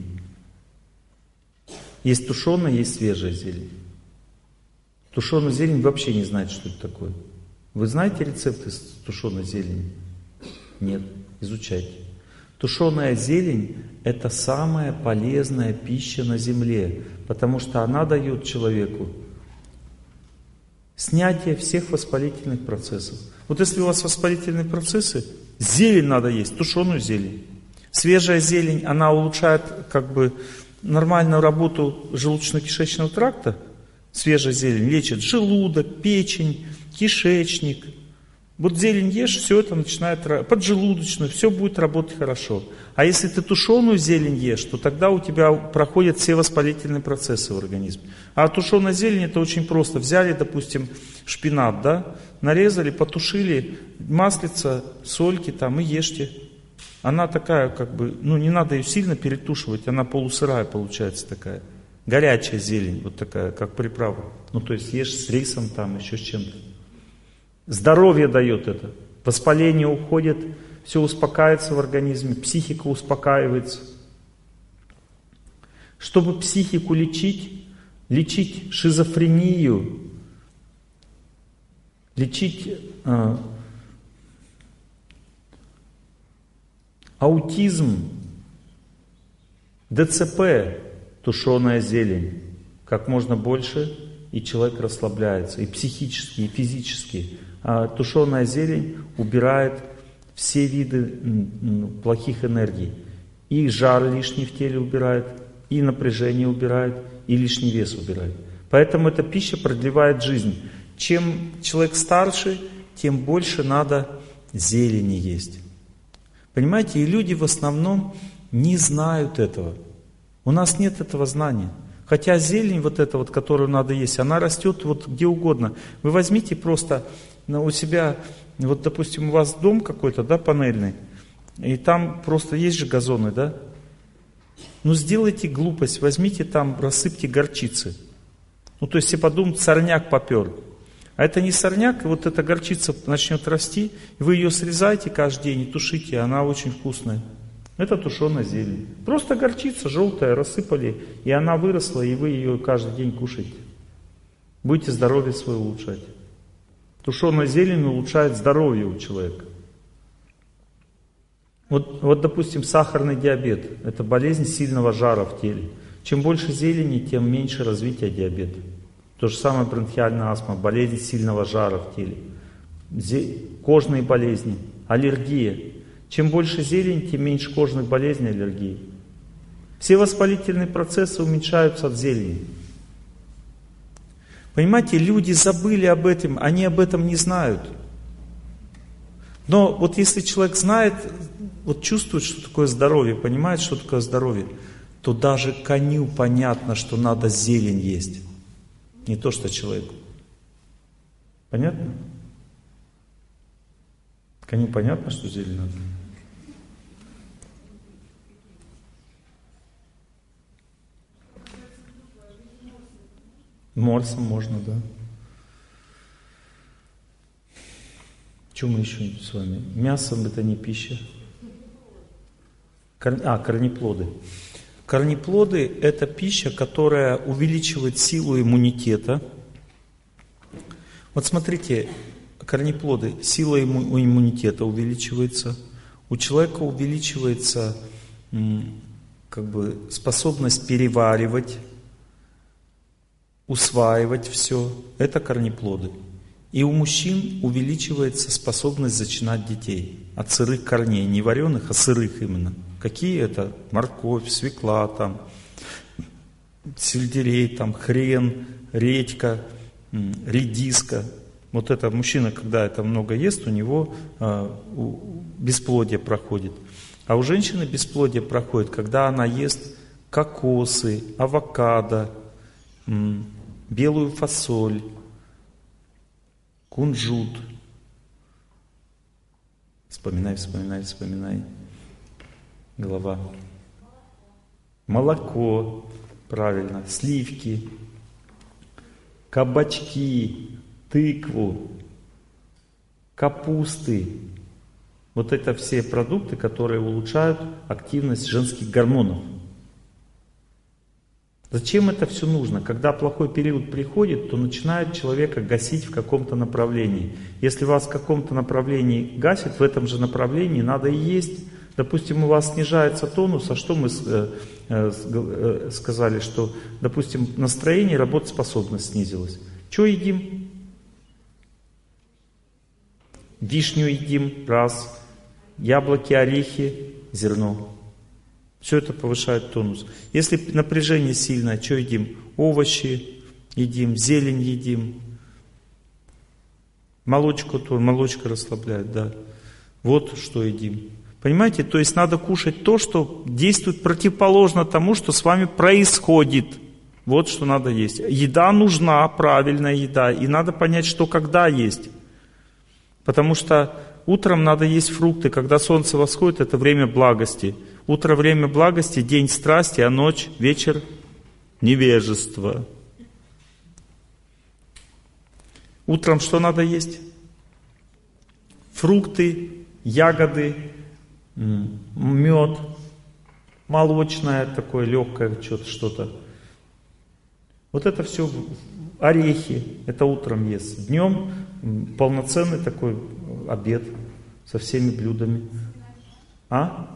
Есть тушеная, есть свежая зелень. Тушеную зелень вообще не знаете, что это такое. Вы знаете рецепты с тушеной зелени? Нет. Изучайте. Тушеная зелень – это самая полезная пища на земле, потому что она дает человеку снятие всех воспалительных процессов. Вот если у вас воспалительные процессы, зелень надо есть, тушеную зелень. Свежая зелень, она улучшает как бы нормальную работу желудочно-кишечного тракта. Свежая зелень лечит желудок, печень, кишечник. Вот зелень ешь, все это начинает, поджелудочную, все будет работать хорошо. А если ты тушеную зелень ешь, то тогда у тебя проходят все воспалительные процессы в организме. А тушеная зелень это очень просто. Взяли, допустим, шпинат, да, нарезали, потушили, маслица, сольки там и ешьте. Она такая, как бы, ну не надо ее сильно перетушивать, она полусырая получается такая. Горячая зелень, вот такая, как приправа. Ну то есть ешь с рисом там, еще с чем-то. Здоровье дает это. Воспаление уходит, все успокаивается в организме, психика успокаивается. Чтобы психику лечить, лечить шизофрению, лечить э, аутизм, ДЦП, тушеная зелень. Как можно больше, и человек расслабляется, и психически, и физически. А тушеная зелень убирает все виды плохих энергий. И жар лишний в теле убирает, и напряжение убирает, и лишний вес убирает. Поэтому эта пища продлевает жизнь. Чем человек старше, тем больше надо зелени есть. Понимаете, и люди в основном не знают этого. У нас нет этого знания. Хотя зелень вот эта вот, которую надо есть, она растет вот где угодно. Вы возьмите просто у себя, вот допустим, у вас дом какой-то, да, панельный, и там просто есть же газоны, да? Ну сделайте глупость, возьмите там, рассыпьте горчицы. Ну то есть все подумают, сорняк попер. А это не сорняк, и вот эта горчица начнет расти, и вы ее срезаете каждый день и тушите, она очень вкусная. Это тушеная зелень. Просто горчица желтая, рассыпали, и она выросла, и вы ее каждый день кушаете. Будете здоровье свое улучшать. Тушеная зелень улучшает здоровье у человека. Вот, вот, допустим, сахарный диабет. Это болезнь сильного жара в теле. Чем больше зелени, тем меньше развития диабета. То же самое бронхиальная астма, болезнь сильного жара в теле. Кожные болезни, аллергия. Чем больше зелени, тем меньше кожных болезней, аллергии. Все воспалительные процессы уменьшаются от зелени. Понимаете, люди забыли об этом, они об этом не знают. Но вот если человек знает, вот чувствует, что такое здоровье, понимает, что такое здоровье, то даже коню понятно, что надо зелень есть. Не то, что человеку. Понятно? Коню понятно, что зелень надо? Морсом можно, да. Что мы еще с вами? Мясом это не пища. Кор... А, корнеплоды. Корнеплоды – это пища, которая увеличивает силу иммунитета. Вот смотрите, корнеплоды, сила имму... иммунитета увеличивается. У человека увеличивается как бы способность переваривать, усваивать все. Это корнеплоды. И у мужчин увеличивается способность зачинать детей от сырых корней, не вареных, а сырых именно. Какие это? Морковь, свекла, там, сельдерей, там, хрен, редька, редиска. Вот это мужчина, когда это много ест, у него а, у, бесплодие проходит. А у женщины бесплодие проходит, когда она ест кокосы, авокадо, м, белую фасоль, кунжут. Вспоминай, вспоминай, вспоминай. Голова. Молоко, правильно, сливки, кабачки, тыкву, капусты. Вот это все продукты, которые улучшают активность женских гормонов. Зачем это все нужно? Когда плохой период приходит, то начинает человека гасить в каком-то направлении. Если вас в каком-то направлении гасит, в этом же направлении надо и есть. Допустим, у вас снижается тонус, а что мы э, э, сказали, что, допустим, настроение, работоспособность снизилась. Что едим? Вишню едим, раз. Яблоки, орехи, зерно. Все это повышает тонус. Если напряжение сильное, что едим? Овощи едим, зелень едим. Молочко, то молочко расслабляет, да. Вот что едим. Понимаете, то есть надо кушать то, что действует противоположно тому, что с вами происходит. Вот что надо есть. Еда нужна, правильная еда, и надо понять, что когда есть. Потому что утром надо есть фрукты, когда солнце восходит, это время благости. Утро время благости, день страсти, а ночь, вечер невежества. Утром что надо есть? Фрукты, ягоды, мед, молочное такое легкое что-то. Вот это все, орехи, это утром ест. Днем полноценный такой обед со всеми блюдами. А?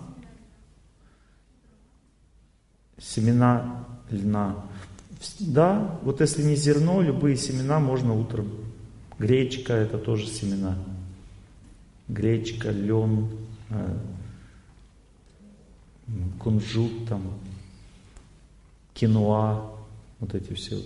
Семена льна. Да, вот если не зерно, любые семена можно утром. Гречка — это тоже семена. Гречка, лен, кунжут, там, киноа, вот эти все.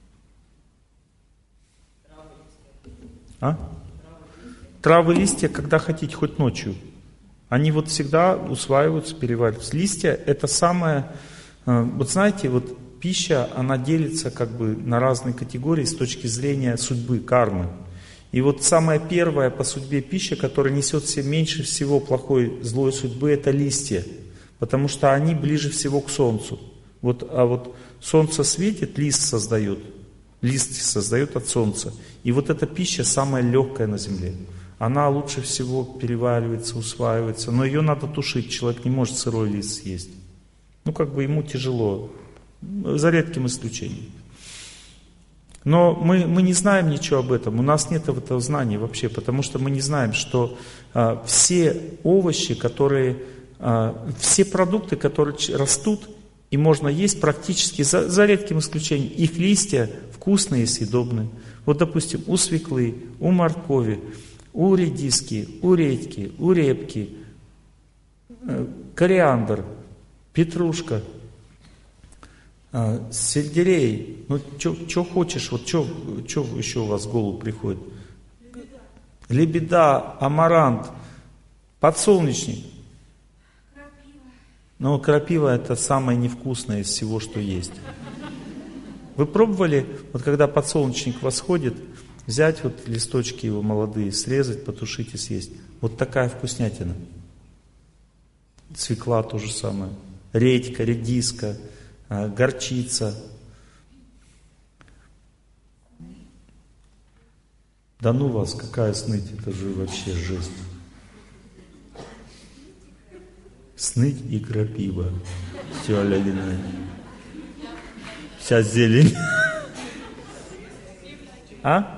А? Травы, листья, когда хотите, хоть ночью. Они вот всегда усваиваются, перевариваются. Листья — это самое... Вот знаете, вот пища, она делится как бы на разные категории с точки зрения судьбы, кармы. И вот самая первая по судьбе пища, которая несет в себе меньше всего плохой, злой судьбы, это листья. Потому что они ближе всего к солнцу. Вот, а вот солнце светит, лист создает. Лист создает от солнца. И вот эта пища самая легкая на земле. Она лучше всего переваривается, усваивается. Но ее надо тушить. Человек не может сырой лист съесть. Ну, как бы ему тяжело, за редким исключением. Но мы, мы не знаем ничего об этом, у нас нет этого знания вообще, потому что мы не знаем, что а, все овощи, которые, а, все продукты, которые растут и можно есть практически, за, за редким исключением, их листья вкусные и съедобные. Вот, допустим, у свеклы, у моркови, у редиски, у редьки, у репки, э, кориандр, петрушка, а, сельдерей, ну что хочешь, вот что еще у вас в голову приходит? Лебеда, амарант, подсолнечник. Но крапива — это самое невкусное из всего, что есть. Вы пробовали, вот когда подсолнечник восходит, взять вот листочки его молодые, срезать, потушить и съесть? Вот такая вкуснятина. Свекла то же самое. Редька, редиска, горчица. Да ну вас, какая сныть, это же вообще жесть. сныть и крапива. Все, ля-ля-ля. Вся зелень. А?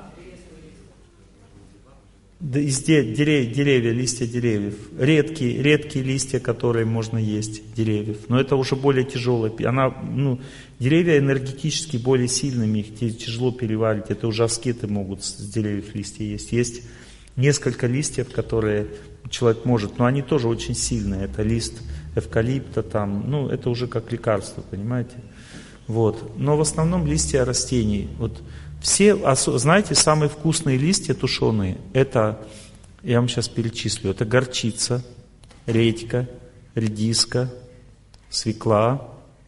Да, из дерев, деревья, листья деревьев. Редкие, редкие листья, которые можно есть, деревьев. Но это уже более тяжелое. Она, ну, деревья энергетически более сильными, их тяжело переварить. Это уже аскеты могут с деревьев листья есть. Есть несколько листьев, которые человек может, но они тоже очень сильные. Это лист эвкалипта, там, ну, это уже как лекарство, понимаете? Вот. Но в основном листья растений. Вот. Все, знаете, самые вкусные листья тушеные, это, я вам сейчас перечислю, это горчица, редька, редиска, свекла,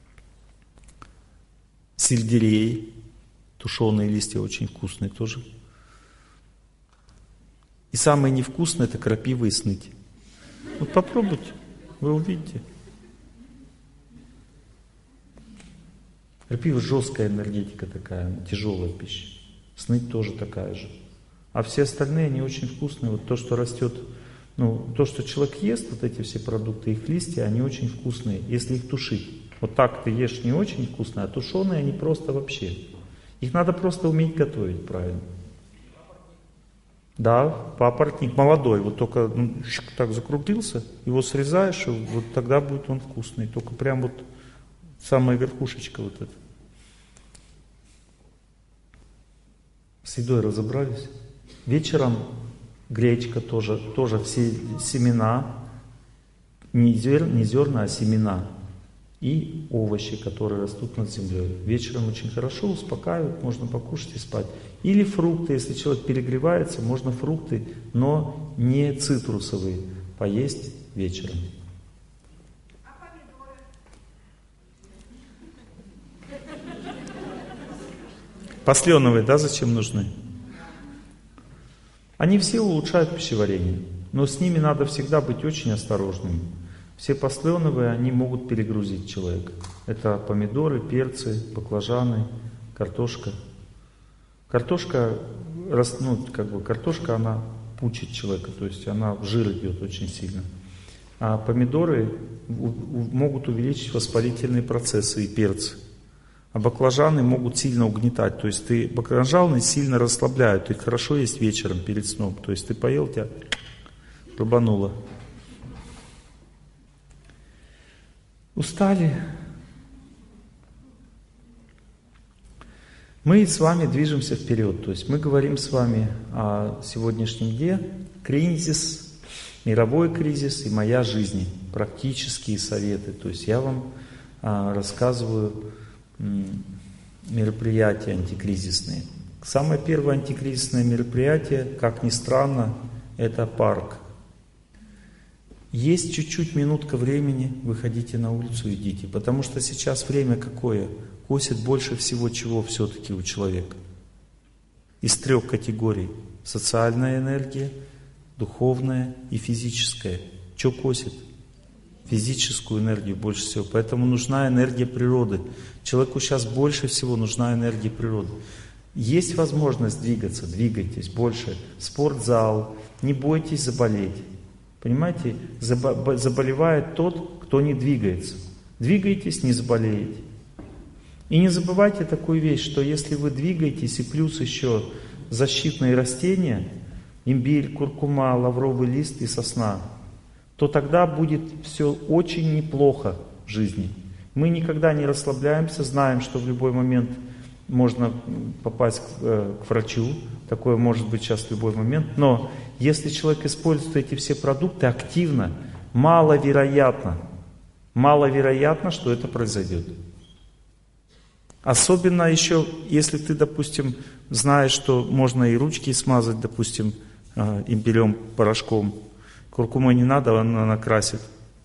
сельдерей, тушеные листья очень вкусные тоже. И самые невкусные это крапива и сныть. Вот попробуйте, вы увидите. Крапива жесткая энергетика такая, тяжелая пища. Сныть тоже такая же. А все остальные, они очень вкусные. Вот то, что растет, ну, то, что человек ест, вот эти все продукты, их листья, они очень вкусные, если их тушить. Вот так ты ешь не очень вкусно, а тушеные они просто вообще. Их надо просто уметь готовить правильно. Да, папоротник молодой, вот только ну, так закруглился, его срезаешь, и вот тогда будет он вкусный. Только прям вот самая верхушечка вот эта. С едой разобрались. Вечером гречка тоже, тоже все семена, не, зер, не зерна, а семена. И овощи, которые растут над землей. Вечером очень хорошо, успокаивают, можно покушать и спать. Или фрукты, если человек перегревается, можно фрукты, но не цитрусовые, поесть вечером. Посленовые, да, зачем нужны? Они все улучшают пищеварение, но с ними надо всегда быть очень осторожными. Все посленовые, они могут перегрузить человека. Это помидоры, перцы, баклажаны, картошка. Картошка, ну, как бы, картошка, она пучит человека, то есть она в жир идет очень сильно. А помидоры могут увеличить воспалительные процессы и перцы. А баклажаны могут сильно угнетать. То есть ты баклажаны сильно расслабляют. Их хорошо есть вечером перед сном. То есть ты поел, тебя рубануло. Устали. Мы с вами движемся вперед. То есть мы говорим с вами о сегодняшнем дне. Кризис, мировой кризис и моя жизнь. Практические советы. То есть я вам а, рассказываю мероприятия антикризисные. Самое первое антикризисное мероприятие, как ни странно, это парк. Есть чуть-чуть минутка времени, выходите на улицу, идите. Потому что сейчас время какое? Косит больше всего чего все-таки у человека. Из трех категорий. Социальная энергия, духовная и физическая. Что косит? Физическую энергию больше всего. Поэтому нужна энергия природы. Человеку сейчас больше всего нужна энергия природы. Есть возможность двигаться, двигайтесь больше. Спортзал, не бойтесь заболеть. Понимаете, заболевает тот, кто не двигается. Двигайтесь, не заболеете. И не забывайте такую вещь, что если вы двигаетесь, и плюс еще защитные растения, имбирь, куркума, лавровый лист и сосна, то тогда будет все очень неплохо в жизни. Мы никогда не расслабляемся, знаем, что в любой момент можно попасть к, э, к врачу, такое может быть сейчас в любой момент, но если человек использует эти все продукты активно, маловероятно, маловероятно, что это произойдет. Особенно еще, если ты, допустим, знаешь, что можно и ручки смазать, допустим, э, имбирем, порошком. Куркумой не надо, она накрасит.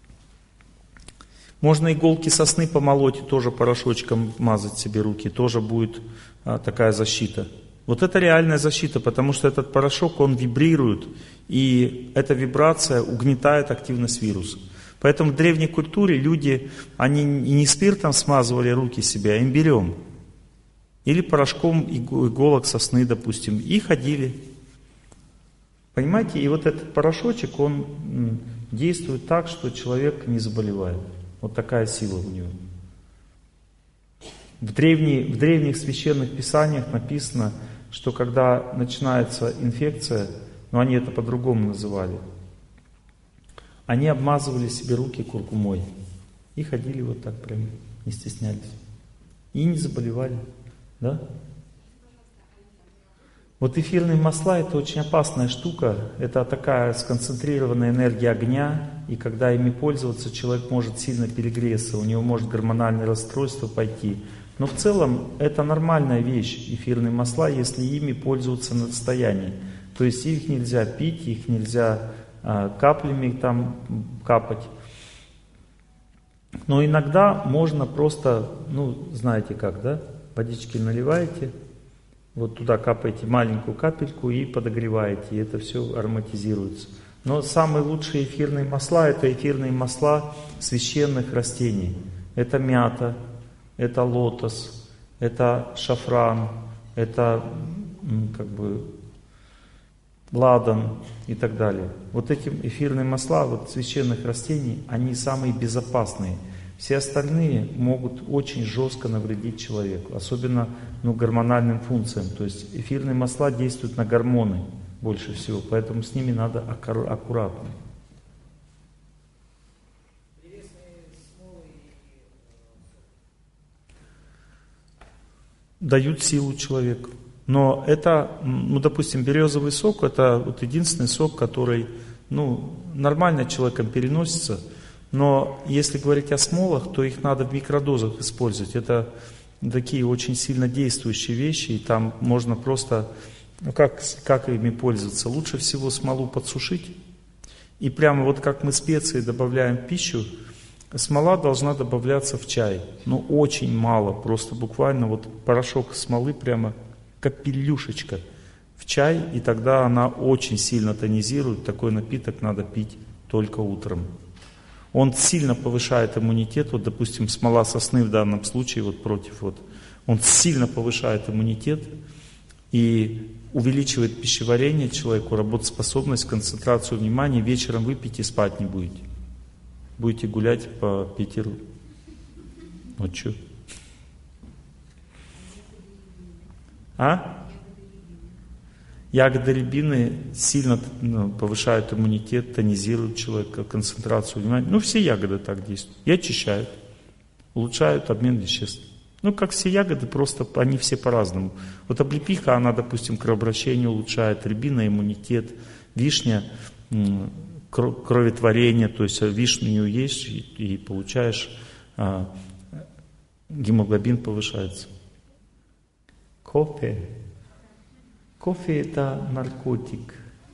Можно иголки сосны помолоть и тоже порошочком мазать себе руки. Тоже будет а, такая защита. Вот это реальная защита, потому что этот порошок, он вибрирует. И эта вибрация угнетает активность вируса. Поэтому в древней культуре люди, они не спиртом смазывали руки себе, а имбирем. Или порошком иголок сосны, допустим. И ходили. Понимаете, и вот этот порошочек, он действует так, что человек не заболевает. Вот такая сила у него. В, древние, в древних священных писаниях написано, что когда начинается инфекция, но они это по-другому называли, они обмазывали себе руки куркумой и ходили вот так прям, не стеснялись. И не заболевали, да? Вот эфирные масла — это очень опасная штука. Это такая сконцентрированная энергия огня, и когда ими пользоваться, человек может сильно перегреться, у него может гормональное расстройство пойти. Но в целом это нормальная вещь, эфирные масла, если ими пользоваться на расстоянии. То есть их нельзя пить, их нельзя а, каплями там капать. Но иногда можно просто, ну, знаете как, да? Водички наливаете, вот туда капаете маленькую капельку и подогреваете, и это все ароматизируется. Но самые лучшие эфирные масла — это эфирные масла священных растений. Это мята, это лотос, это шафран, это как бы ладан и так далее. Вот эти эфирные масла вот, священных растений, они самые безопасные. Все остальные могут очень жестко навредить человеку, особенно ну, гормональным функциям. То есть эфирные масла действуют на гормоны больше всего, поэтому с ними надо аккуратно. Дают силу человеку. Но это, ну, допустим, березовый сок — это вот единственный сок, который, ну, нормально человеком переносится. Но если говорить о смолах, то их надо в микродозах использовать. Это такие очень сильно действующие вещи, и там можно просто, ну, как, как ими пользоваться? Лучше всего смолу подсушить, и прямо вот как мы специи добавляем в пищу, смола должна добавляться в чай. Но очень мало, просто буквально вот порошок смолы прямо капелюшечка в чай, и тогда она очень сильно тонизирует. Такой напиток надо пить только утром. Он сильно повышает иммунитет, вот, допустим, смола сосны в данном случае, вот против, вот, он сильно повышает иммунитет и увеличивает пищеварение человеку, работоспособность, концентрацию внимания. Вечером выпейте, спать не будете. Будете гулять по Питеру. Вот что. А? Ягоды рябины сильно ну, повышают иммунитет, тонизируют человека, концентрацию внимания. Ну, все ягоды так действуют. И очищают, улучшают обмен веществ. Ну, как все ягоды, просто они все по-разному. Вот облепиха, она, допустим, кровообращение улучшает, рябина — иммунитет, вишня — кроветворение, то есть вишню ешь и, и получаешь, а, гемоглобин повышается. Кофе. Кофе — это наркотик.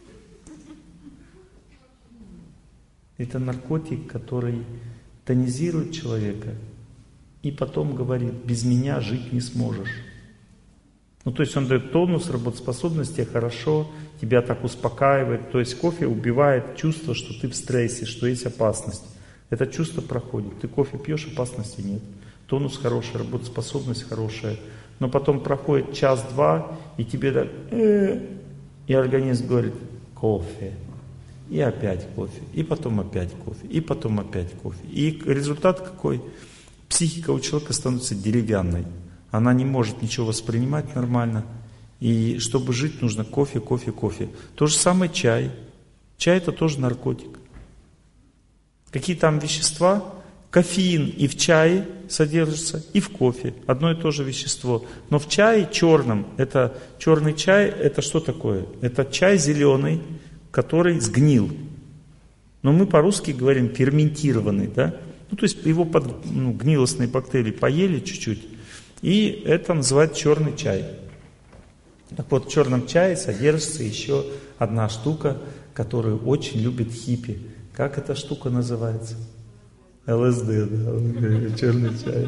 Это наркотик, который тонизирует человека и потом говорит: без меня жить не сможешь. Ну, то есть он дает тонус, работоспособность, тебе хорошо, тебя так успокаивает. То есть кофе убивает чувство, что ты в стрессе, что есть опасность. Это чувство проходит. Ты кофе пьешь, опасности нет. Тонус хороший, работоспособность хорошая. Но потом проходит час-два, и тебе так, э, и организм говорит: кофе. И опять кофе. И потом опять кофе. И потом опять кофе. И результат какой? Психика у человека становится деревянной. Она не может ничего воспринимать нормально. И чтобы жить, нужно кофе, кофе, кофе. То же самое чай. Чай — это тоже наркотик. Какие там вещества? Кофеин и в чае содержится, и в кофе. Одно и то же вещество. Но в чае черном, это черный чай, это что такое? Это чай зеленый, который сгнил. Но мы по-русски говорим ферментированный, да? Ну, то есть его под, ну, гнилостные бактерии поели чуть-чуть, и это называют черный чай. Так вот, в черном чае содержится еще одна штука, которую очень любит хиппи. Как эта штука называется? ЛСД, да, черный чай.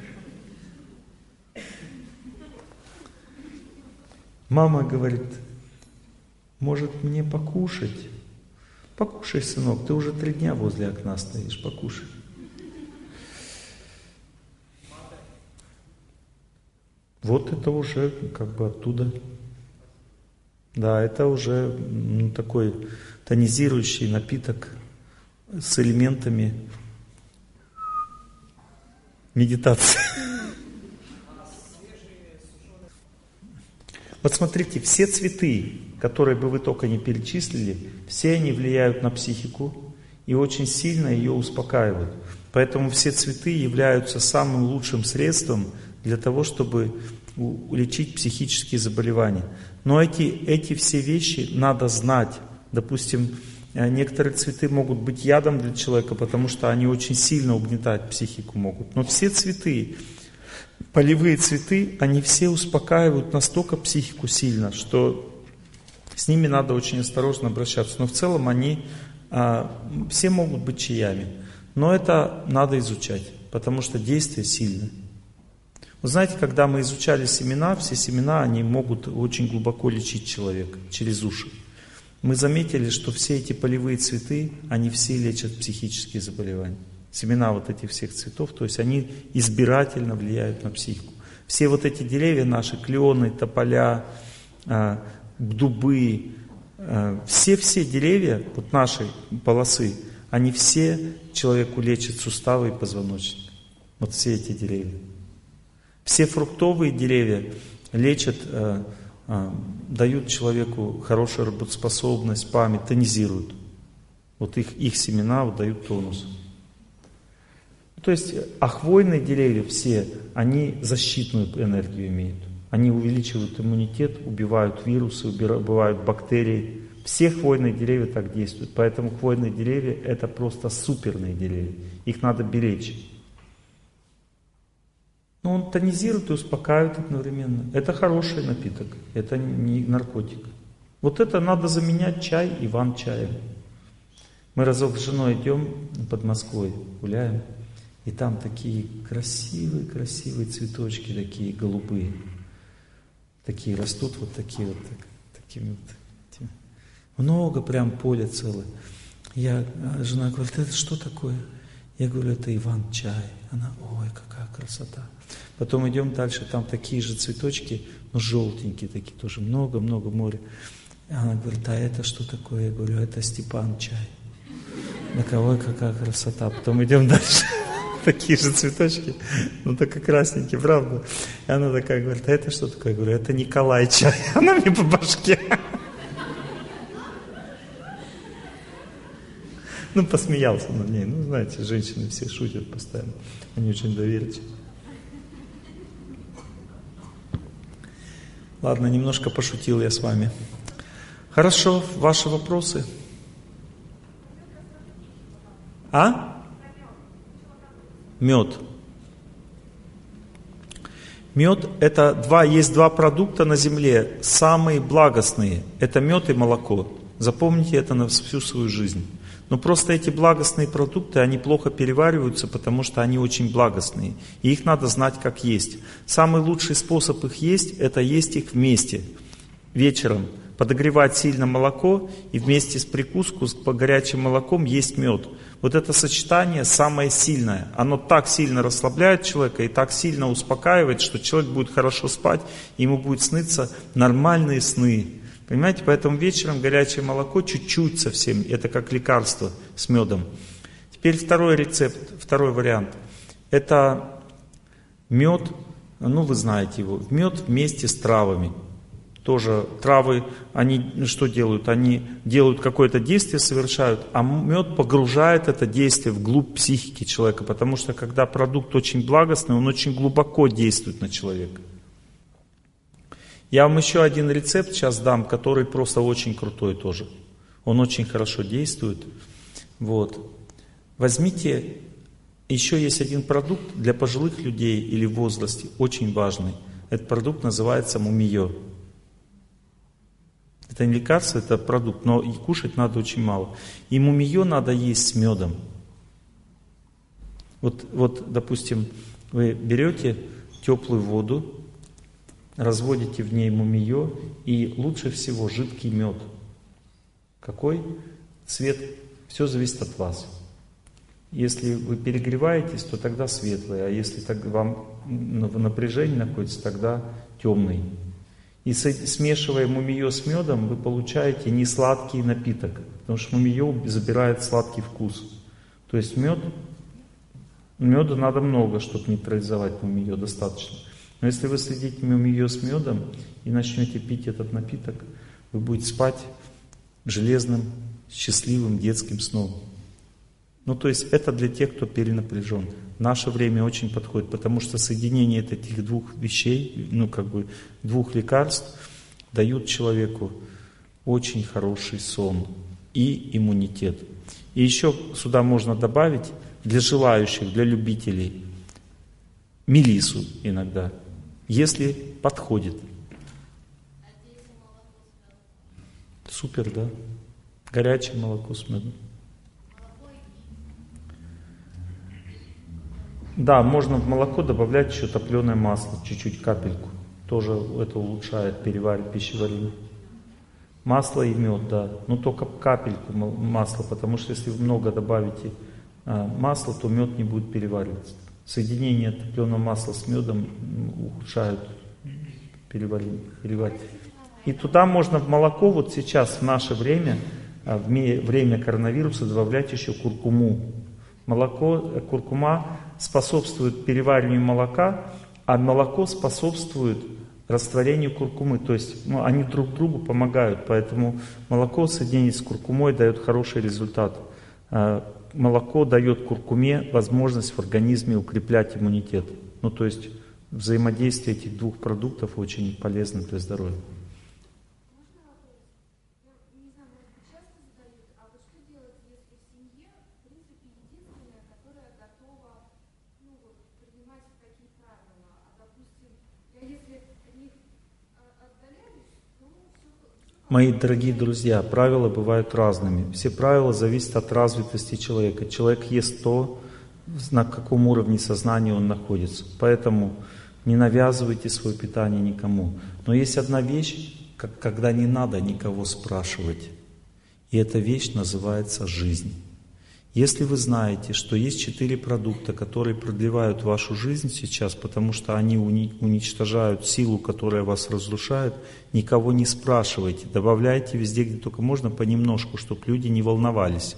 Мама говорит: может, мне покушать? Покушай, сынок, ты уже три дня возле окна стоишь, покушай. Вот это уже как бы оттуда. Да, это уже ну, такой тонизирующий напиток. с элементами медитации. Вот смотрите, все цветы, которые бы вы только не перечислили, все они влияют на психику и очень сильно ее успокаивают. Поэтому все цветы являются самым лучшим средством для того, чтобы лечить психические заболевания. Но эти, эти все вещи надо знать. Допустим, некоторые цветы могут быть ядом для человека, потому что они очень сильно угнетать психику могут. Но все цветы, полевые цветы, они все успокаивают настолько психику сильно, что с ними надо очень осторожно обращаться. Но в целом они а, все могут быть чаями. Но это надо изучать, потому что действие сильное. Вы знаете, когда мы изучали семена, все семена, они могут очень глубоко лечить человека через уши. Мы заметили, что все эти полевые цветы, они все лечат психические заболевания. Семена вот этих всех цветов, то есть они избирательно влияют на психику. Все вот эти деревья наши, клены, тополя, дубы, все-все деревья вот нашей полосы, они все человеку лечат суставы и позвоночник. Вот все эти деревья. Все фруктовые деревья лечат, э, э, дают человеку хорошую работоспособность, память, тонизируют. Вот их, их семена вот дают тонус. То есть, а хвойные деревья все, они защитную энергию имеют. Они увеличивают иммунитет, убивают вирусы, убивают бактерии. Все хвойные деревья так действуют. Поэтому хвойные деревья — это просто суперные деревья. Их надо беречь. Но он тонизирует и успокаивает одновременно. Это хороший напиток, это не наркотик. Вот это надо заменять чай Иван-чаем. Мы разок с женой идем под Москвой, гуляем, и там такие красивые-красивые цветочки, такие голубые. Такие растут, вот такие вот, так, такими вот. Много прям поля целое. Я, жена говорит, это что такое? Я говорю, это Иван-чай. Она, ой, какая красота. Потом идем дальше, там такие же цветочки, но желтенькие такие тоже, много-много моря. Она говорит, а это что такое? Я говорю, это Степан-чай. На кого, какая красота. Потом идем дальше, такие же цветочки, ну только красненькие, правда. И она такая говорит, а это что такое? Я говорю, это Николай-чай. Она мне по башке. Ну, посмеялся над ней. Ну, знаете, женщины все шутят постоянно. Они очень доверчивы. Ладно, немножко пошутил я с вами. Хорошо, ваши вопросы? А? Мед. Мед – это два, есть два продукта на земле, самые благостные. Это мед и молоко. Запомните это на всю свою жизнь. Но просто эти благостные продукты, они плохо перевариваются, потому что они очень благостные. И их надо знать, как есть. Самый лучший способ их есть, это есть их вместе. Вечером подогревать сильно молоко и вместе с прикуску, с горячим молоком есть мед. Вот это сочетание самое сильное. Оно так сильно расслабляет человека и так сильно успокаивает, что человек будет хорошо спать, и ему будут сниться нормальные сны. Понимаете, поэтому вечером горячее молоко чуть-чуть совсем, это как лекарство с медом. Теперь второй рецепт, второй вариант. Это мед, ну вы знаете его, мед вместе с травами. Тоже травы, они что делают? Они делают какое-то действие, совершают, а мед погружает это действие вглубь психики человека, потому что когда продукт очень благостный, он очень глубоко действует на человека. Я вам еще один рецепт сейчас дам, который просто очень крутой тоже. Он очень хорошо действует. Вот. Возьмите, еще есть один продукт для пожилых людей или в возрасте, очень важный. Этот продукт называется мумиё. Это не лекарство, это продукт, но и кушать надо очень мало. И мумиё надо есть с медом. Вот, вот, допустим, вы берете теплую воду, разводите в ней мумиё и лучше всего жидкий мед. Какой цвет? Все зависит от вас. Если вы перегреваетесь, то тогда светлый, а если так вам в напряжении находится, тогда темный. И смешивая мумиё с медом, вы получаете несладкий напиток, потому что мумиё забирает сладкий вкус. То есть мед, меда надо много, чтобы нейтрализовать мумиё, достаточно. Но если вы следите мумиё с медом и начнете пить этот напиток, вы будете спать железным, счастливым детским сном. Ну, то есть это для тех, кто перенапряжен. В наше время очень подходит, потому что соединение этих двух вещей, ну, как бы двух лекарств, дают человеку очень хороший сон и иммунитет. И еще сюда можно добавить для желающих, для любителей мелиссу иногда, если подходит. Супер, да? Горячее молоко с медом. Да, можно в молоко добавлять еще топленое масло, чуть-чуть, капельку. Тоже это улучшает переваривание, пищеварение. Масло и мед, да. Но только капельку масла, потому что если вы много добавите а, масла, то мед не будет перевариваться. Соединение топленого масла с медом ухудшают переваривание. И туда можно в молоко вот сейчас, в наше время, в время коронавируса, добавлять еще куркуму. Молоко, куркума способствует перевариванию молока, а молоко способствует растворению куркумы. То есть ну, они друг другу помогают, поэтому молоко в соединении с куркумой дает хороший результат. Молоко дает куркуме возможность в организме укреплять иммунитет. Ну то есть взаимодействие этих двух продуктов очень полезно для здоровья. Мои дорогие друзья, правила бывают разными. Все правила зависят от развитости человека. Человек ест то, на каком уровне сознания он находится. Поэтому не навязывайте свое питание никому. Но есть одна вещь, когда не надо никого спрашивать. И эта вещь называется жизнь. Если вы знаете, что есть четыре продукта, которые продлевают вашу жизнь сейчас, потому что они уничтожают силу, которая вас разрушает, никого не спрашивайте, добавляйте везде, где только можно, понемножку, чтобы люди не волновались.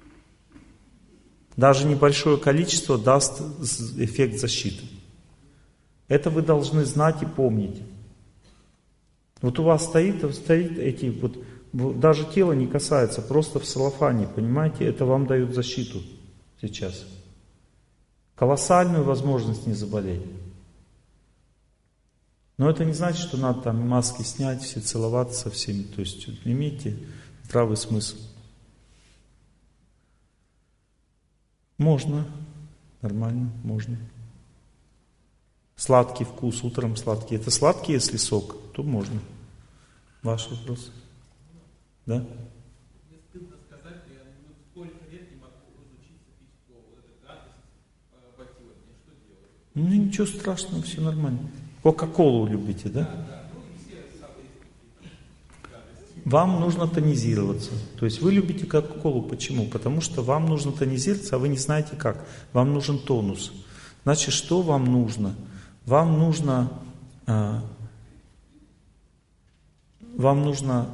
Даже небольшое количество даст эффект защиты. Это вы должны знать и помнить. Вот у вас стоит, стоит эти вот... Даже тело не касается, просто в целлофане, понимаете, это вам дает защиту сейчас. Колоссальную возможность не заболеть. Но это не значит, что надо там маски снять, все целоваться со всеми. То есть имейте здравый смысл. Можно, нормально, можно. Сладкий вкус, утром сладкий. Это сладкий, если сок, то можно. Ваш вопрос. Да? Мне стыдно сказать, но я сколько лет не могу разучиться пить колу. Это гадость бахила мне. Что делать? Ну ничего страшного, все нормально. Кока-колу любите, да? Да, да. Ну и все самые гадости. Вам нужно тонизироваться. То есть вы любите кока-колу. Почему? Потому что вам нужно тонизироваться, а вы не знаете как. Вам нужен тонус. Значит, что вам нужно? Вам нужно... А, вам нужно...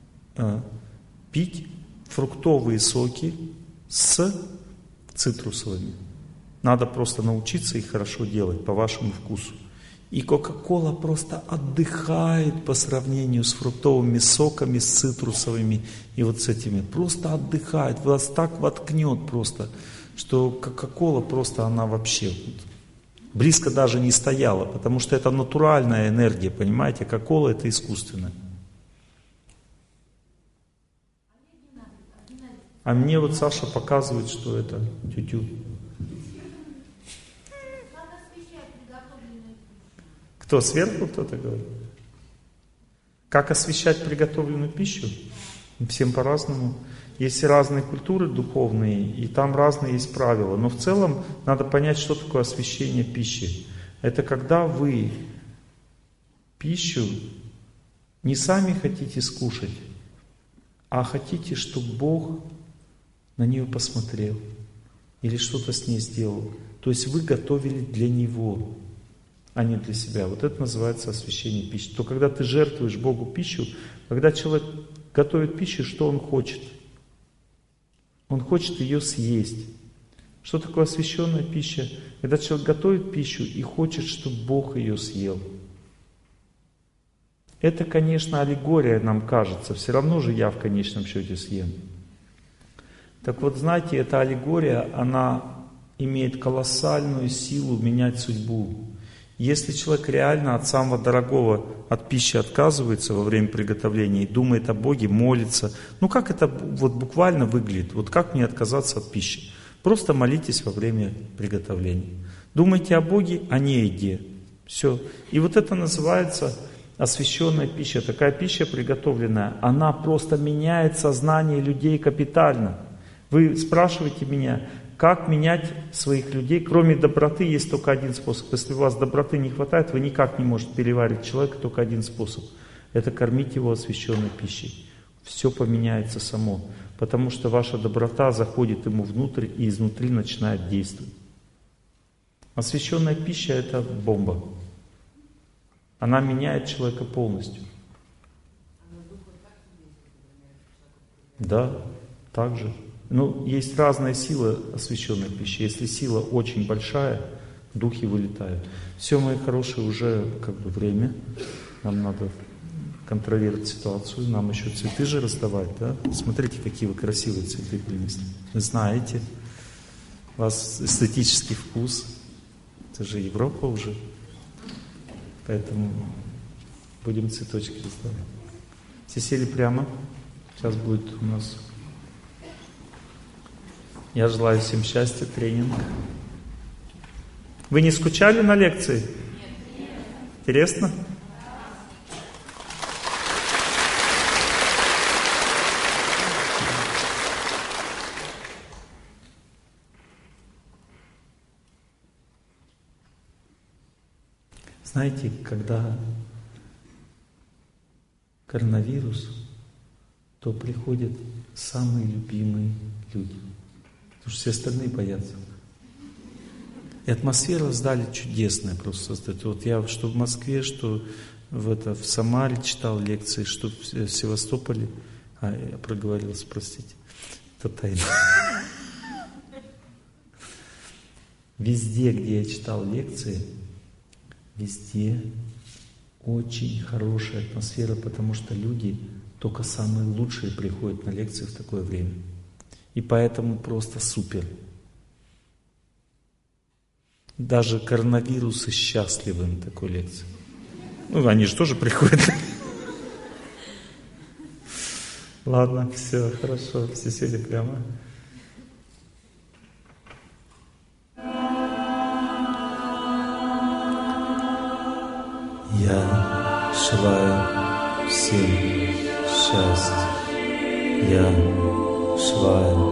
пить фруктовые соки с цитрусовыми. Надо просто научиться их хорошо делать по вашему вкусу. И кока-кола просто отдыхает по сравнению с фруктовыми соками, с цитрусовыми и вот с этими. Просто отдыхает. Вас так воткнет просто, что кока-кола просто она вообще близко даже не стояла, потому что это натуральная энергия, понимаете? Кока-кола это искусственная. А мне вот Саша показывает, что это тю-тю. Кто, сверху кто-то говорит? Как освещать приготовленную пищу? Всем по-разному. Есть разные культуры духовные, и там разные есть правила. Но в целом надо понять, что такое освещение пищи. Это когда вы пищу не сами хотите скушать, а хотите, чтобы Бог на нее посмотрел или что-то с ней сделал. То есть вы готовили для Него, а не для себя. Вот это называется освящение пищи. То когда ты жертвуешь Богу пищу, когда человек готовит пищу, что он хочет? Он хочет ее съесть. Что такое освященная пища? Когда человек готовит пищу и хочет, чтобы Бог ее съел. Это, конечно, аллегория, нам кажется. Все равно же я в конечном счете съем. Так вот, знаете, эта аллегория, она имеет колоссальную силу менять судьбу. Если человек реально от самого дорогого, от пищи отказывается во время приготовления и думает о Боге, молится, ну как это вот буквально выглядит? Вот как мне отказаться от пищи? Просто молитесь во время приготовления. Думайте о Боге, а не о еде. Все. И вот это называется освященная пища. Такая пища приготовленная, она просто меняет сознание людей капитально. Вы спрашиваете меня, как менять своих людей? Кроме доброты есть только один способ. Если у вас доброты не хватает, вы никак не можете переварить человека, только один способ. Это кормить его освященной пищей. Все поменяется само. Потому что ваша доброта заходит ему внутрь и изнутри начинает действовать. Освященная пища — это бомба. Она меняет человека полностью. Да, так же. Ну, есть разная сила освященной пищи. Если сила очень большая, духи вылетают. Все, мои хорошие, уже как бы время. Нам надо контролировать ситуацию. Нам еще цветы же раздавать, да? Смотрите, какие вы красивые цветы принесли. Вы знаете, у вас эстетический вкус. Это же Европа уже. Поэтому будем цветочки раздавать. Все сели прямо. Сейчас будет у нас... Я желаю всем счастья, тренинг. Вы не скучали на лекции? Нет. Интересно? Знаете, когда коронавирус, то приходят самые любимые люди. Потому что все остальные боятся. И атмосферу сдали чудесная просто создать. Вот я что в Москве, что в, это, в Самаре читал лекции, что в Севастополе. А, я проговорился, простите. Это тайна. Везде, где я читал лекции, везде очень хорошая атмосфера, потому что люди, только самые лучшие, приходят на лекции в такое время. И поэтому просто супер. Даже коронавирусы счастливы на такой лекции. Ну, они же тоже приходят. Ладно, все, хорошо, все сели прямо. Я желаю всем счастья. Я желаю